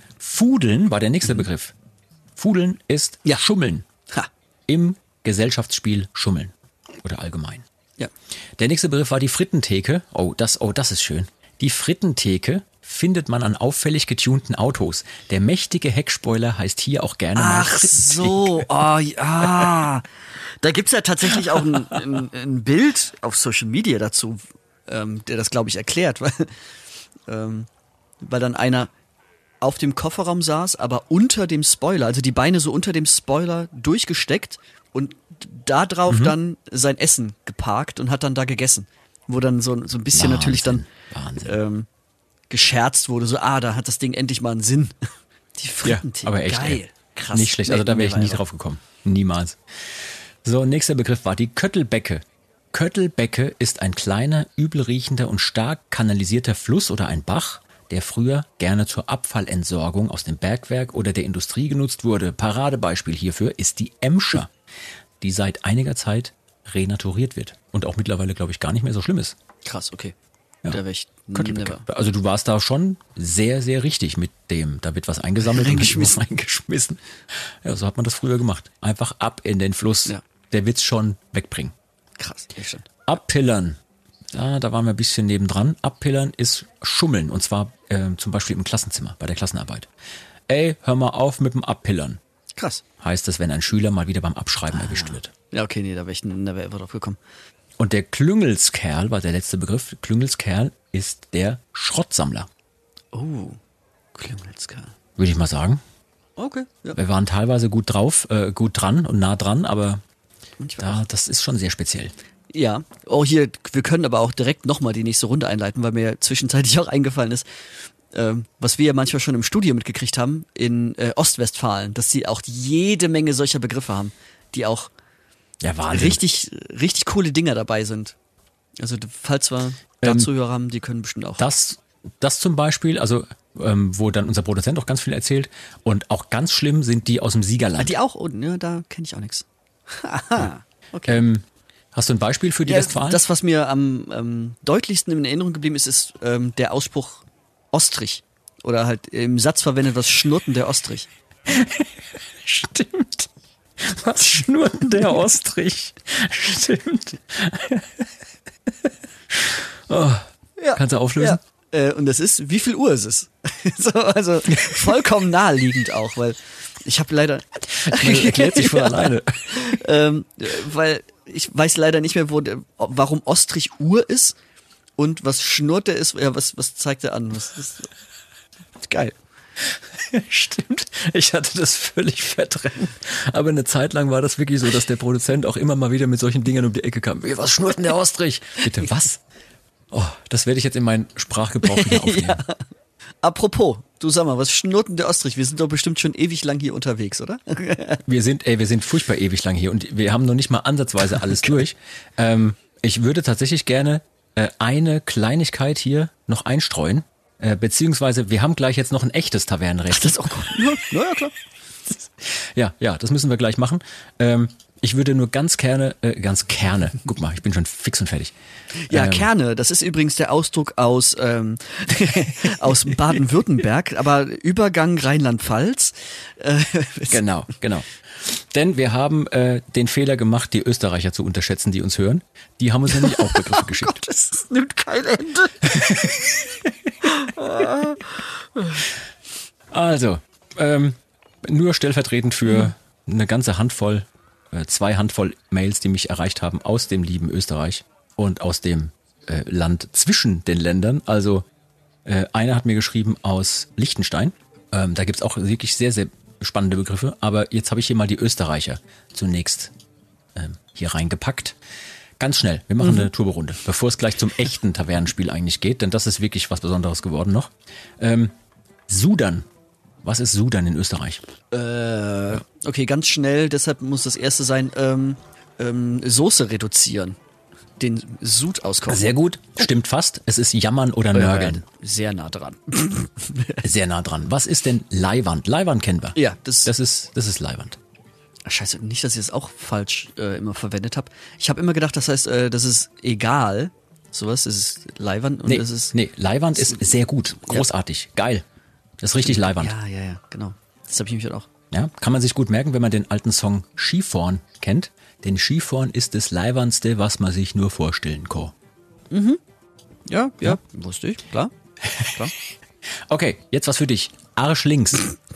Fudeln war der nächste mhm. Begriff. Fudeln ist ja. Schummeln. Ha. Im Gesellschaftsspiel Schummeln. Oder allgemein. Ja. Der nächste Begriff war die Frittentheke. Oh, das, oh, das ist schön. Die Frittentheke findet man an auffällig getunten Autos. Der mächtige Heckspoiler heißt hier auch gerne mal Ach so, oh ja. Da gibt's ja tatsächlich auch ein, ein, ein Bild auf Social Media dazu, ähm, der das, glaube ich, erklärt. Weil, ähm, weil dann einer auf dem Kofferraum saß, aber unter dem Spoiler, also die Beine so unter dem Spoiler durchgesteckt und da drauf mhm. dann sein Essen geparkt und hat dann da gegessen. Wo dann so, so ein bisschen Wahnsinn, natürlich dann Wahnsinn. Ähm, gescherzt wurde, so, ah, da hat das Ding endlich mal einen Sinn. Die Frittentheke, ja, aber echt, geil, ey. Krass. Nicht schlecht, also da wäre ich nie drauf gekommen. Niemals. So, nächster Begriff war die Köttelbecke. Köttelbecke ist ein kleiner, übelriechender und stark kanalisierter Fluss oder ein Bach, der früher gerne zur Abfallentsorgung aus dem Bergwerk oder der Industrie genutzt wurde. Paradebeispiel hierfür ist die Emscher, die seit einiger Zeit renaturiert wird und auch mittlerweile, glaube ich, gar nicht mehr so schlimm ist. Krass, okay. Ja. Da wäre ich never. Also du warst da schon sehr, sehr richtig mit dem. Da wird was eingesammelt reingeschmissen. und reingeschmissen. Ja, so hat man das früher gemacht. Einfach ab in den Fluss. Ja. Der wird's schon wegbringen. Krass, ja schon. Abpillern. Ja, da waren wir ein bisschen nebendran. Abpillern ist Schummeln. Und zwar äh, zum Beispiel im Klassenzimmer, bei der Klassenarbeit. Ey, hör mal auf mit dem Abpillern. Krass. Heißt es, wenn ein Schüler mal wieder beim Abschreiben ah. erwischt wird. Ja, okay, nee, da wäre ich never ever drauf gekommen. Und der Klüngelskerl war der letzte Begriff. Klüngelskerl ist der Schrottsammler. Oh, Klüngelskerl. Würde ich mal sagen. Okay. Ja. Wir waren teilweise gut drauf, äh, gut dran und nah dran, aber da, das ist schon sehr speziell. Ja, oh hier, wir können aber auch direkt nochmal die nächste Runde einleiten, weil mir zwischenzeitlich auch eingefallen ist, ähm, was wir ja manchmal schon im Studio mitgekriegt haben, in äh, Ostwestfalen, dass sie auch jede Menge solcher Begriffe haben, die auch ja, Wahnsinn. richtig, richtig coole Dinger dabei sind. Also falls wir da ähm, Zuhörer haben, die können bestimmt auch. Das, das zum Beispiel, also ähm, wo dann unser Produzent auch ganz viel erzählt und auch ganz schlimm sind die aus dem Siegerland. Ah, die auch? Oh, ne, da kenne ich auch nichts. Haha, okay. Ähm, hast du ein Beispiel für die ja, Westfalen? Das, was mir am ähm, deutlichsten in Erinnerung geblieben ist, ist ähm, der Ausspruch Ostrich. Oder halt im Satz verwendet was Schnurten der Ostrich. Stimmt. Was schnurrt der Ostrich? Stimmt. Oh, ja, kannst du auflösen? Ja. Äh, und das ist, wie viel Uhr ist es? so, also vollkommen naheliegend auch, weil ich habe leider... Das erklärt sich von ja. alleine. Ähm, weil ich weiß leider nicht mehr, wo der, warum Ostrich Uhr ist und was schnurrt der ist. Ja, was, was zeigt er an? Was ist, geil. Stimmt, ich hatte das völlig verdrängt. Aber eine Zeit lang war das wirklich so, dass der Produzent auch immer mal wieder mit solchen Dingern um die Ecke kam. Wie, was schnurrt denn der Ostrich? Bitte, was? Oh, das werde ich jetzt in meinen Sprachgebrauch wieder aufnehmen. Ja. Apropos, du sag mal, was schnurrt denn der Ostrich? Wir sind doch bestimmt schon ewig lang hier unterwegs, oder? Wir sind, ey, wir sind furchtbar ewig lang hier und wir haben noch nicht mal ansatzweise alles okay. durch. Ähm, ich würde tatsächlich gerne äh, eine Kleinigkeit hier noch einstreuen. Äh, beziehungsweise, wir haben gleich jetzt noch ein echtes Tavernenrecht. Ach, das ist auch gut. Ja, ja, klar. Ja, ja, das müssen wir gleich machen. Ähm, Ich würde nur ganz gerne, äh, ganz gerne, guck mal, ich bin schon fix und fertig. Ja, Ähm, Kerne, das ist übrigens der Ausdruck aus, ähm, aus Baden-Württemberg, aber Übergang Rheinland-Pfalz. Äh, Genau, genau. Denn wir haben äh, den Fehler gemacht, die Österreicher zu unterschätzen, die uns hören. Die haben uns nämlich auch Begriffe geschickt. Gott, das nimmt kein Ende. Also, ähm, nur stellvertretend für eine ganze Handvoll, äh, zwei Handvoll Mails, die mich erreicht haben aus dem lieben Österreich und aus dem äh, Land zwischen den Ländern. Also äh, einer hat mir geschrieben aus Liechtenstein. Ähm, da gibt's auch wirklich sehr, sehr spannende Begriffe. Aber jetzt habe ich hier mal die Österreicher zunächst ähm, hier reingepackt. Ganz schnell, wir machen eine Turborunde, bevor es gleich zum echten Tavernenspiel eigentlich geht, denn das ist wirklich was Besonderes geworden noch. Ähm, Sudan. Was ist Sudan in Österreich? Äh, okay, ganz schnell, deshalb muss das erste sein, ähm, ähm, Soße reduzieren. Den Sud auskochen. Sehr gut, stimmt fast. Es ist Jammern oder Nörgeln. Äh, sehr nah dran. Sehr nah dran. Was ist denn Leihwand? Leihwand kennen wir. Ja, das, Das ist, das ist Leihwand. Ach, scheiße, nicht, dass ich das auch falsch äh, immer verwendet habe. Ich habe immer gedacht, das heißt, äh, das ist egal. Sowas, das ist Leihwand und Nee, das ist... nee, Leihwand ist sehr gut, großartig, geil. Das ist richtig Leihwand. Ja, ja, ja, genau. Das habe ich mich halt auch. Ja, kann man sich gut merken, wenn man den alten Song Skifahren kennt. Denn Skifahren ist das Leihwandste, was man sich nur vorstellen kann. Ja, ja, wusste ich, klar. klar. Okay, jetzt was für dich. Arsch links.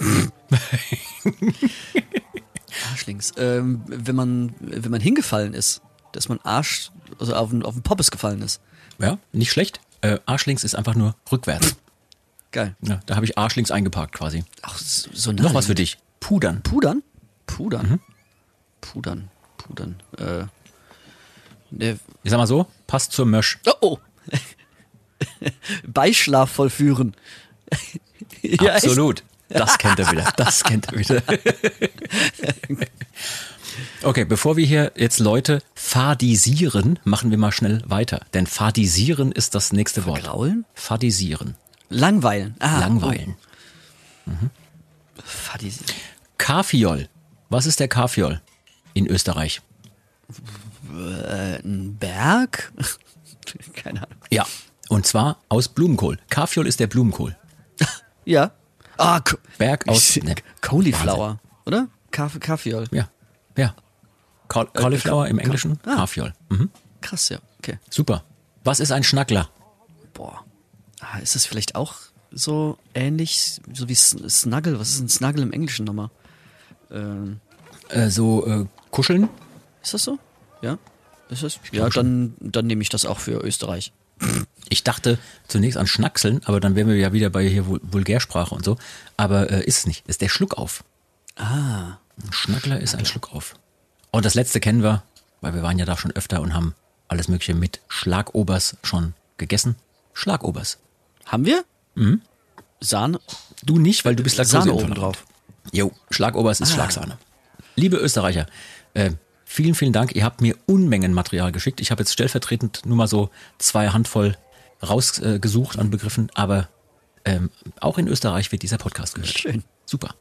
Arschlings. Ähm, wenn man, wenn man hingefallen ist, dass man Arsch, also auf den, auf den Poppes gefallen ist. Ja, nicht schlecht. Äh, Arsch links ist einfach nur rückwärts. Geil. Ja, da habe ich Arsch links eingeparkt quasi. Ach, so, so Noch was für dich. Pudern. Pudern? Pudern. Pudern. Pudern. Äh, ne, Ich sag mal so, passt zur Mösch. oh, oh. Beischlaf vollführen. Ja, echt? Absolut. Das kennt er wieder. Das kennt er wieder. Okay, bevor wir hier jetzt Leute fadisieren, machen wir mal schnell weiter. Denn fadisieren ist das nächste Wort. Vergraulen? Fadisieren. Langweilen. Ah, Langweilen. Oh. Fadis- Kafiol. Was ist der Kafiol in Österreich? äh, ein Berg? Keine Ahnung. Ja. Und zwar aus Blumenkohl. Kafiol ist der Blumenkohl. Ja. Ah, Ko- Berg aus. Ne, Cauliflower, oder? Kaff- Kaffeeol. ja. Ja. Caul- Cauliflower im Englischen? Ah. Kafiol. Mhm. Krass, ja. Okay. Super. Was ist ein Schnackler? Boah. Ah, ist das vielleicht auch so ähnlich, so wie S- Snuggle? Was ist ein Snuggle im Englischen nochmal? Ähm, Äh, so äh, kuscheln? ist das so? Ja? Ist das? Ja, dann, dann nehme ich das auch für Österreich. Ich dachte zunächst an Schnackseln, aber dann wären wir ja wieder bei hier Vul- Vulgärsprache und so. Aber äh, ist es nicht. Ist der Schluckauf. Ah. Ein Schnackler ist ein Schluckauf. Und das letzte kennen wir, weil wir waren ja da schon öfter und haben alles Mögliche mit Schlagobers schon gegessen. Schlagobers. Haben wir? Mhm. Sahne? Du nicht, weil du bist Sahne Laktoseintolerant. oben drauf. Jo, Schlagobers ist Schlagsahne. Liebe Österreicher, äh, vielen, vielen Dank. Ihr habt mir Unmengen Material geschickt. Ich habe jetzt stellvertretend nur mal so zwei Handvoll rausgesucht äh, an Begriffen, aber ähm, auch in Österreich wird dieser Podcast gehört. Schön. Super.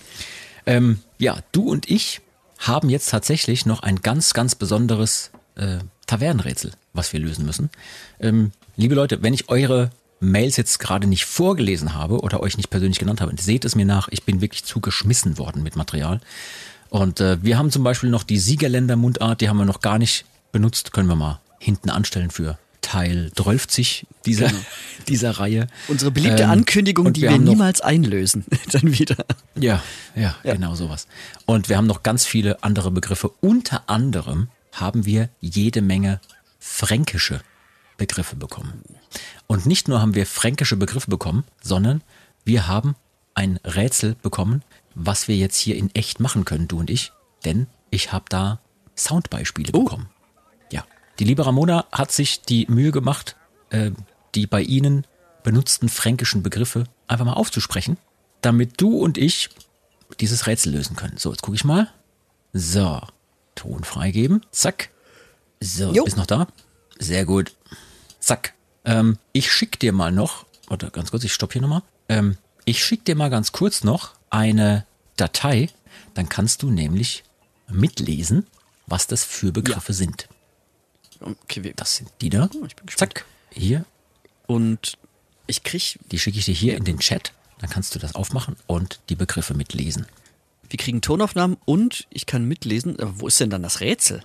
Ähm, ja, du und ich haben jetzt tatsächlich noch ein ganz, ganz besonderes äh, Tavernenrätsel, was wir lösen müssen. Ähm, liebe Leute, wenn ich eure Mails jetzt gerade nicht vorgelesen habe oder euch nicht persönlich genannt habe, seht es mir nach, ich bin wirklich zugeschmissen worden mit Material. Und äh, wir haben zum Beispiel noch die Siegerländer Mundart, die haben wir noch gar nicht benutzt, können wir mal hinten anstellen für Teil dreißig dieser, Genau. dieser Reihe. Unsere beliebte Ähm, Ankündigung, und die wir wir haben noch- niemals einlösen. Dann wieder. Ja, ja, Ja. genau sowas. Und wir haben noch ganz viele andere Begriffe. Unter anderem haben wir jede Menge fränkische Begriffe bekommen. Und nicht nur haben wir fränkische Begriffe bekommen, sondern wir haben ein Rätsel bekommen, was wir jetzt hier in echt machen können, du und ich. Denn ich habe da Soundbeispiele Oh. bekommen. Ja, die liebe Ramona hat sich die Mühe gemacht, äh, die bei Ihnen benutzten fränkischen Begriffe einfach mal aufzusprechen, damit du und ich dieses Rätsel lösen können. So, jetzt gucke ich mal. So, Ton freigeben. Zack. So, Jo. bist noch da? Sehr gut. Zack. Ähm, ich schick dir mal noch, oder ganz kurz, ich stopp hier nochmal. Ähm, ich schick dir mal ganz kurz noch eine Datei, dann kannst du nämlich mitlesen was das für Begriffe Ja. sind. Okay, wir, Das sind die da. Oh, ich bin gespannt. Zack, hier. Und ich krieg, Die schicke ich dir hier in den Chat. Dann kannst du das aufmachen und die Begriffe mitlesen. wir kriegen Tonaufnahmen und ich kann mitlesen. Aber wo ist denn dann das Rätsel?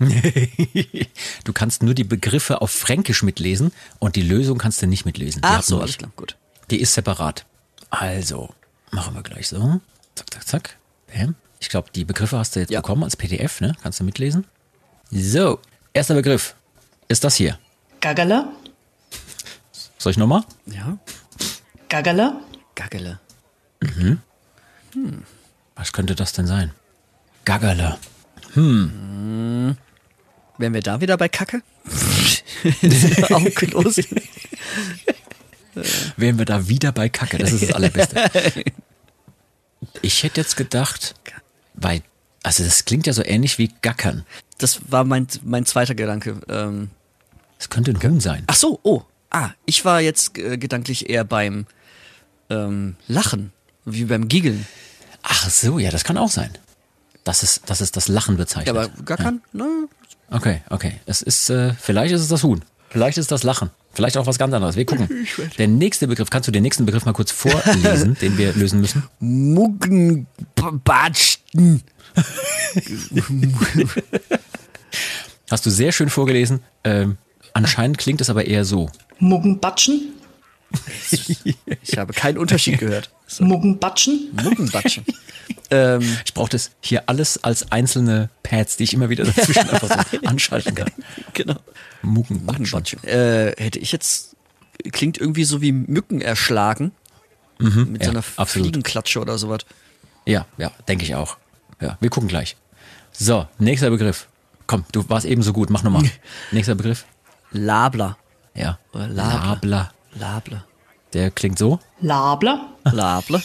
Du kannst nur die Begriffe auf Fränkisch mitlesen und die Lösung kannst du nicht mitlesen. Die Ach hat so, nur alles ich. klar, gut. Die ist separat. Also, machen wir gleich so. Zack, zack, zack. Bam. Ich glaube, die Begriffe hast du jetzt Ja. bekommen als P D F, ne? Kannst du mitlesen? So, erster Begriff ist das hier. Gaggele, Soll ich nochmal? Ja, Gaggele, Gaggele. Was könnte das denn sein? Gaggerle. Wären wir da wieder bei Kacke? Augenlos. Wären wir da wieder bei Kacke, das ist das Allerbeste. Ich hätte jetzt gedacht, weil, also das klingt ja so ähnlich wie Gackern. Das war mein, mein zweiter Gedanke. Ähm, Das könnte ein Huhn sein. ach so, oh. Ah, ich war jetzt äh, gedanklich eher beim ähm, Lachen, wie beim Giggeln. Ach so, ja, das kann auch sein. Das ist, das ist das Lachen bezeichnet. Ja, aber Gackern? Ne? Okay, okay. Es ist, äh, vielleicht ist es das Huhn. Vielleicht ist es das Lachen. Vielleicht auch was ganz anderes. Wir gucken. Der nächste Begriff, kannst du den nächsten Begriff mal kurz vorlesen, den wir lösen müssen? Muggenbatschen. Hast du sehr schön vorgelesen. Ähm, anscheinend klingt es aber eher so. Muggenbatschen, Ich habe keinen Unterschied gehört. Muggenbatschen, Muggenbatschen. ähm, Ich brauche das hier alles als einzelne Pads, die ich immer wieder dazwischen einfach so anschalten kann. genau. Muggenbatschen. Muggenbatschen. Äh, hätte ich jetzt, klingt irgendwie so wie Mücken erschlagen. Mit ja, so einer absolut. Fliegenklatsche oder sowas. Ja, ja, denke ich auch. Ja, wir gucken gleich. So, nächster Begriff. Komm, du warst eben so gut, mach nochmal. Nächster Begriff. Labler. Ja. Oder Labler. Labler. Labler. Der klingt so. Labler, Labler.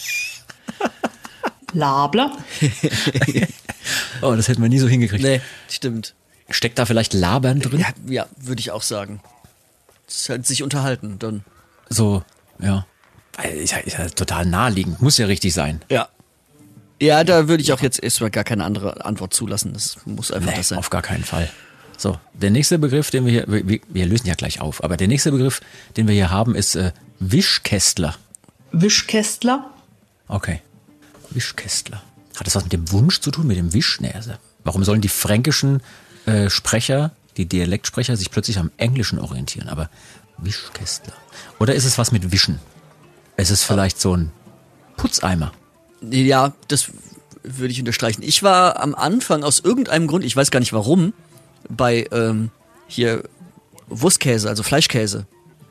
Labler, Oh, das hätten wir nie so hingekriegt. Nee, stimmt. Steckt da vielleicht Labern drin? Ja, ja würde ich auch sagen. Das ist halt sich unterhalten dann. So, ja. Weil ist ja, ist ja total naheliegend. Muss ja richtig sein. Ja. Ja, da würde ich auch jetzt erstmal gar keine andere Antwort zulassen. Das muss einfach Nee, das sein. auf gar keinen Fall. So, der nächste Begriff, den wir hier, wir, wir lösen ja gleich auf, aber der nächste Begriff, den wir hier haben, ist äh, Wischkästler. Wischkästler, Okay. Wischkästler. Hat das was mit dem Wunsch zu tun, mit dem Wisch? Nee, also, warum sollen die fränkischen äh, Sprecher, die Dialektsprecher, sich plötzlich am Englischen orientieren? Aber Wischkästler. Oder ist es was mit Wischen? Es ist vielleicht so ein Putzeimer. Ja, das würde ich unterstreichen. Ich war am Anfang aus irgendeinem Grund, ich weiß gar nicht warum, bei ähm, hier Wurstkäse, also Fleischkäse.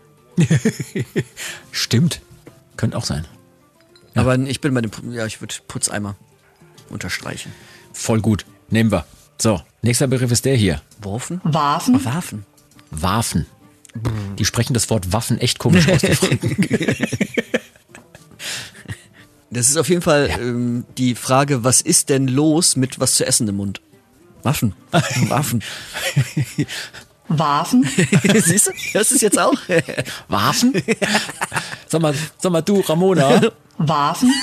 Stimmt. Könnte auch sein. Aber ich bin bei dem, Pu- ja, ich würde Putzeimer unterstreichen. Voll gut. Nehmen wir. So, nächster Begriff ist der hier. Worfen? Waffen, Waffen. Waffen. Die sprechen das Wort Waffen echt komisch aus. Die Franken. Das ist auf jeden Fall ähm, die Frage, was ist denn los mit was zu essen im Mund? Waffen. Waffen. Waffen, Siehst du? Das ist jetzt auch. Waffen? Sag mal, sag mal du, Ramona. Waffen,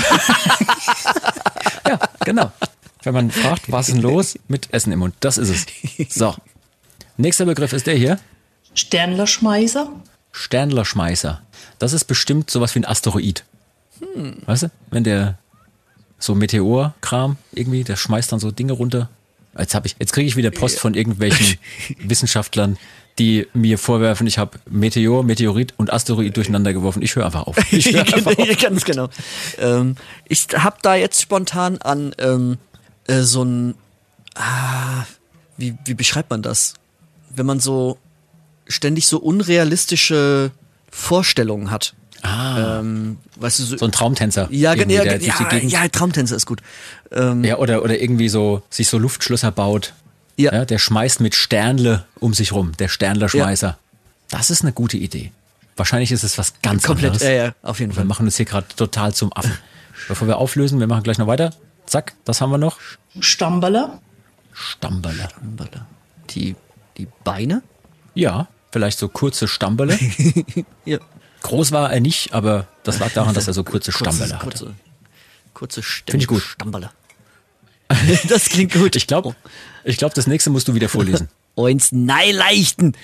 Ja, genau. Wenn man fragt, was ist denn los mit Essen im Mund? Das ist es. So. Nächster Begriff ist der hier. Sternlerschmeißer, Sternlerschmeißer. Das ist bestimmt sowas wie ein Asteroid. Hm. Weißt du? Wenn der so Meteorkram irgendwie, der schmeißt dann so Dinge runter. Jetzt hab ich, jetzt kriege ich wieder Post von irgendwelchen Wissenschaftlern, die mir vorwerfen, ich habe Meteor, Meteorit und Asteroid durcheinander geworfen. Ich höre einfach auf. Ich höre einfach auf. Ganz genau. Ähm, ich habe da jetzt spontan an ähm, äh, so ein, ah, wie, wie beschreibt man das? Wenn man so ständig so unrealistische Vorstellungen hat. Ah, Ähm, weißt du, so, so ein Traumtänzer. ja, irgendwie, ja, der durch die ja, Gegend- ja, Traumtänzer ist gut. Ähm, Ja, oder, oder irgendwie so, sich so Luftschlösser baut. Ja. Ja, der schmeißt mit Sternle um sich rum, der Sternlerschmeißer. Das ist eine gute Idee. Wahrscheinlich ist es was ganz komplett, anderes. ja, ja, auf jeden Wir Fall. machen uns hier gerade total zum Affen. Bevor wir auflösen, wir machen gleich noch weiter. Zack, das haben wir noch. Stamberler, Stamberle. Die, die Beine? Ja, vielleicht so kurze Stamberle. Ja. Groß war er nicht, aber das lag daran, dass er so kurze Stamberle hatte. Kurze, kurze Stämme, Find ich gut. Stamberle. Das klingt gut. Ich glaube, ich glaub, das nächste musst du wieder vorlesen. Eins Neileichten.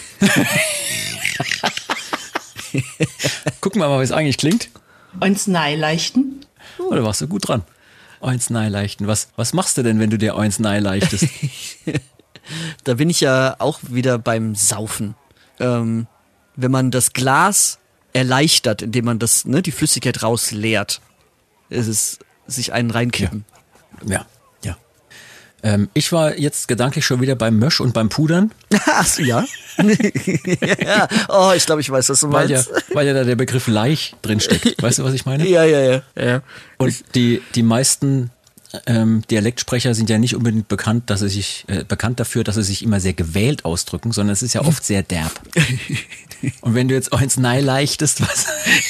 Gucken wir mal, wie es eigentlich klingt. Eins Neileichten. Oder warst du gut dran? Eins Neileichten. Was, was machst du denn, wenn du dir eins Neileichtest? Da bin ich ja auch wieder beim Saufen. Ähm, wenn man das Glas erleichtert, indem man das, ne, die Flüssigkeit rausleert, ist es sich einen reinkippen. Ja, ja. Ähm, ich war jetzt gedanklich schon wieder beim Mösch und beim Pudern. Ach so, ja? Ja. Oh, ich glaube, ich weiß, was du Weil ja, meinst. weil ja da der Begriff Laich drinsteckt. Weißt du, was ich meine? Ja, ja, ja. ja. Und die, die meisten ähm, Dialektsprecher sind ja nicht unbedingt bekannt, dass sie sich äh, bekannt dafür, dass sie sich immer sehr gewählt ausdrücken, sondern es ist ja oft sehr derb. Und wenn du jetzt eins neileichtest, was?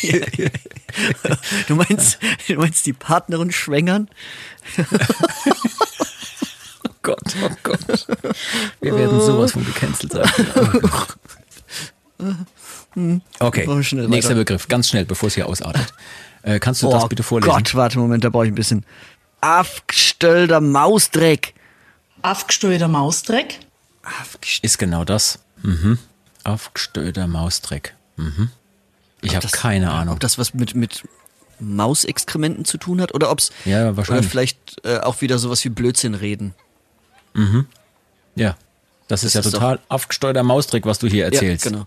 Du meinst, du meinst die Partnerin schwängern? Oh Gott, oh Gott. Wir werden sowas von gecancelt sein. Okay, Machen wir schnell nächster weiter. Begriff, ganz schnell, bevor es hier ausartet. Äh, kannst du Oh das bitte vorlesen? Gott, warte, Moment, da brauche ich ein bisschen. Aufgestellter Mausdreck. Aufgestellter Mausdreck. Aufgest- Ist genau das. Mhm. Aufgestöder Mausdreck. Mhm. Ich habe das- keine Ahnung. Ob das was mit, mit Mausexkrementen zu tun hat oder ob es Ja, wahrscheinlich. oder vielleicht äh, auch wieder sowas wie Blödsinn reden. Ja, das ist Das ja ist total aufgesteuerter Mausdreck, was du hier erzählst. Ja, genau.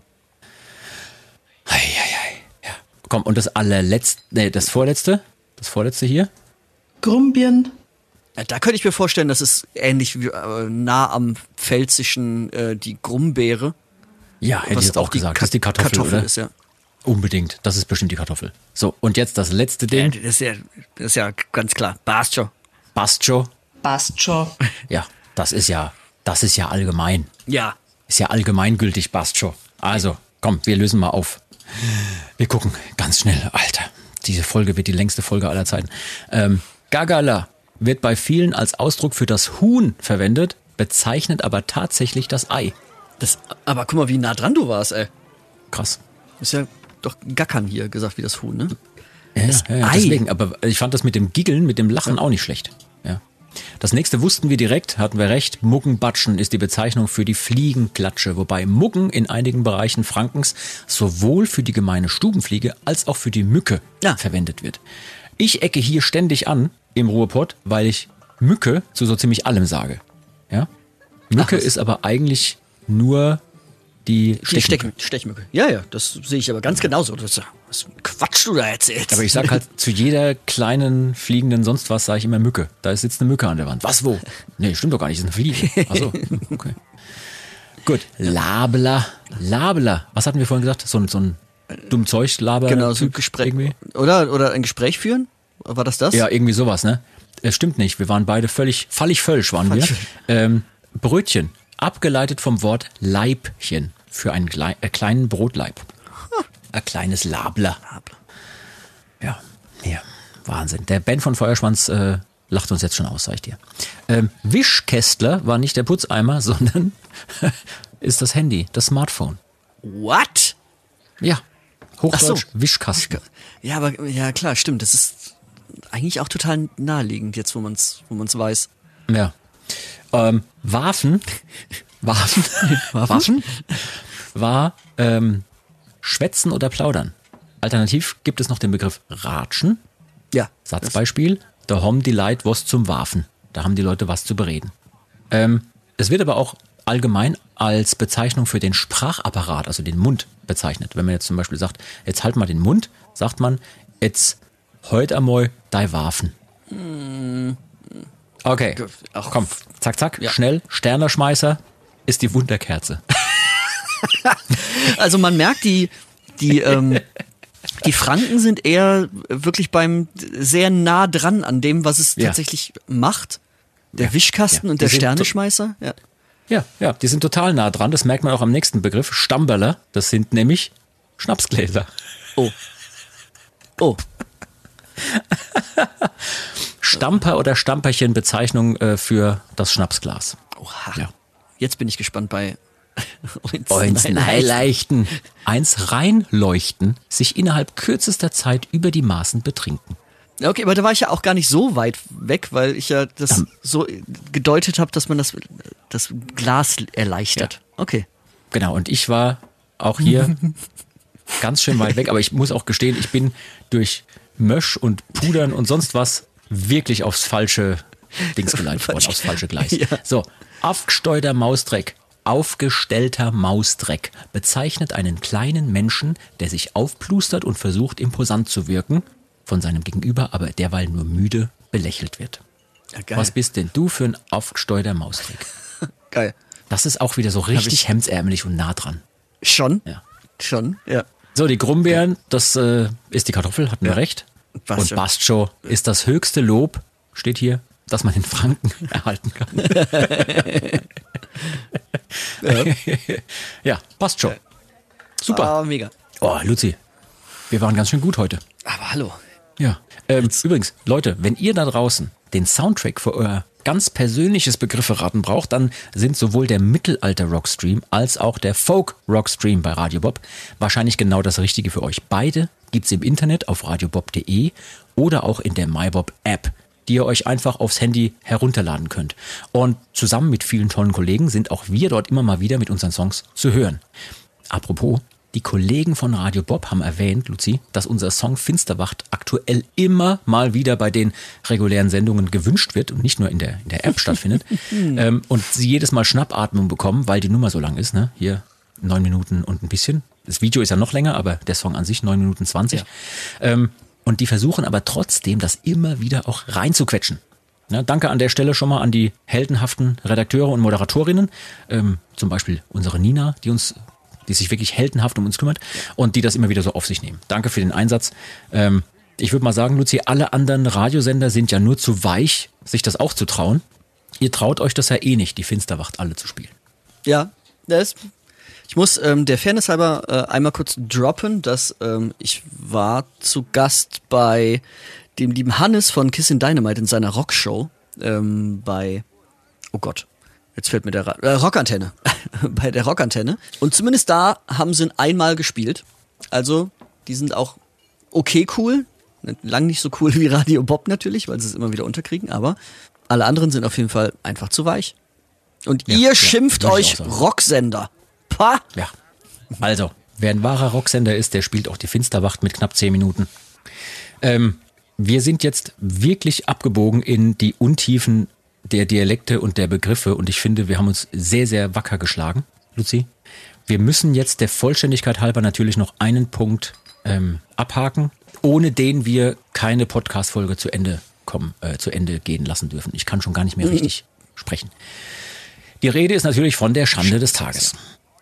Hei, hei, hei. Ja. Komm, und das allerletzte, nee, das vorletzte, das vorletzte hier. Grumbien. Ja, da könnte ich mir vorstellen, dass es ähnlich wie äh, nah am Pfälzischen äh, die Grumbeere. Ja, hätte was ich jetzt auch die gesagt. Ka- Das ist die Kartoffel, Kartoffel oder? ist, ja. Unbedingt, das ist bestimmt die Kartoffel. So, und jetzt das letzte Ja, Ding. das ist ja, das ist ja ganz klar. Passt schon. Bastjo. Passt schon. Ja, das ist ja, das ist ja allgemein. Ja. Ist ja allgemeingültig, Bastjo. Also, komm, wir lösen mal auf. Wir gucken ganz schnell. Alter, diese Folge wird die längste Folge aller Zeiten. Ähm, Gagala wird bei vielen als Ausdruck für das Huhn verwendet, bezeichnet aber tatsächlich das Ei. Das, aber guck mal, wie nah dran du warst, ey. Krass. Ist ja doch Gackern hier gesagt wie das Huhn, ne? Ja, Das ja, ja, Ei. deswegen, aber ich fand das mit dem Giggeln, mit dem Lachen auch nicht schlecht. Ja. Das nächste wussten wir direkt, hatten wir recht. Muggenbatschen ist die Bezeichnung für die Fliegenklatsche, wobei Muggen in einigen Bereichen Frankens sowohl für die gemeine Stubenfliege als auch für die Mücke Ja. verwendet wird. Ich ecke hier ständig an im Ruhrpott, weil ich Mücke zu so ziemlich allem sage. Ja? Mücke Ach, was? ist aber eigentlich nur die Die Stechmücke. Stech, Stechmücke. Ja, ja, das sehe ich aber ganz genauso. Das, was Quatsch du da erzählst. Aber ich sag halt zu jeder kleinen fliegenden sonst was, sage ich immer Mücke. Da sitzt eine Mücke an der Wand. Was, wo? Nee, stimmt doch gar nicht, ist eine Fliege. Achso, okay. Gut, Labeler. Labeler. Was hatten wir vorhin gesagt? So ein, so ein dumm Zeug, Laber. genau, so ein Typ Gespräch. Irgendwie? Oder, oder ein Gespräch führen? War das das? Ja, irgendwie sowas, ne? Es stimmt nicht. Wir waren beide völlig, fallig völlig waren Fallig wir. Ähm, Brötchen. Abgeleitet vom Wort Leibchen. Für einen klei äh, kleinen Brotleib. Ein kleines Labler. Ja, ja, Wahnsinn. Der Ben von Feuerschwanz äh, lacht uns jetzt schon aus, sag ich dir. Ähm, Wischkästler war nicht der Putzeimer, sondern ist das Handy, das Smartphone. What? Ja, Hochdeutsch Ach so. Wischkasten. Ja, aber ja klar, stimmt. Das ist eigentlich auch total naheliegend jetzt, wo man es wo man's weiß. Ja. Ähm, Waffen, Waffen, Waffen war ähm, Schwätzen oder Plaudern. Alternativ gibt es noch den Begriff Ratschen. Ja. Satzbeispiel, da haben die Leute was zum Waffen. Da haben die Leute was zu bereden. Ähm, es wird aber auch allgemein als Bezeichnung für den Sprachapparat, also den Mund, bezeichnet. Wenn man jetzt zum Beispiel sagt, jetzt halt mal den Mund, sagt man, jetzt heut einmal dei Waffen. Okay, Ach, komm, zack, zack, Ja. schnell, Sternerschmeißer ist die Wunderkerze. Also man merkt, die, die, ähm, die Franken sind eher wirklich beim sehr nah dran an dem, was es Ja. tatsächlich macht. Der Ja. Wischkasten Ja. und der Die sind Sterneschmeißer. Ja. Ja, ja, die sind total nah dran. Das merkt man auch am nächsten Begriff. Stamberler, das sind nämlich Schnapsgläser. Oh. Oh. Stamper oder Stamperchen, Bezeichnung äh, für das Schnapsglas. Oha. Ja. Jetzt bin ich gespannt bei uns. Eins neileichten, eins reinleuchten, sich innerhalb kürzester Zeit über die Maßen betrinken. Ja, okay, aber da war ich ja auch gar nicht so weit weg, weil ich ja das um, so gedeutet habe, dass man das, das Glas erleichtert. Ja. Okay. Genau, und ich war auch hier ganz schön weit weg, aber ich muss auch gestehen, ich bin durch Mösch und Pudern und sonst was wirklich aufs falsche Dings geleitet worden, aufs falsche Gleis. Ja. So, aufgesteuerter Mausdreck, aufgestellter Mausdreck bezeichnet einen kleinen Menschen, der sich aufplustert und versucht, imposant zu wirken, von seinem Gegenüber, aber derweil nur müde belächelt wird. Ja, was bist denn du für ein aufgesteuerter Mausdreck? Geil. Das ist auch wieder so richtig hemdsärmelig und nah dran. Schon? Ja. Schon, ja. So, die Grumbeeren, das äh, ist die Kartoffel, hatten ja. wir recht. Bastjo. Und Bastjo ist das höchste Lob, steht hier, das man in Franken erhalten kann. ja. ja, passt schon. Super. Ah, mega. Oh, Luzi, wir waren ganz schön gut heute. Aber hallo. Ja. Ähm, übrigens, Leute, wenn ihr da draußen den Soundtrack für euer ganz persönliches Begrifferaten braucht, dann sind sowohl der Mittelalter-Rockstream als auch der Folk-Rockstream bei Radio Bob wahrscheinlich genau das Richtige für euch. Beide gibt's im Internet auf radiobob punkt de oder auch in der MyBob-App, die ihr euch einfach aufs Handy herunterladen könnt. Und zusammen mit vielen tollen Kollegen sind auch wir dort immer mal wieder mit unseren Songs zu hören. Apropos, die Kollegen von Radio Bob haben erwähnt, Luzi, dass unser Song Finsterwacht aktuell immer mal wieder bei den regulären Sendungen gewünscht wird und nicht nur in der, in der App stattfindet. ähm, und sie jedes Mal Schnappatmung bekommen, weil die Nummer so lang ist. Ne? Hier neun Minuten und ein bisschen. Das Video ist ja noch länger, aber der Song an sich neun Minuten zwanzig. Ja. Ähm, und die versuchen aber trotzdem, das immer wieder auch reinzuquetschen. Ja, danke an der Stelle schon mal an die heldenhaften Redakteure und Moderatorinnen. Ähm, zum Beispiel unsere Nina, die uns... die sich wirklich heldenhaft um uns kümmert und die das immer wieder so auf sich nehmen. Danke für den Einsatz. Ähm, ich würde mal sagen, Luzi, alle anderen Radiosender sind ja nur zu weich, sich das auch zu trauen. Ihr traut euch das ja eh nicht, die Finsterwacht alle zu spielen. Ja, das, ich muss ähm, der Fairness halber äh, einmal kurz droppen, dass ähm, ich war zu Gast bei dem lieben Hannes von Kissin' Dynamite in seiner Rockshow ähm, bei, oh Gott, jetzt fällt mir der Ra- äh, Rockantenne. bei der Rockantenne. Und zumindest da haben sie ihn einmal gespielt. Also, die sind auch okay cool. Lang nicht so cool wie Radio Bob natürlich, weil sie es immer wieder unterkriegen, aber alle anderen sind auf jeden Fall einfach zu weich. Und ja, ihr ja, schimpft euch Rocksender. Pah! Ja. Also, wer ein wahrer Rocksender ist, der spielt auch die Finsterwacht mit knapp zehn Minuten. Ähm, wir sind jetzt wirklich abgebogen in die Untiefen der Dialekte und der Begriffe und ich finde, wir haben uns sehr, sehr wacker geschlagen, Luzi. Wir müssen jetzt der Vollständigkeit halber natürlich noch einen Punkt ähm, abhaken, ohne den wir keine Podcast-Folge zu Ende kommen, äh, zu Ende gehen lassen dürfen. Ich kann schon gar nicht mehr richtig mhm. sprechen. Die Rede ist natürlich von der Schande des Tages.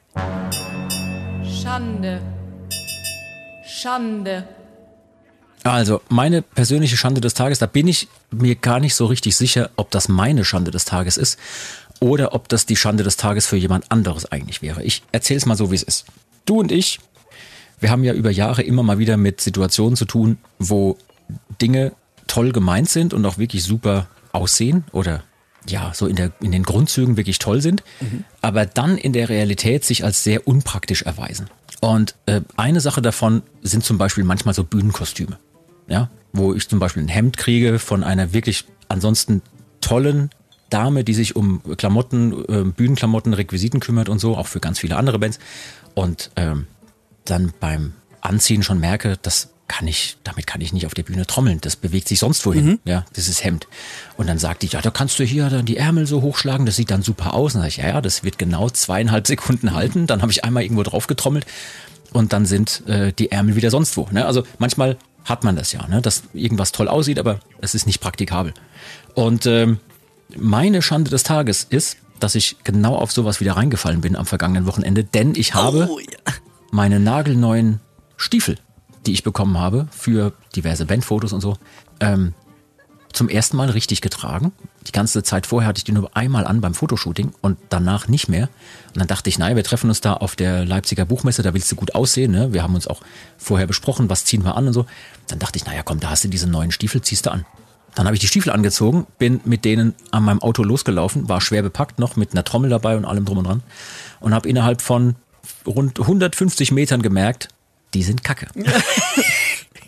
Schande. Schande. Also, meine persönliche Schande des Tages, da bin ich mir gar nicht so richtig sicher, ob das meine Schande des Tages ist oder ob das die Schande des Tages für jemand anderes eigentlich wäre. Ich erzähle es mal so, wie es ist. Du und ich, wir haben ja über Jahre immer mal wieder mit Situationen zu tun, wo Dinge toll gemeint sind und auch wirklich super aussehen oder ja, so in, der, in den Grundzügen wirklich toll sind, mhm. aber dann in der Realität sich als sehr unpraktisch erweisen. Und äh, eine Sache davon sind zum Beispiel manchmal so Bühnenkostüme. Ja, wo ich zum Beispiel ein Hemd kriege von einer wirklich ansonsten tollen Dame, die sich um Klamotten, äh, Bühnenklamotten, Requisiten kümmert und so, auch für ganz viele andere Bands. Und ähm, dann beim Anziehen schon merke, das kann ich, damit kann ich nicht auf der Bühne trommeln. Das bewegt sich sonst wohin, mhm. ja, dieses Hemd. Und dann sagt die, ja, da kannst du hier dann die Ärmel so hochschlagen, das sieht dann super aus. Und dann sag ich, ja, ja, das wird genau zweieinhalb Sekunden halten. Dann habe ich einmal irgendwo drauf getrommelt und dann sind äh, die Ärmel wieder sonst wo. Ne? Also manchmal hat man das ja, ne? Dass irgendwas toll aussieht, aber es ist nicht praktikabel. Und ähm, meine Schande des Tages ist, dass ich genau auf sowas wieder reingefallen bin am vergangenen Wochenende, denn ich habe oh, ja. meine nagelneuen Stiefel, die ich bekommen habe für diverse Bandfotos und so, ähm, zum ersten Mal richtig getragen. Die ganze Zeit vorher hatte ich die nur einmal an beim Fotoshooting und danach nicht mehr. Und dann dachte ich, naja, wir treffen uns da auf der Leipziger Buchmesse, da willst du gut aussehen, ne? Wir haben uns auch vorher besprochen, was ziehen wir an und so. Dann dachte ich, naja, komm, da hast du diese neuen Stiefel, ziehst du an. Dann habe ich die Stiefel angezogen, bin mit denen an meinem Auto losgelaufen, war schwer bepackt noch, mit einer Trommel dabei und allem drum und dran. Und habe innerhalb von rund hundertfünfzig Metern gemerkt, die sind kacke.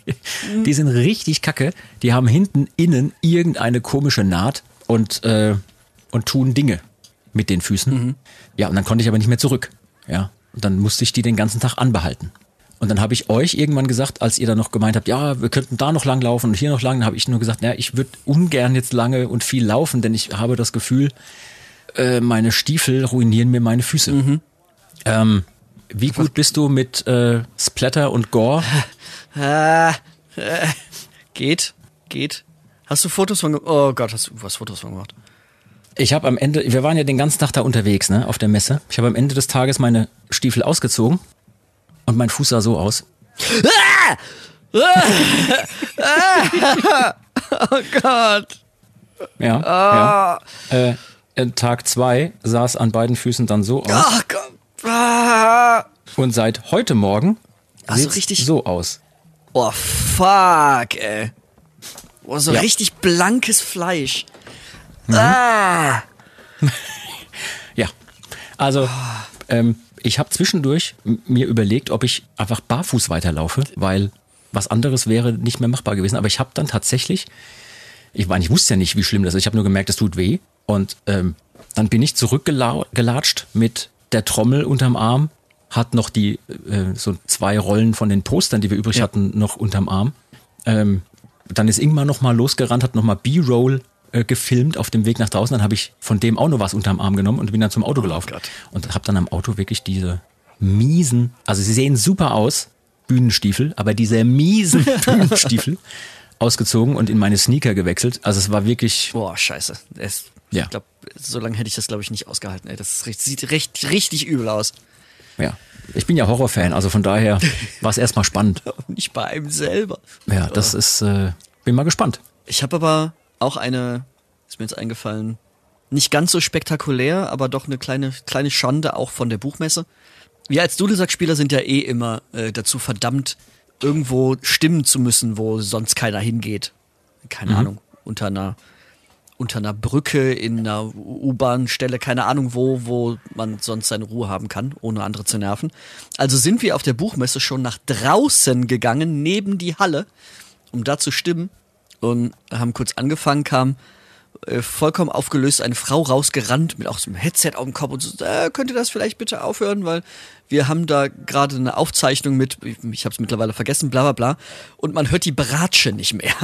Die sind richtig kacke. Die haben hinten innen irgendeine komische Naht und, äh, und tun Dinge mit den Füßen. Mhm. Ja, und dann konnte ich aber nicht mehr zurück. Ja, und dann musste ich die den ganzen Tag anbehalten. Und dann habe ich euch irgendwann gesagt, als ihr dann noch gemeint habt, ja, wir könnten da noch lang laufen und hier noch lang, dann habe ich nur gesagt, ja, ich würde ungern jetzt lange und viel laufen, denn ich habe das Gefühl, äh, meine Stiefel ruinieren mir meine Füße. Mhm. Ähm, wie gut bist du mit äh, Splatter und Gore? Äh, äh, geht, geht. Hast du Fotos von, oh Gott, hast du was Fotos von gemacht? Ich habe am Ende, wir waren ja den ganzen Tag da unterwegs, ne, auf der Messe. Ich habe am Ende des Tages meine Stiefel ausgezogen. Und mein Fuß sah so aus. Oh Gott. Ja. Ah. ja. Äh, Tag zwei sah es an beiden Füßen dann so aus. Oh Gott. Ah. Und seit heute Morgen also sieht richtig so aus. Oh fuck, ey. Oh, so ja. richtig blankes Fleisch. Mhm. Ah. Ja. Also, ähm, ich habe zwischendurch mir überlegt, ob ich einfach barfuß weiterlaufe, weil was anderes wäre nicht mehr machbar gewesen. Aber ich habe dann tatsächlich, ich meine, ich wusste ja nicht, wie schlimm das ist. Ich habe nur gemerkt, es tut weh. Und ähm, dann bin ich zurückgelatscht mit der Trommel unterm Arm, hat noch die äh, so zwei Rollen von den Postern, die wir übrig ja. hatten, noch unterm Arm. Ähm, dann ist Ingmar noch mal losgerannt, hat noch mal B-Roll äh, gefilmt auf dem Weg nach draußen. Dann habe ich von dem auch noch was unterm Arm genommen und bin dann zum Auto gelaufen. Oh und habe dann am Auto wirklich diese miesen, also sie sehen super aus, Bühnenstiefel, aber diese miesen Bühnenstiefel ausgezogen und in meine Sneaker gewechselt. Also es war wirklich... Boah, scheiße. Es, ja. Ich glaube, so lange hätte ich das, glaube ich, nicht ausgehalten. Ey, das ist, sieht recht, richtig übel aus. Ja, ich bin ja Horrorfan, also von daher war es erstmal spannend. Nicht bei einem selber. Ja, das ist, äh, bin mal gespannt. Ich habe aber auch eine, ist mir jetzt eingefallen, nicht ganz so spektakulär, aber doch eine kleine, kleine Schande auch von der Buchmesse. Wir als Dudelsackspieler sind ja eh immer äh, dazu verdammt, irgendwo stimmen zu müssen, wo sonst keiner hingeht. Keine mhm. Ahnung, unter einer unter einer Brücke, in einer U-Bahn-Stelle, keine Ahnung wo, wo man sonst seine Ruhe haben kann, ohne andere zu nerven. Also sind wir auf der Buchmesse schon nach draußen gegangen, neben die Halle, um da zu stimmen und haben kurz angefangen, kam äh, vollkommen aufgelöst eine Frau rausgerannt mit auch so einem Headset auf dem Kopf und so, äh, könnt ihr das vielleicht bitte aufhören, weil wir haben da gerade eine Aufzeichnung mit, ich habe es mittlerweile vergessen, bla bla bla, und man hört die Bratsche nicht mehr.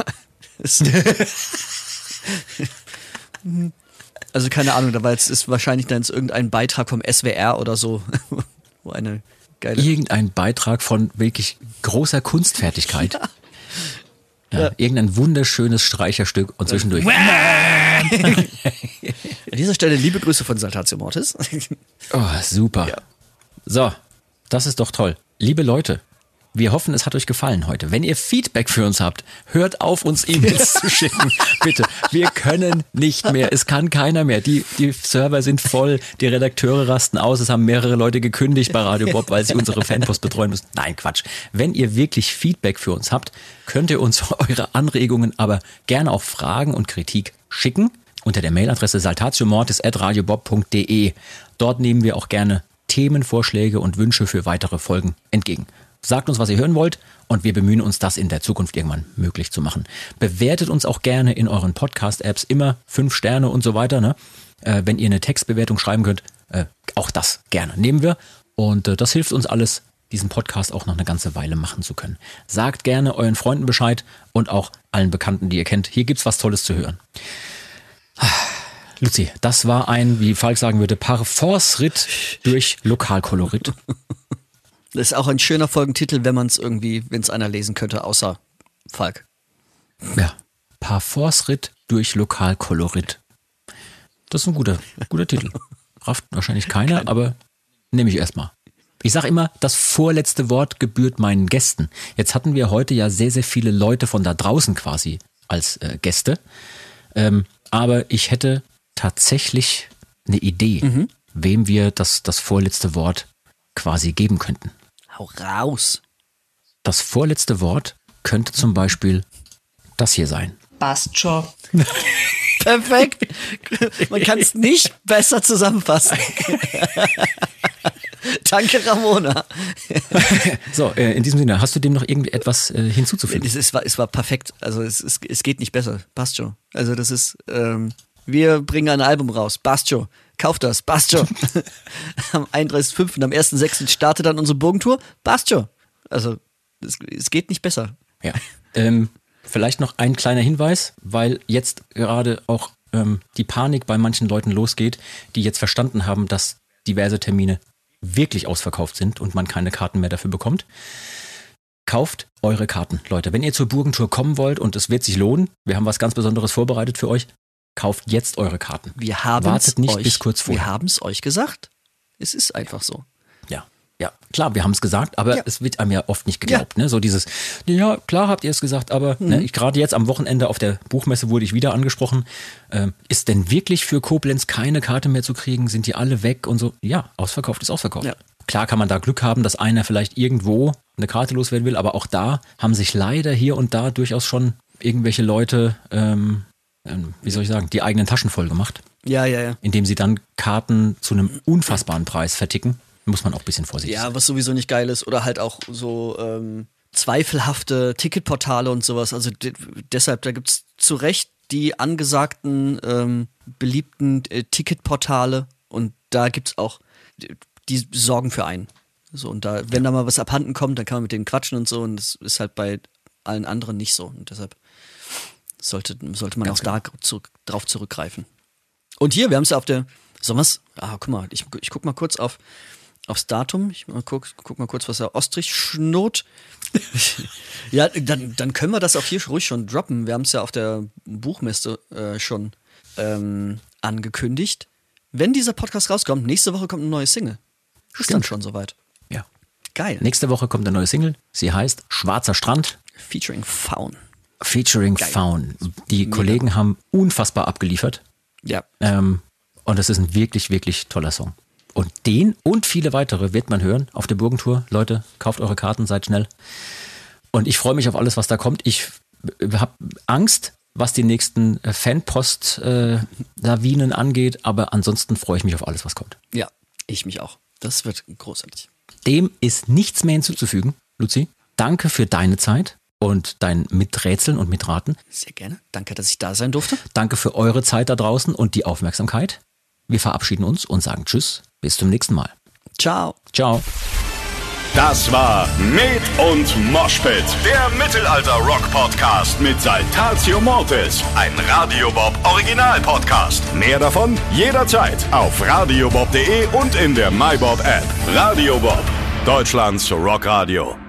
Also keine Ahnung, da war jetzt ist wahrscheinlich dann jetzt irgendein Beitrag vom S W R oder so, wo eine geile irgendein Beitrag von wirklich großer Kunstfertigkeit. Ja. Ja, Ja. Irgendein wunderschönes Streicherstück und zwischendurch. An dieser Stelle liebe Grüße von Saltatio Mortis. Oh, super. Ja. So, das ist doch toll. Liebe Leute, wir hoffen, es hat euch gefallen heute. Wenn ihr Feedback für uns habt, hört auf, uns E-Mails zu schicken. Bitte, wir können nicht mehr. Es kann keiner mehr. Die, die Server sind voll, die Redakteure rasten aus. Es haben mehrere Leute gekündigt bei Radio Bob, weil sie unsere Fanpost betreuen müssen. Nein, Quatsch. Wenn ihr wirklich Feedback für uns habt, könnt ihr uns eure Anregungen, aber gerne auch Fragen und Kritik schicken unter der Mailadresse saltatiomortis at radiobob punkt de. Dort nehmen wir auch gerne Themenvorschläge und Wünsche für weitere Folgen entgegen. Sagt uns, was ihr hören wollt, und wir bemühen uns, das in der Zukunft irgendwann möglich zu machen. Bewertet uns auch gerne in euren Podcast-Apps, immer fünf Sterne und so weiter. Ne? Äh, wenn ihr eine Textbewertung schreiben könnt, äh, auch das gerne nehmen wir. Und äh, das hilft uns alles, diesen Podcast auch noch eine ganze Weile machen zu können. Sagt gerne euren Freunden Bescheid und auch allen Bekannten, die ihr kennt. Hier gibt's was Tolles zu hören. Luzi, das war ein, wie Falk sagen würde, Parforce-Ritt durch Lokalkolorit. Das ist auch ein schöner Folgentitel, wenn man es irgendwie, wenn es einer lesen könnte, außer Falk. Ja, Parforce-Ritt durch Lokalkolorit. Das ist ein guter, guter Titel. Rafft wahrscheinlich keiner, Kein. aber nehme ich erstmal. Ich sage immer, das vorletzte Wort gebührt meinen Gästen. Jetzt hatten wir heute ja sehr, sehr viele Leute von da draußen quasi als äh, Gäste. Ähm, aber ich hätte tatsächlich eine Idee, mhm. wem wir das, das vorletzte Wort quasi geben könnten. Hau raus. Das vorletzte Wort könnte zum Beispiel das hier sein. Passt schon. Perfekt. Man kann es nicht besser zusammenfassen. Danke, Ramona. So, äh, in diesem Sinne, hast du dem noch irgendwie etwas äh, hinzuzufügen? Es, es, war, es war perfekt. Also es, es, es geht nicht besser. Passt schon. Also das ist, ähm, wir bringen ein Album raus. Passt schon. Kauft das. Passt schon. Am einunddreißigsten fünften am ersten sechsten startet dann unsere Burgentour. Passt schon. Also es, es geht nicht besser. Ja. Ähm, vielleicht noch ein kleiner Hinweis, weil jetzt gerade auch ähm, die Panik bei manchen Leuten losgeht, die jetzt verstanden haben, dass diverse Termine wirklich ausverkauft sind und man keine Karten mehr dafür bekommt. Kauft eure Karten, Leute. Wenn ihr zur Burgentour kommen wollt und es wird sich lohnen, wir haben was ganz Besonderes vorbereitet für euch, kauft jetzt eure Karten. Wir haben Wartet nicht euch, bis kurz vorher. Wir haben es euch gesagt. Es ist einfach so. Ja, ja, klar, wir haben es gesagt, aber Ja. es wird einem ja oft nicht geglaubt. Ne? So dieses, ja, klar habt ihr es gesagt, aber Mhm. ne, ich, gerade jetzt am Wochenende auf der Buchmesse wurde ich wieder angesprochen, ähm, ist denn wirklich für Koblenz keine Karte mehr zu kriegen? Sind die alle weg und so? Ja, ausverkauft ist ausverkauft. Ja. Klar kann man da Glück haben, dass einer vielleicht irgendwo eine Karte loswerden will, aber auch da haben sich leider hier und da durchaus schon irgendwelche Leute, ähm, ähm, wie soll ich sagen, die eigenen Taschen voll gemacht, Ja, ja, ja. indem sie dann Karten zu einem unfassbaren Preis verticken. Muss man auch ein bisschen vorsichtig sein. Ja, was sowieso nicht geil ist. Oder halt auch so ähm, zweifelhafte Ticketportale und sowas. Also de- deshalb, da gibt's zu Recht die angesagten, ähm, beliebten äh, Ticketportale. Und da gibt's auch, die, die sorgen für einen. So, und da, wenn da mal was abhanden kommt, dann kann man mit denen quatschen und so. Und das ist halt bei allen anderen nicht so. Und deshalb sollte, sollte man Ganz auch da zurück, drauf zurückgreifen. Und hier, wir haben es ja auf der, sollen wir's? Ah, guck mal, ich, ich guck mal kurz auf, aufs Datum. Ich mal guck, guck mal kurz, was der Ostrich schnurrt. Ja, dann, dann können wir das auch hier ruhig schon droppen. Wir haben es ja auf der Buchmesse äh, schon ähm, angekündigt. Wenn dieser Podcast rauskommt, nächste Woche kommt eine neue Single. Ist dann schon soweit. Ja. Geil. Nächste Woche kommt eine neue Single. Sie heißt Schwarzer Strand, Featuring Faun. featuring Geil. Faun. Die Kollegen haben unfassbar abgeliefert. Ja. Ähm, und das ist ein wirklich, wirklich toller Song. Und den und viele weitere wird man hören auf der Burgentour. Leute, kauft eure Karten, seid schnell. Und ich freue mich auf alles, was da kommt. Ich habe Angst, was die nächsten Fanpost-Lawinen angeht, aber ansonsten freue ich mich auf alles, was kommt. Ja, ich mich auch. Das wird großartig. Dem ist nichts mehr hinzuzufügen. Luzi, danke für deine Zeit und dein Miträtseln und Mitraten. Sehr gerne. Danke, dass ich da sein durfte. Danke für eure Zeit da draußen und die Aufmerksamkeit. Wir verabschieden uns und sagen Tschüss, bis zum nächsten Mal. Ciao. Ciao. Das war Med und Moshpit, der Mittelalter-Rock-Podcast mit Saltatio Mortis, ein Radio Bob Original-Podcast. Mehr davon jederzeit auf radiobob punkt de und in der MyBob-App. Radio Bob, Deutschlands Rockradio.